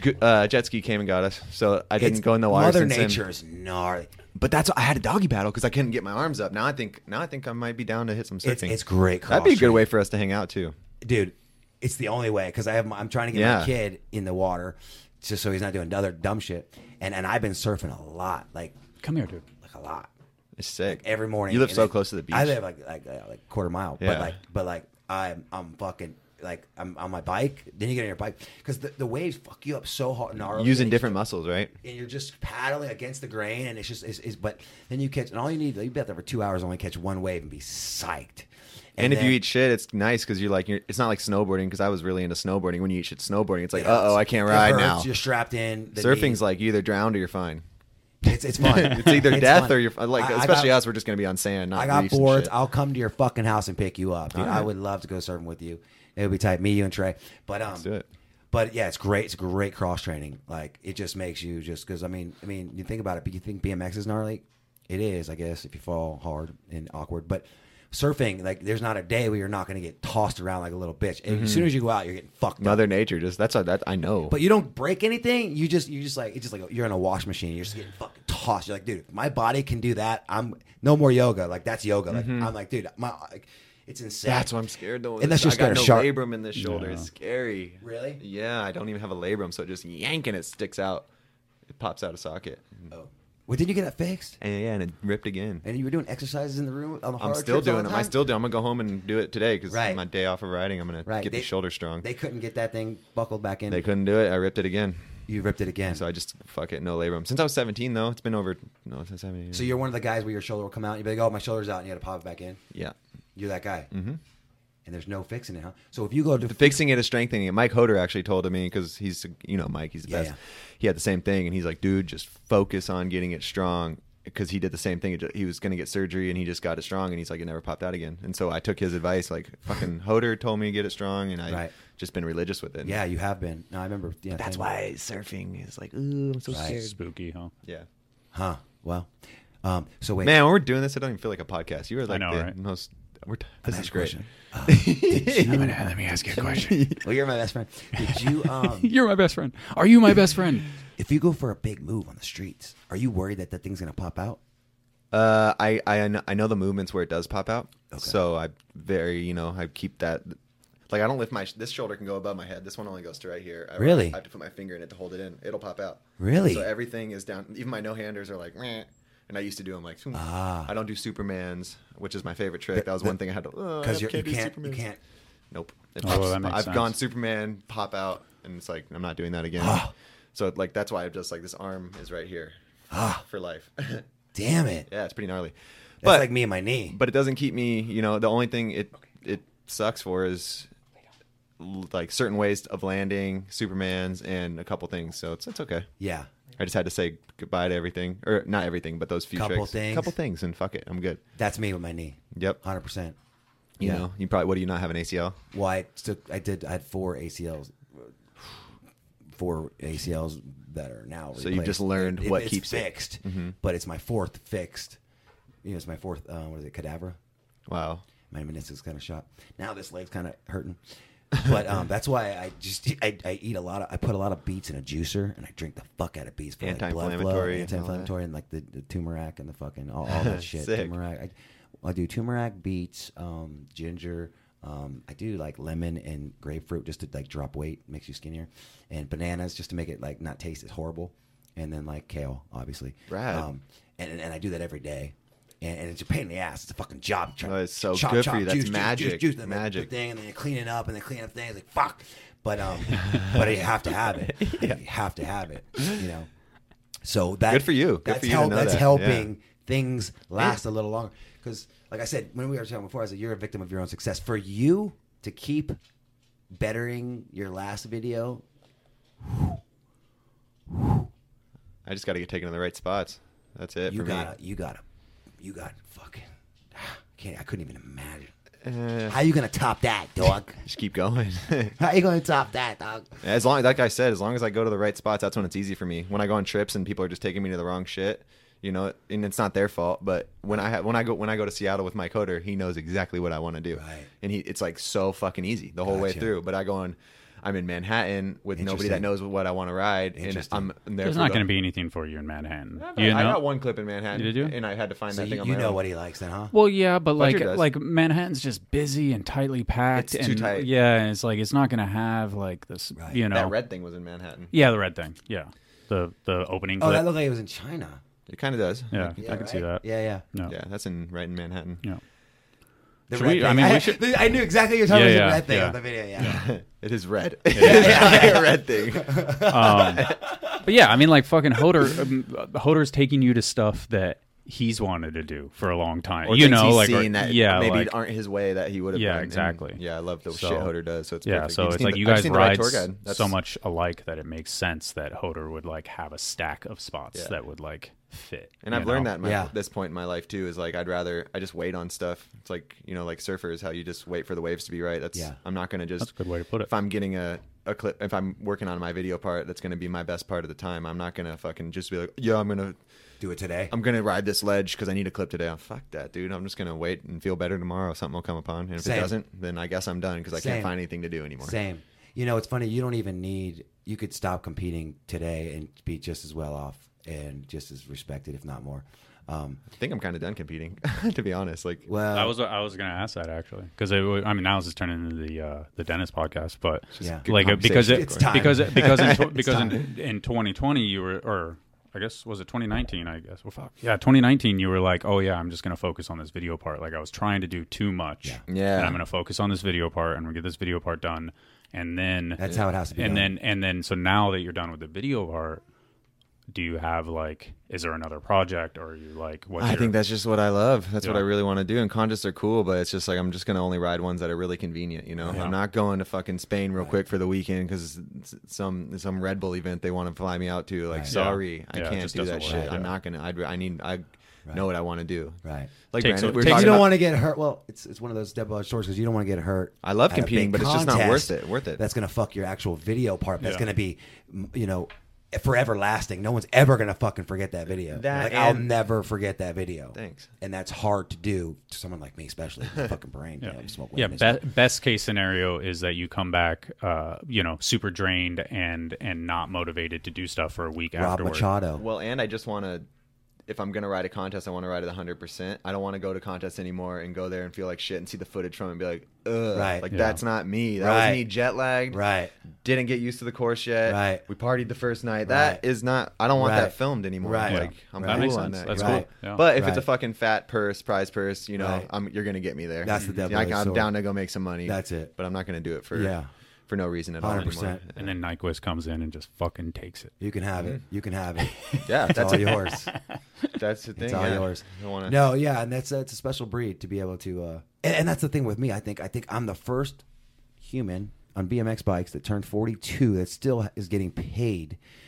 jet ski came and got us, so I didn't go in the water. Mother Nature is gnarly. But I had a doggy paddle because I couldn't get my arms up. Now I think I might be down to hit some surfing. It's great. That'd be a good way for us to hang out too, dude. It's the only way because I'm trying to get my kid in the water, just so he's not doing other dumb shit. And I've been surfing a lot, like come here, dude, like a lot. It's sick. Like every morning. You live so close to the beach. I live like quarter mile, but I'm fucking. Like I'm on my bike, then you get on your bike because the waves fuck you up so hard. Using different muscles, right? And you're just paddling against the grain, and it's just but then you catch, and all you need, you bet there for 2 hours only catch one wave and be psyched. And if you eat shit, it's nice because it's not like snowboarding because I was really into snowboarding. When you eat shit snowboarding, it's like, I can't ride now. You're strapped in. Surfing's like you either drowned or you're fine. It's fun. It's either death or you're like, especially us, we're just going to be on sand. Not I got boards. I'll come to your fucking house and pick you up. Dude, I would love to go surfing with you. It would be tight. Me, you, and Trey. But let's do it. But yeah, it's great. It's great cross training. Like it just makes you because I mean, you think about it. But you think BMX is gnarly? It is, I guess, if you fall hard and awkward. But surfing, like, there's not a day where you're not going to get tossed around like a little bitch. Mm-hmm. As soon as you go out, you're getting fucked up. Mother Nature, that I know. But you don't break anything. You just like it's just like you're in a wash machine. You're just getting fucking tossed. You're like, dude, if my body can do that, I'm no more yoga. Like that's yoga. Like I'm like, dude, it's insane. That's why I'm scared though. And that's just I got no labrum in this shoulder. It's scary. Really? Yeah, I don't even have a labrum, so just yanking it sticks out. It pops out of socket. Oh. Well, did you get that fixed? And it ripped again. And you were doing exercises in the room on the hard I'm still doing them. I still do. I'm gonna go home and do it today because my day off of riding. I'm gonna get the shoulder strong. They couldn't get that thing buckled back in. They couldn't do it. I ripped it again. You ripped it again. So I just fuck it, no labrum. Since I was 17 though, it's been over. No, since 17. So you're one of the guys where your shoulder will come out. And you'll be like, oh, my shoulder's out, and you got to pop it back in. Yeah. You're that guy. Mm-hmm. And there's no fixing it, huh? So if you go to fixing it is strengthening it. Mike Hoder actually told me because he's Mike, he's the best. Yeah. He had the same thing, and he's like, dude, just focus on getting it strong. Because he did the same thing. He was going to get surgery, and he just got it strong, and he's like, it never popped out again. And so I took his advice. Like, fucking Hoder told me to get it strong, and I just been religious with it. Yeah, you have been. No, I remember. Yeah, that's why surfing is like, ooh, I'm so scared. Spooky, huh? Yeah. Huh. Well, so wait. Man, when we're doing this, it doesn't even feel like a podcast. You were like right? most... This is great. Let me ask you a question. Well, you're my best friend. Did you? You're my best friend. Are you my best friend? If you go for a big move on the streets, are you worried that thing's gonna pop out? I know the movements where it does pop out. Okay. So I I keep that. Like I don't lift this shoulder can go above my head. This one only goes to right here. Really? I have to put my finger in it to hold it in. It'll pop out. Really? So everything is down. Even my no-handers are like, meh. And I used to do them like, I don't do Supermans, which is my favorite trick. That was one thing I had to, because you can't. Nope. That makes sense. I've gone Superman, pop out, and it's like, I'm not doing that again. So like, that's why I'm just like, this arm is right here for life. Damn it. Yeah, it's pretty gnarly. That's like me and my knee. But it doesn't keep me, the only thing it sucks for is like certain ways of landing, Supermans, and a couple things. So it's okay. Yeah. I just had to say goodbye to everything, or not everything, but those few couple things, and fuck it, I'm good. That's me with my knee. Yep, 100%. You know, you probably. What do you not have an ACL? Well, I had 4 ACLs. 4 ACLs that are now replaced. So you just learned what keeps fixed, Mm-hmm. but it's my 4th fixed. You know, it's my 4th. What is it? Cadavra. Wow. My meniscus kind of shot. Now this leg's kind of hurting, but that's why I eat a lot of. I put a lot of beets in a juicer, and I drink the fuck out of beets for anti-inflammatory, and like the turmeric and the fucking all that shit. Sick. Turmeric. I do turmeric, beets, ginger. I do like lemon and grapefruit just to like drop weight, makes you skinnier, and bananas just to make it like not taste as horrible, and then like kale, obviously. Rad. And I do that every day, and it's a pain in the ass. It's a fucking job. It's so good for you. That's magic. Juice, magic. Thing, and then you clean it up, and then clean up things like fuck. But but you have to have it. Yeah. You have to have it. You know. So that good for you. Good for you to know that's that. helping things last a little longer. Because, like I said, when we were talking before, I said you're a victim of your own success. For you to keep bettering your last video, I just got to get taken to the right spots. That's it. You for gotta fucking. I couldn't even imagine. How you gonna top that, dog? Just keep going. How you gonna top that, dog? As long, like I said, as long as I go to the right spots, that's when it's easy for me. When I go on trips and people are just taking me to the wrong shit, you know, and it's not their fault. But when I go to Seattle with Mike Hoder, he knows exactly what I want to do, right. And it's like so fucking easy the whole way through. But I'm in Manhattan with nobody that knows what I want to ride, and I'm there. There's not going to be anything for you in Manhattan. I got one clip in Manhattan. Did you? And I had to find that thing on my own. You know what he likes then, huh? Well, yeah, but like Manhattan's just busy and tightly packed. It's too tight. Yeah, and it's like it's not going to have like this, right. you know. That red thing was in Manhattan. Yeah, the red thing. Yeah, the opening clip. Oh, that looked like it was in China. It kind of does. Yeah, I can see that. Yeah. No. Yeah, that's right in Manhattan. Yeah. The red thing. I knew exactly what you're talking about. The red thing on the video. Yeah. It is red. It's a red thing. But yeah, I mean, like fucking Hoder's taking you to stuff that he's wanted to do for a long time. Or you know, he's like seen that maybe aren't his way that he would have. Yeah, done. exactly. And, I love the shit Hoder does. So it's yeah. perfect. So it's like you guys ride so much alike that it makes sense that Hoder would like have a stack of spots that would like fit. And I've learned that at this point in my life too. Is like I just wait on stuff. It's like like surfers, how you just wait for the waves to be right. I'm not going to just. That's a good way to put it. If I'm getting a clip, if I'm working on my video part, that's going to be my best part of the time. I'm not going to fucking just be like, I'm going to do it today. I'm going to ride this ledge because I need a clip today. Oh, fuck that, dude. I'm just going to wait and feel better tomorrow. Something will come upon. And if it doesn't, then I guess I'm done because I can't find anything to do anymore. Same. You know, it's funny. You don't even need. You could stop competing today and be just as well off and just as respected, if not more. I think I'm kind of done competing, to be honest. Like, well, I was going to ask that actually because now it's just turning into the Dennis podcast, but like because in 2020 you were, or I guess was it 2019? I guess 2019 you were like, oh yeah, I'm just going to focus on this video part. Like I was trying to do too much, and I'm going to focus on this video part and we'll get this video part done, and then that's how it has to be. And then so now that you're done with the video part. Do you have is there another project or are you like I think that's just what I love. That's what I really want to do. And contests are cool, but it's just like I'm just going to only ride ones that are really convenient, you know. Yeah. I'm not going to fucking Spain real quick for the weekend cuz some Red Bull event they want to fly me out to. Like sorry, I can't do that shit. I'm not going to I know what I want to do. Right. Like you don't want to get hurt. Well, it's one of those double-edged swords because you don't want to get hurt. I love competing, but it's just not worth it. That's going to fuck your actual video part. That's going to be, forever lasting. No one's ever gonna fucking forget that video. I'll never forget that video. Thanks. And that's hard to do to someone like me, especially with my fucking brain. Best case scenario is that you come back, super drained and not motivated to do stuff for a week afterward. Machado. Well, and I just want to. If I'm going to ride a contest, I want to ride it 100%. I don't want to go to contests anymore and go there and feel like shit and see the footage from it and be like, ugh. Right. That's not me. That was me jet lagged. Right. Didn't get used to the course yet. Right. We partied the first night. That is not, I don't want that filmed anymore. Right. I'm that cool makes on sense. that. That's cool. Yeah. But if it's a fucking fat prize purse, you're going to get me there. That's the devil. I'm down to go make some money. That's it. But I'm not going to do it for no reason at all anymore. And then Nyquist comes in and just fucking takes it. You can have it. You can have it. Yeah, that's all yours. That's the thing. It's all yours. And that's a special breed to be able to. And that's the thing with me. I think I'm the first human on BMX bikes that turned 42 that still is getting paid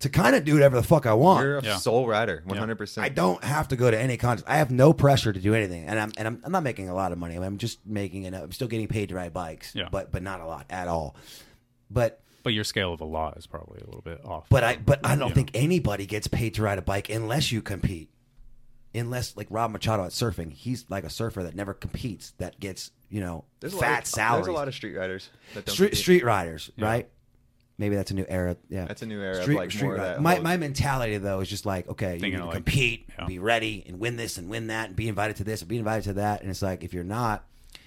to kind of do whatever the fuck I want. You're a soul rider, 100%. I don't have to go to any contest. I have no pressure to do anything, and I'm not making a lot of money. I'm just making enough. I'm still getting paid to ride bikes, but not a lot at all. But your scale of a lot is probably a little bit off. But I don't think anybody gets paid to ride a bike unless you compete. Unless, like Rob Machado at surfing, he's like a surfer that never competes, that gets, fat salaries. There's a lot of street riders that don't street riders, right? Maybe that's a new era. Yeah, that's a new era. Street more of that. My mentality though is just like, okay, you need to compete, be ready, and win this and win that, and be invited to this and be invited to that. And it's like if you're not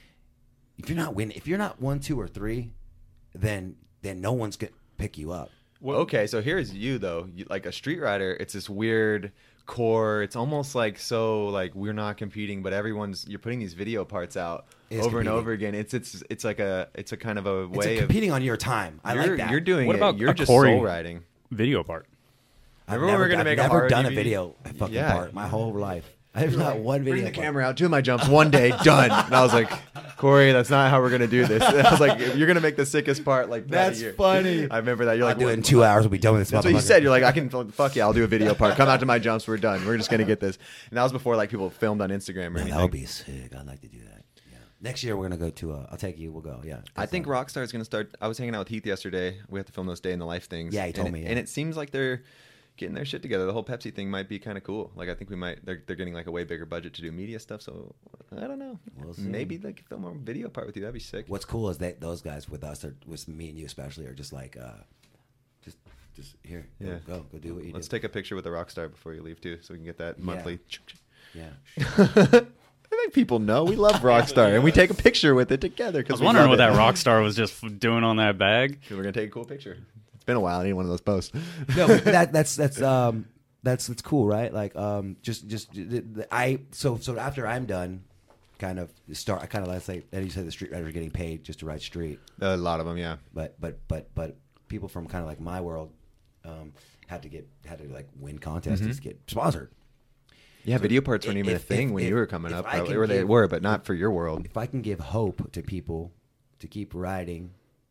1, 2, or 3, then no one's gonna pick you up. Well, okay, so here's you though. Like a street rider, it's this weird core. It's almost like we're not competing, but you're putting these video parts out over and over again. It's a kind of a way of competing on your time. I like that. You're doing what about you're just soul riding video part. I've never done a video fucking part my whole life. I have not one video. Bring the camera out, 2 of my jumps, one day, done. And I was like, Corey, that's not how we're gonna do this. And I was like, you're gonna make the sickest part like that's funny. I remember that. You're like, I'll do it in 2 hours. We'll be done with this. That's what you said. You're like, I can fuck yeah, I'll do a video part. Come out to my jumps. We're done. We're just gonna get this. And that was before like people filmed on Instagram or anything. That would be sick. I'd like to do that. Yeah. Next year we're gonna go to. I'll take you. We'll go. Yeah. I think Rockstar is gonna start. I was hanging out with Heath yesterday. We have to film those Day in the Life things. Yeah, he told me. Yeah. And it seems like they're getting their shit together. The whole Pepsi thing might be kind of cool. Like I think we might. They're getting like a way bigger budget to do media stuff. So I don't know. We'll see. Maybe they could film a video part with you. That'd be sick. What's cool is that those guys with us, with me and you especially, are just like, just here. Go do what you do. Let's take a picture with the Rockstar before you leave too, so we can get that monthly. Yeah. I think people know we love Rockstar, and we take a picture with it together. I was wondering what that Rockstar was just doing on that bag. We're gonna take a cool picture. It's been a while. I need one of those posts. No, but that's cool, right? Like, so after I'm done, I kind of like say, as you said, the street riders are getting paid just to ride street. A lot of them, yeah. But people from kind of like my world had to like win contests to get sponsored. Yeah, video parts weren't even a thing when you were coming up. Or they were, but not for your world. If I can give hope to people to keep riding,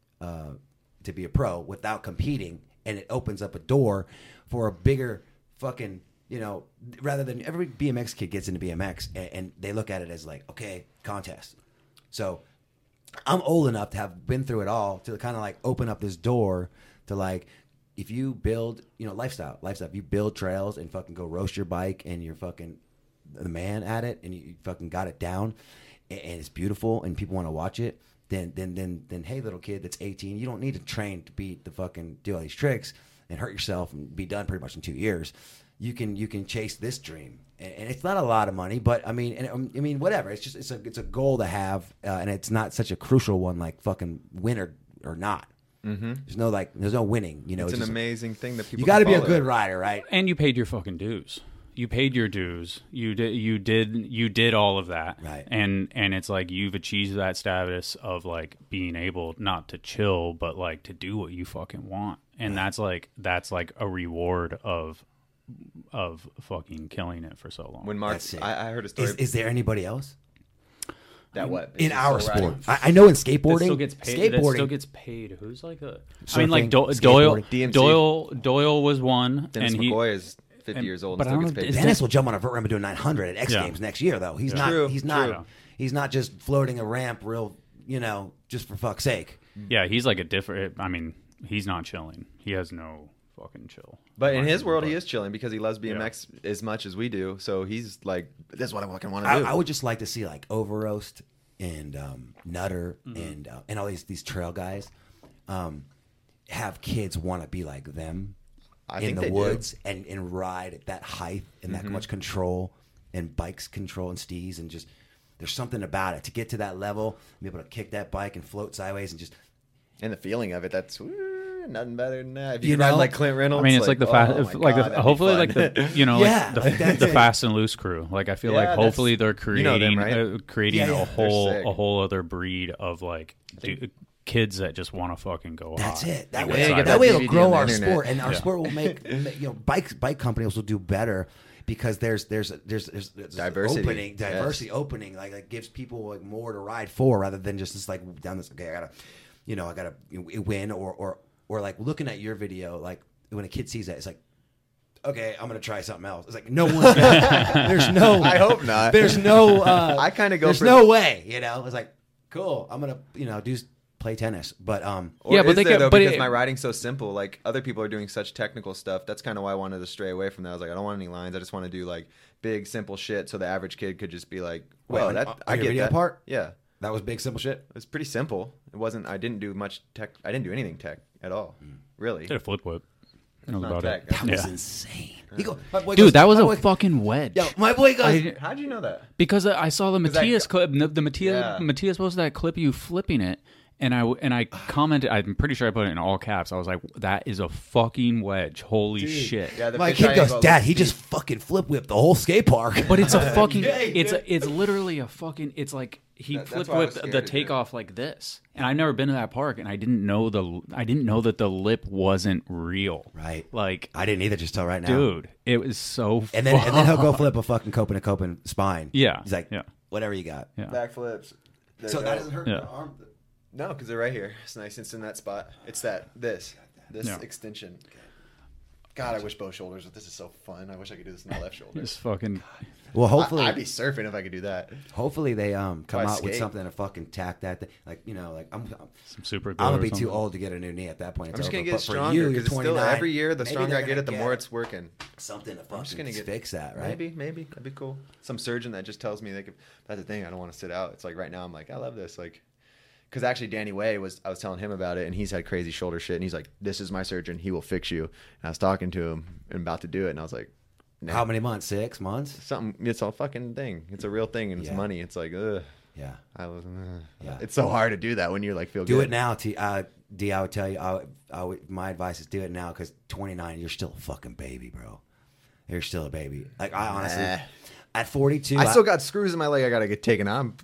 to be a pro without competing, and it opens up a door for a bigger fucking, rather than every BMX kid gets into BMX and they look at it as like, okay, contest. So I'm old enough to have been through it all to kind of like open up this door to like, if you build, lifestyle, if you build trails and fucking go roast your bike and you're fucking the man at it and you fucking got it down and it's beautiful and people want to watch it, then hey, little kid that's 18, you don't need to train to do all these tricks and hurt yourself and be done pretty much in 2 years. You can chase this dream, and it's not a lot of money, but I mean, whatever. It's just it's a goal to have, and it's not such a crucial one like fucking win or not. Mm-hmm. There's no winning. It's an amazing thing that people. You got to be a good rider, right? And you paid your fucking dues. You paid your dues. You did all of that. Right. And it's like you've achieved that status of like being able not to chill, but like to do what you fucking want. And that's like a reward of fucking killing it for so long. When Mark, I heard a story. Is there anybody else? That what? In our sport. I know in skateboarding. That still gets paid. That still gets paid. Who's like a... Surfing, I mean, like Doyle was one. Dennis and McCoy is 50 years old and still gets paid. Dennis will jump on a vert ramp and do a 900 at X Games next year, though. He's not. He's not just floating a ramp real, just for fuck's sake. Yeah, he's like a different... I mean, he's not chilling. He has no fucking chill. But in his world, he is chilling because he loves BMX as much as we do. So he's like, this is what I fucking want to do. I would just like to see like Overroast and Nutter and all these trail guys have kids want to be like them in the woods and ride at that height and that much control and bikes control and skis and just there's something about it to get to that level and be able to kick that bike and float sideways and just and the feeling of it. That's nothing better than that. If you ride like Clint Reynolds, I mean, it's like the fast, hopefully like the the fast and loose crew. Like I feel like hopefully they're creating a whole other breed of like kids that just want to fucking go. That's it. That way it'll grow our sport, and our sport will make bike companies will do better. Because there's diversity opening like gives people like more to ride for rather than just this like down this I gotta win or like looking at your video like when a kid sees that, it's like, okay, I'm gonna try something else. It's like no one. There's no. I hope not. There's no. I kind of go. There's no way. It's like cool. I'm gonna play tennis, but but they though, because my riding's so simple. Like other people are doing such technical stuff. That's kind of why I wanted to stray away from that. I was like, I don't want any lines. I just want to do like big simple shit, so the average kid could just be like, well, I get video that part. Yeah, that was big simple shit. It was pretty simple. It wasn't. I didn't do much tech. I didn't do anything tech at all. Really. Did a flip whip. That was That was insane. Dude, that was a fucking wedge. Yo, my boy goes. How'd you know that? Because I saw the Matthias clip. The Matthias posted that clip of you flipping it, and I commented. I'm pretty sure I put it in all caps. I was like, "That is a fucking wedge! Holy shit!" Yeah, my kid goes, "Dad, he just fucking flip whipped the whole skate park." But it's a fucking. It's literally a fucking. It's like he flip whipped the takeoff like this. And I've never been to that park, and I didn't know that the lip wasn't real. Right. Like I didn't either. Just till right now, dude. It was so. And then he'll go flip a fucking Copen spine. Yeah. He's like, whatever you got. Yeah. Backflips. So that doesn't hurt your arm. No, because they're right here. It's nice. It's in that spot. It's this extension. God, I wish both shoulders. This is so fun. I wish I could do this in the left shoulder. Just fucking. Well, hopefully I'd be surfing if I could do that. Hopefully they come out with something to fucking tack that thing. Like I'm some super. I'm gonna be too old to get a new knee at that point. I'm just gonna get stronger because still every year the stronger I get it, the more it's working. Something to fucking fix that, right? Maybe that'd be cool. Some surgeon that just tells me that's the thing. I don't want to sit out. It's like right now I'm like I love this because actually Danny Way I was telling him about it and he's had crazy shoulder shit and he's like, this is my surgeon, he will fix you. And I was talking to him and about to do it and I was like, nah. How many months? 6 months? Something. It's a fucking thing. It's a real thing and it's money. It's like ugh. Yeah. It's so hard to do that when you're like feel do good. Do it now. D, I would tell you, my advice is do it now because 29, you're still a fucking baby, bro. You're still a baby. Like I honestly, at 42, I still got screws in my leg. I gotta get taken out.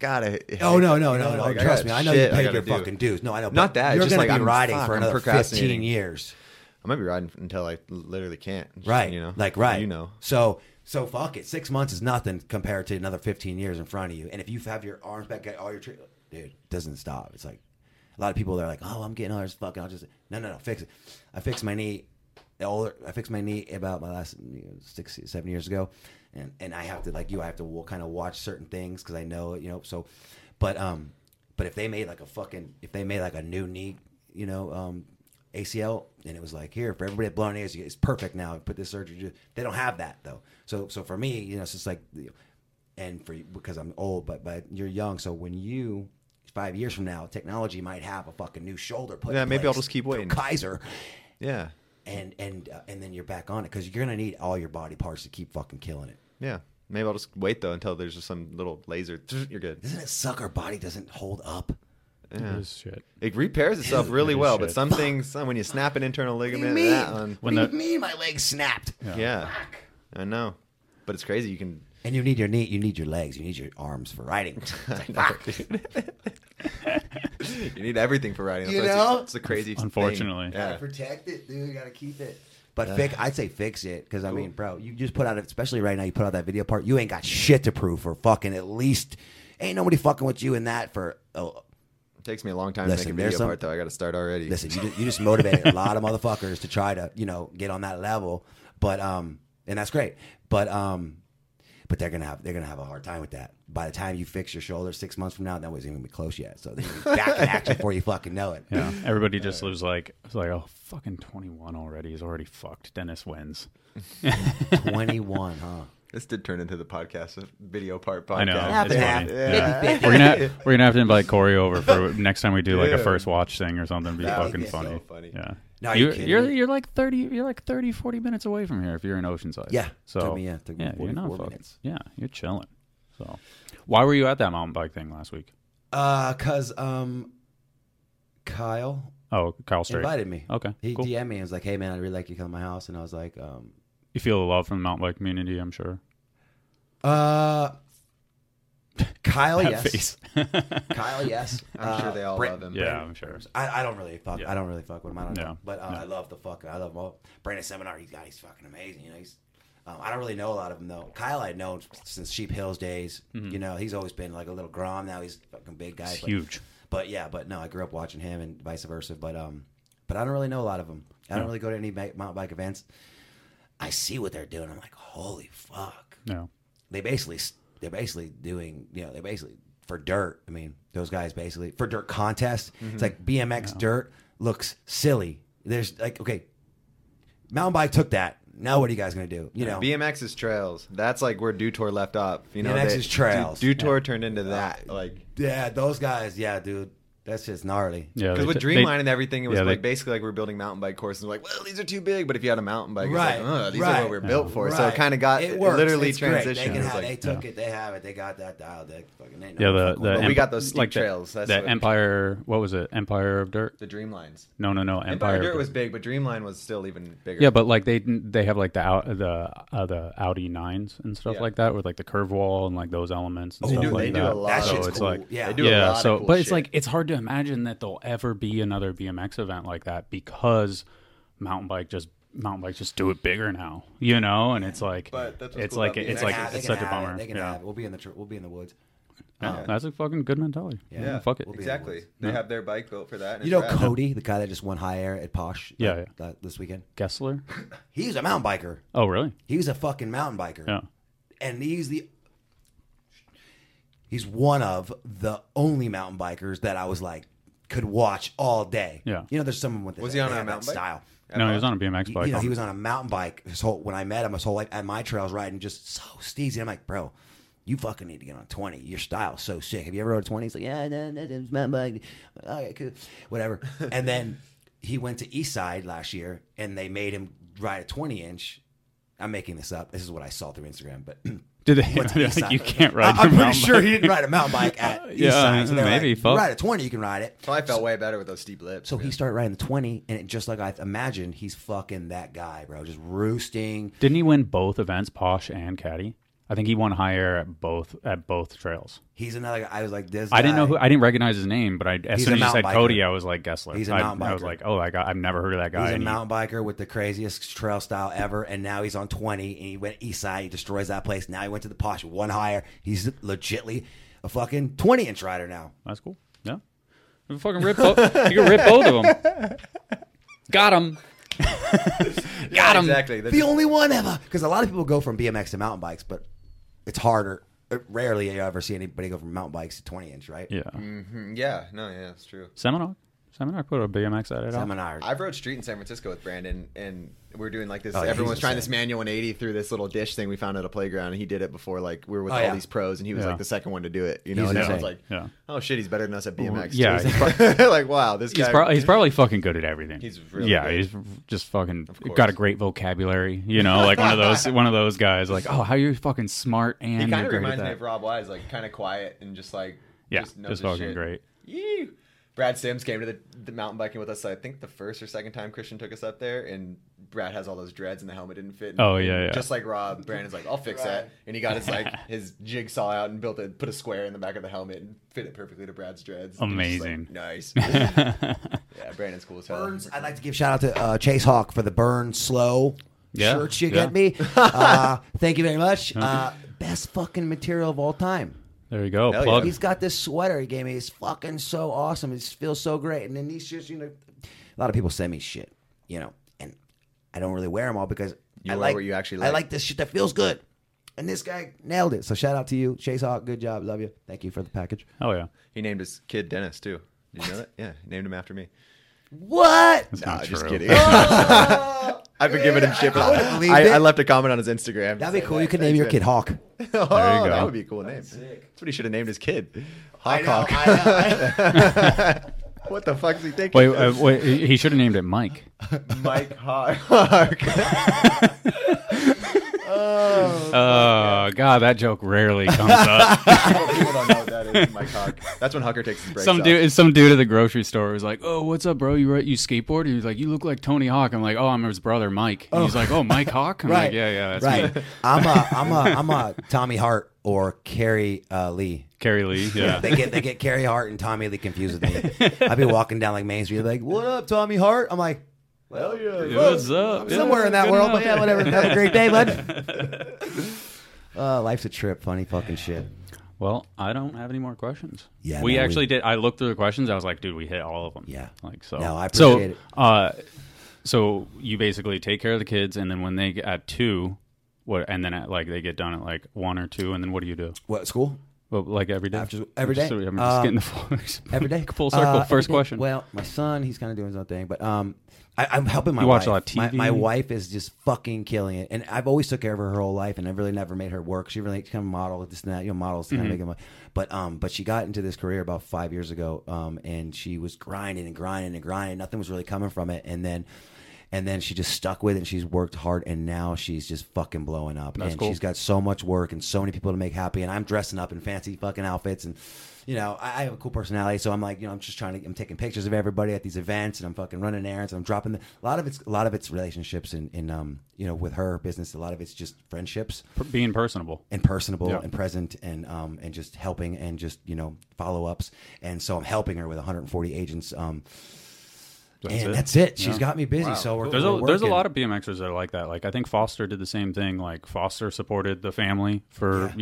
Oh no! Like, trust me, I know you paid your fucking dues. No, I know. Not that. You're just going like to be riding for another 15 years. I might be riding until I literally can't. Right. Right. You know. So fuck it. 6 months is nothing compared to another 15 years in front of you. And if you have your arms back, get all your dude, it doesn't stop. It's like a lot of people. They're like, oh, I'm getting all this fucking. I'll just no, fix it. I fixed my knee. I fixed my knee about my last 6, 7 years ago. And I have to I have to kind of watch certain things because I know so, but if they made like a new knee ACL and it was like here for everybody at Blown Ears it's perfect now put this surgery they don't have that though so for me it's just like and for because I'm old but you're young so when you 5 years from now technology might have a fucking new shoulder put in maybe I'll just keep waiting Kaiser and then you're back on it because you're gonna need all your body parts to keep fucking killing it. Yeah, maybe I'll just wait though until there's just some little laser. You're good. Doesn't it suck? Our body doesn't hold up. Yeah. It repairs itself really well, but some things when you snap an internal ligament, what do you mean my leg snapped? Yeah, I know, but it's crazy. You can. And you need your knee, you need your legs, you need your arms for riding. You need everything for riding. It's a crazy unfortunately. Thing. Yeah. You gotta protect it, dude. You gotta keep it. But I'd say fix it because I mean, bro, you just put out, especially right now, you put out that video part. You ain't got shit to prove for fucking at least. Ain't nobody fucking with you in that for. It takes me a long time to make a video part though. I got to start already. Listen, you just motivated a lot of motherfuckers to try to get on that level, but and that's great, but they're gonna have a hard time with that. By the time you fix your shoulder 6 months from now, nobody's even gonna be close yet. So they're back in action before you fucking know it. Yeah, everybody just lives like oh fucking 21 already. He's already fucked. Dennis wins. 21, huh? This did turn into the podcast video part podcast. I know. Yeah. We're gonna have to invite Corey over for next time we do like a first watch thing or something. It'd be fucking funny. So funny. Yeah. No, you're like 30 40 minutes away from here if you're in Oceanside. Yeah. So took me 44 you're not minutes. Yeah, you're chilling. So why were you at that mountain bike thing last week? Cause Kyle Straight invited me. Okay. He cool. DM'd me and was like, hey man, I'd really like you to come to my house, and I was like, you feel the love from the mountain bike community, I'm sure. Kyle, yes. Face. Kyle, yes. I'm sure they all love him. Yeah, I'm sure. I don't really fuck. Yeah. I don't really fuck with him. I don't know. But yeah. I love I love him all. Brandon Seminar, he's fucking amazing. He's. I don't really know a lot of him though. Kyle I'd known since Sheep Hills days. Mm-hmm. He's always been like a little grom. Now he's a fucking big guy. Huge. But no, I grew up watching him and vice versa. But I don't really know a lot of them. I don't really go to any mountain bike events. I see what they're doing. I'm like, holy fuck. Yeah. They're basically doing, they're basically for dirt. I mean, those guys basically for dirt contest. It's like BMX dirt looks silly. There's like, okay, mountain bike took that. Now what are you guys going to do? BMX is trails. That's like where Dew Tour left off. BMX is trails. Dew Tour turned into that. Yeah, those guys. Yeah, dude. That's just gnarly. Yeah, because with Dreamline and everything, it was basically like we were building mountain bike courses. Like, well, these are too big, but if you had a mountain bike, it's like, these are what we're built for. Right. So it kind of got it literally transitioned. They took it. They have it. They got that dialed. We got those steep trails. That's the Empire. What was it? Empire of Dirt. The Dreamlines. No. Empire of Dirt was big, but Dreamline was still even bigger. Yeah, but like they have like the Audi 9s and stuff like that with like the curve wall and like those elements and stuff like that. They do a lot. So it's like they do a lot of cool but it's shit. like it's hard to imagine that there'll ever be another BMX event like that because mountain bikes just do it bigger now, and it's like it's such a bummer. They can have it. We'll be in the woods. Yeah, that's a fucking good mentality. Yeah, fuck it. Exactly. They have their bike built for that. And Cody, the guy that just won high air at Posh. This weekend. Gessler. He's a mountain biker. Oh, really? He was a fucking mountain biker. Yeah. And he's one of the only mountain bikers that I was like could watch all day. Yeah. There's someone with was he on a mountain bike? Style. No, he was on a BMX bike. He was on a mountain bike. When I met him, his whole life at my trails riding just so steezy. I'm like, bro, you fucking need to get on a 20. Your style's so sick. Have you ever rode a 20? He's like, yeah, it's mountain bike. Okay, cool. Whatever. And then he went to Eastside last year, and they made him ride a 20-inch. I'm making this up. This is what I saw through Instagram, but did they? You can't ride. I'm pretty sure he didn't ride a mountain bike at Eastside. So maybe like, you ride a 20, you can ride it. Probably felt way better with those steep lips. So he started riding the 20, and just like I imagined, he's fucking that guy, bro. Just roosting. Didn't he win both events, Posh and Caddy? I think he won higher at both trails. He's another guy. I was like, this guy. I didn't know I didn't recognize his name, but as soon as you said Cody, I was like, Gessler. He's a mountain biker. I was like, oh, I've never heard of that guy. He's a mountain biker with the craziest trail style ever, and now he's on 20, and he went east side, he destroys that place. Now he went to the Posh, one higher. He's legitly a fucking 20-inch rider now. That's cool. Yeah. You can rip both of them. Got him. Got him. Exactly. The only one ever. Because a lot of people go from BMX to mountain bikes, but it's harder. Rarely you ever see anybody go from mountain bikes to 20-inch, right? Yeah. Mm-hmm. Yeah. No, yeah, it's true. Seminar put a BMX at it. Seminar. I've rode street in San Francisco with Brandon, and we're doing like this. Everyone was trying this manual 180 through this little dish thing we found at a playground, and he did it before. Like we were with all these pros, and he was like the second one to do it. And I was like, oh shit, he's better than us at BMX. Yeah, like wow, this guy. He's probably fucking good at everything. He's really good. He's just fucking got a great vocabulary. Like one of those guys. Like, oh, how you're fucking smart and he kind of reminds me of Rob Wise, like kind of quiet and just like just fucking shit. Great. Yeah. Brad Sims came to the mountain biking with us, I think the first or second time Christian took us up there, and Brad has all those dreads and the helmet didn't fit. And just like Rob, Brandon's like, I'll fix that. And he got his jigsaw out and put a square in the back of the helmet and fit it perfectly to Brad's dreads. Amazing. Nice. Yeah, Brandon's cool as hell. Burns, I'd like to give shout out to Chase Hawk for the Burn Slow shirts you get me. Thank you very much. Best fucking material of all time. There you go. Hell plug. Yeah. He's got this sweater he gave me. It's fucking so awesome. It feels so great. And then these shirts, a lot of people send me shit, and I don't really wear them all because I like what you actually like. I like this shit that feels good. And this guy nailed it. So shout out to you, Chase Hawk. Good job. Love you. Thank you for the package. Oh, yeah. He named his kid Dennis, too. Did you know that? Yeah, he named him after me. What? That's no, not just true. kidding. I've been giving him shit. I left a comment on his Instagram. That'd be cool. You could name your kid Hawk. There you go. That would be a cool name. That's what he should have named his kid. Hawk. What the fuck is he thinking? Wait, he should have named it Mike. Mike Hawk. Oh, God, that joke rarely comes up. People don't know what that is, Mike Hawk. That's when Hucker takes his breaks off. Some dude at the grocery store was like, oh, what's up, bro? You skateboard? He was like, you look like Tony Hawk. I'm like, oh, I'm his brother, Mike. And he's like, oh, Mike Hawk? I'm like, yeah, that's right. me. I'm a Tommy Hart or Carrie Lee. Carrie Lee, yeah. They get Carrie Hart and Tommy Lee confused with me. I'd be walking down like Main Street, like, what up, Tommy Hart? I'm like, hell yeah. What's up? I'm somewhere in that world, but yeah, whatever. Have a great day, bud. Life's a trip. Funny fucking shit. Well, I don't have any more questions. Yeah, we actually did. I looked through the questions. I was like, dude, we hit all of them. Yeah. Like so. No, I appreciate it. So you basically take care of the kids, and then when they get at 2, and then they get done at like 1 or 2, and then what do you do? What, school? Well, like every day? Every day. I'm just getting every day. Full circle. First question. Well, my son, he's kind of doing his own thing, but I'm helping my wife. You watch a lot of TV? My wife is just fucking killing it, and I've always took care of her whole life, and I've really never made her work. She really kind of model this and that, models kind of making money. But she got into this career about 5 years ago, and she was grinding and grinding and grinding. Nothing was really coming from it, and then she just stuck with it, and she's worked hard, and now she's just fucking blowing up. That's and cool. She's got so much work and so many people to make happy, and I'm dressing up in fancy fucking outfits, and I have a cool personality, so I'm like, I'm just I'm taking pictures of everybody at these events, and I'm fucking running errands, and I'm dropping a lot of it's relationships in with her business. A lot of it's just friendships, being personable and present, and just helping, and just follow ups. And so I'm helping her with 140 agents. That's it. She's got me busy. Wow. So there's a lot of BMXers that are like that. Like I think Foster did the same thing. Like Foster supported the family for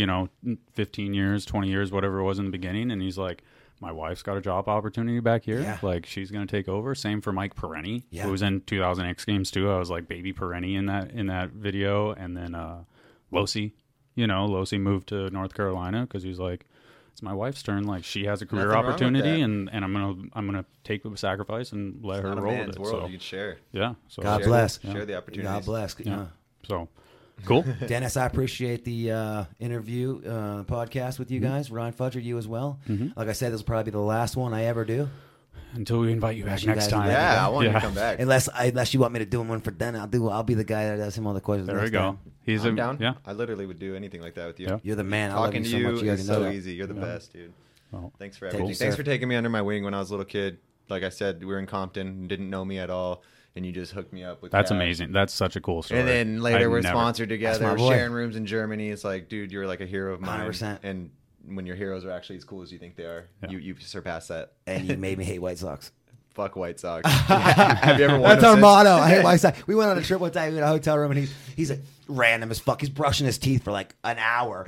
15 years, 20 years, whatever it was in the beginning, and he's like, my wife's got a job opportunity back here. Yeah. Like she's going to take over. Same for Mike Perenni, who was in 2000 X Games too. I was like baby Perenni in that video, and then Losi, Losi moved to North Carolina because he's like, it's my wife's turn. Like she has a career opportunity, and I'm gonna take the sacrifice and let her roll with it. World. So you can share. Yeah. So God bless. Share the opportunities. God bless. Yeah. So cool. Dennis, I appreciate the interview podcast with you guys. Ryan Fudger, you as well. Like I said, this will probably be the last one I ever do. Until we invite you back next time. Yeah, I want you to come back. Unless you want me to do one for Den, I'll be the guy that does him all the questions. There we go. I'm down. Yeah, I literally would do anything like that with you. Yeah. You're the man. Talking to you is so easy. You're the best, dude. Well, thanks for everything. Thanks for taking me under my wing when I was a little kid. Like I said, we were in Compton, didn't know me at all, and you just hooked me up with. That's amazing. That's such a cool story. And then later we're sponsored together, sharing rooms in Germany. It's like, dude, you're like a hero of mine. 100%. And when your heroes are actually as cool as you think they are, you surpass that. And you made me hate White Sox. Fuck White Sox. Have you ever won? That's our motto. I hate White Sox. We went on a trip one time in a hotel room, and he's like random as fuck. He's brushing his teeth for like an hour.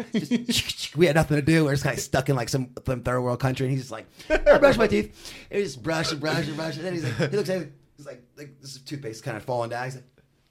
We had nothing to do. We're just kind of stuck in like some third world country, and he's just like, I brush my teeth. And he just brush and brush and brush. And then he's like, he looks at it, he's like this is toothpaste kind of falling down. He's like,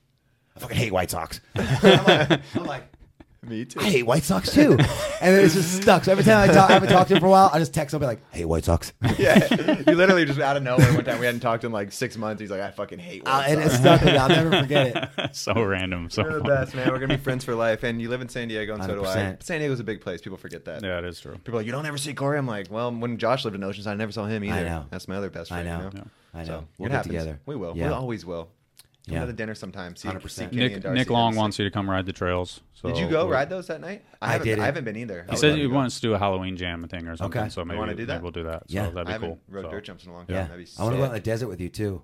I fucking hate White Sox. I'm like. Me too. I hate White Sox too. And it's just stuck. So every time I haven't talked to him for a while, I just text him and be like, I hate White Sox. Yeah. You literally just out of nowhere one time we hadn't talked in like 6 months. He's like, I fucking hate White Sox. And it's stuck with me. I'll never forget it. So random. So you're the best, man. We're going to be friends for life. And you live in San Diego, and 100%. So do I. San Diego's a big place. People forget that. Yeah, it is true. People are like, you don't ever see Corey? I'm like, well, when Josh lived in Oceanside, I never saw him either. I know. That's my other best friend. I know. You know? I know. So we'll get together. We will. Yeah. We always will. Come to the dinner sometime. 100%. Nick Long wants you to come ride the trails. So did you go ride those that night? I haven't been either. He said he wants to do a Halloween jam thing or something. Okay. So maybe we'll do that. Yeah. So that'd be cool. I haven't rode dirt jumps in a long time. Yeah. That'd be I want to go out in the desert with you too.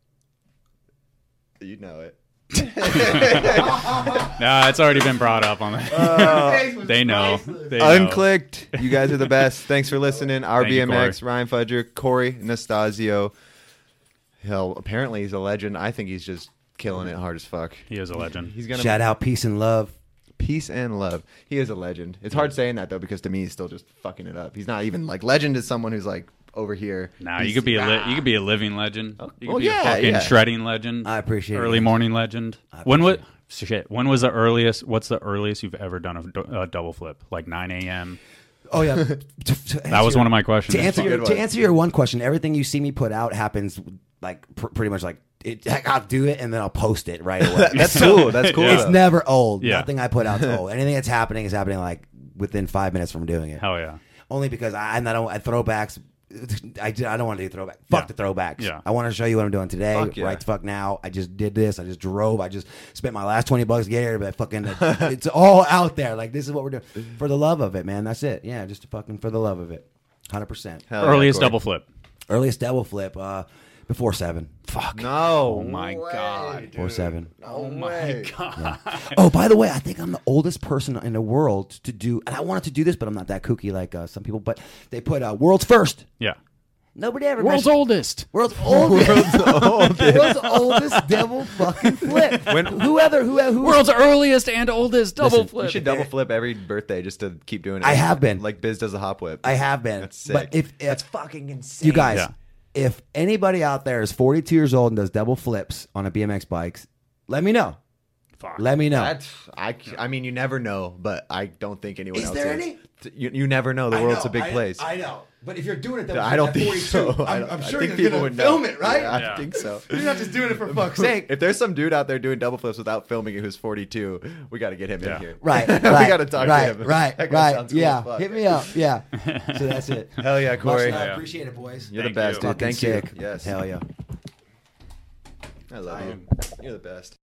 You know it. Nah, it's already been brought up on the. They know. Unclicked. You guys are the best. Thanks for listening. RBMX, Ryan Fudger, Corey Nastasio. Hell, apparently he's a legend. I think he's just killing it hard as fuck. He is a legend. He's gonna shout out peace and love. Peace and love. He is a legend. It's hard saying that though, because to me he's still just fucking it up. He's not even like legend is someone who's like over here. Nah, you could be a living legend. You could be a fucking shredding legend. I appreciate it. Early morning legend. When was the earliest? What's the earliest you've ever done a double flip? Like 9 a.m. Oh yeah, that was one of my questions. To answer your one question, everything you see me put out happens like pretty much like I'll do it and then I'll post it right away. That's cool. That's cool. It's never old. Yeah. Nothing I put out is old. Anything that's happening is happening like within 5 minutes from doing it. Hell yeah. Only because I throwbacks. I don't want to do throwbacks. Fuck the throwbacks. Yeah. I want to show you what I'm doing today. Right the fuck now. I just did this. I just drove. I just spent my last $20 to get here, but fucking it's all out there. Like this is what we're doing for the love of it, man. That's it. Yeah, just fucking for the love of it. 100%. Earliest double flip. Earliest double flip. Before 7. Fuck. No. Oh my god. Before 7. Oh my god. Yeah. Oh, by the way, I think I'm the oldest person in the world to do, and I wanted to do this, but I'm not that kooky like some people. But they put world's first. Yeah. Nobody ever. World's oldest. World's oldest. World's oldest double fucking flip. Who? World's earliest and oldest double flip. You should double flip every birthday just to keep doing it. I have been. Like Biz does a hop whip. I have been. That's sick. But that's fucking insane. You guys, if anybody out there is 42 years old and does double flips on a BMX bike, let me know. Let me know. I mean, you never know, but I don't think anyone else is. There any? You never know. The world's a big place. I know. But if you're doing it, I don't think so. I'm sure you're going to film it, right? Yeah, I think so. You're not just doing it for fuck's sake. If there's some dude out there doing double flips without filming it who's 42, we got to get him in here. Right. We got to talk to him. Right. Cool, yeah. Hit me up. Yeah. So that's it. Hell yeah, Corey. I appreciate it, boys. You're the best, dude. Thank you. Yes. Hell yeah. I love you. You're the best.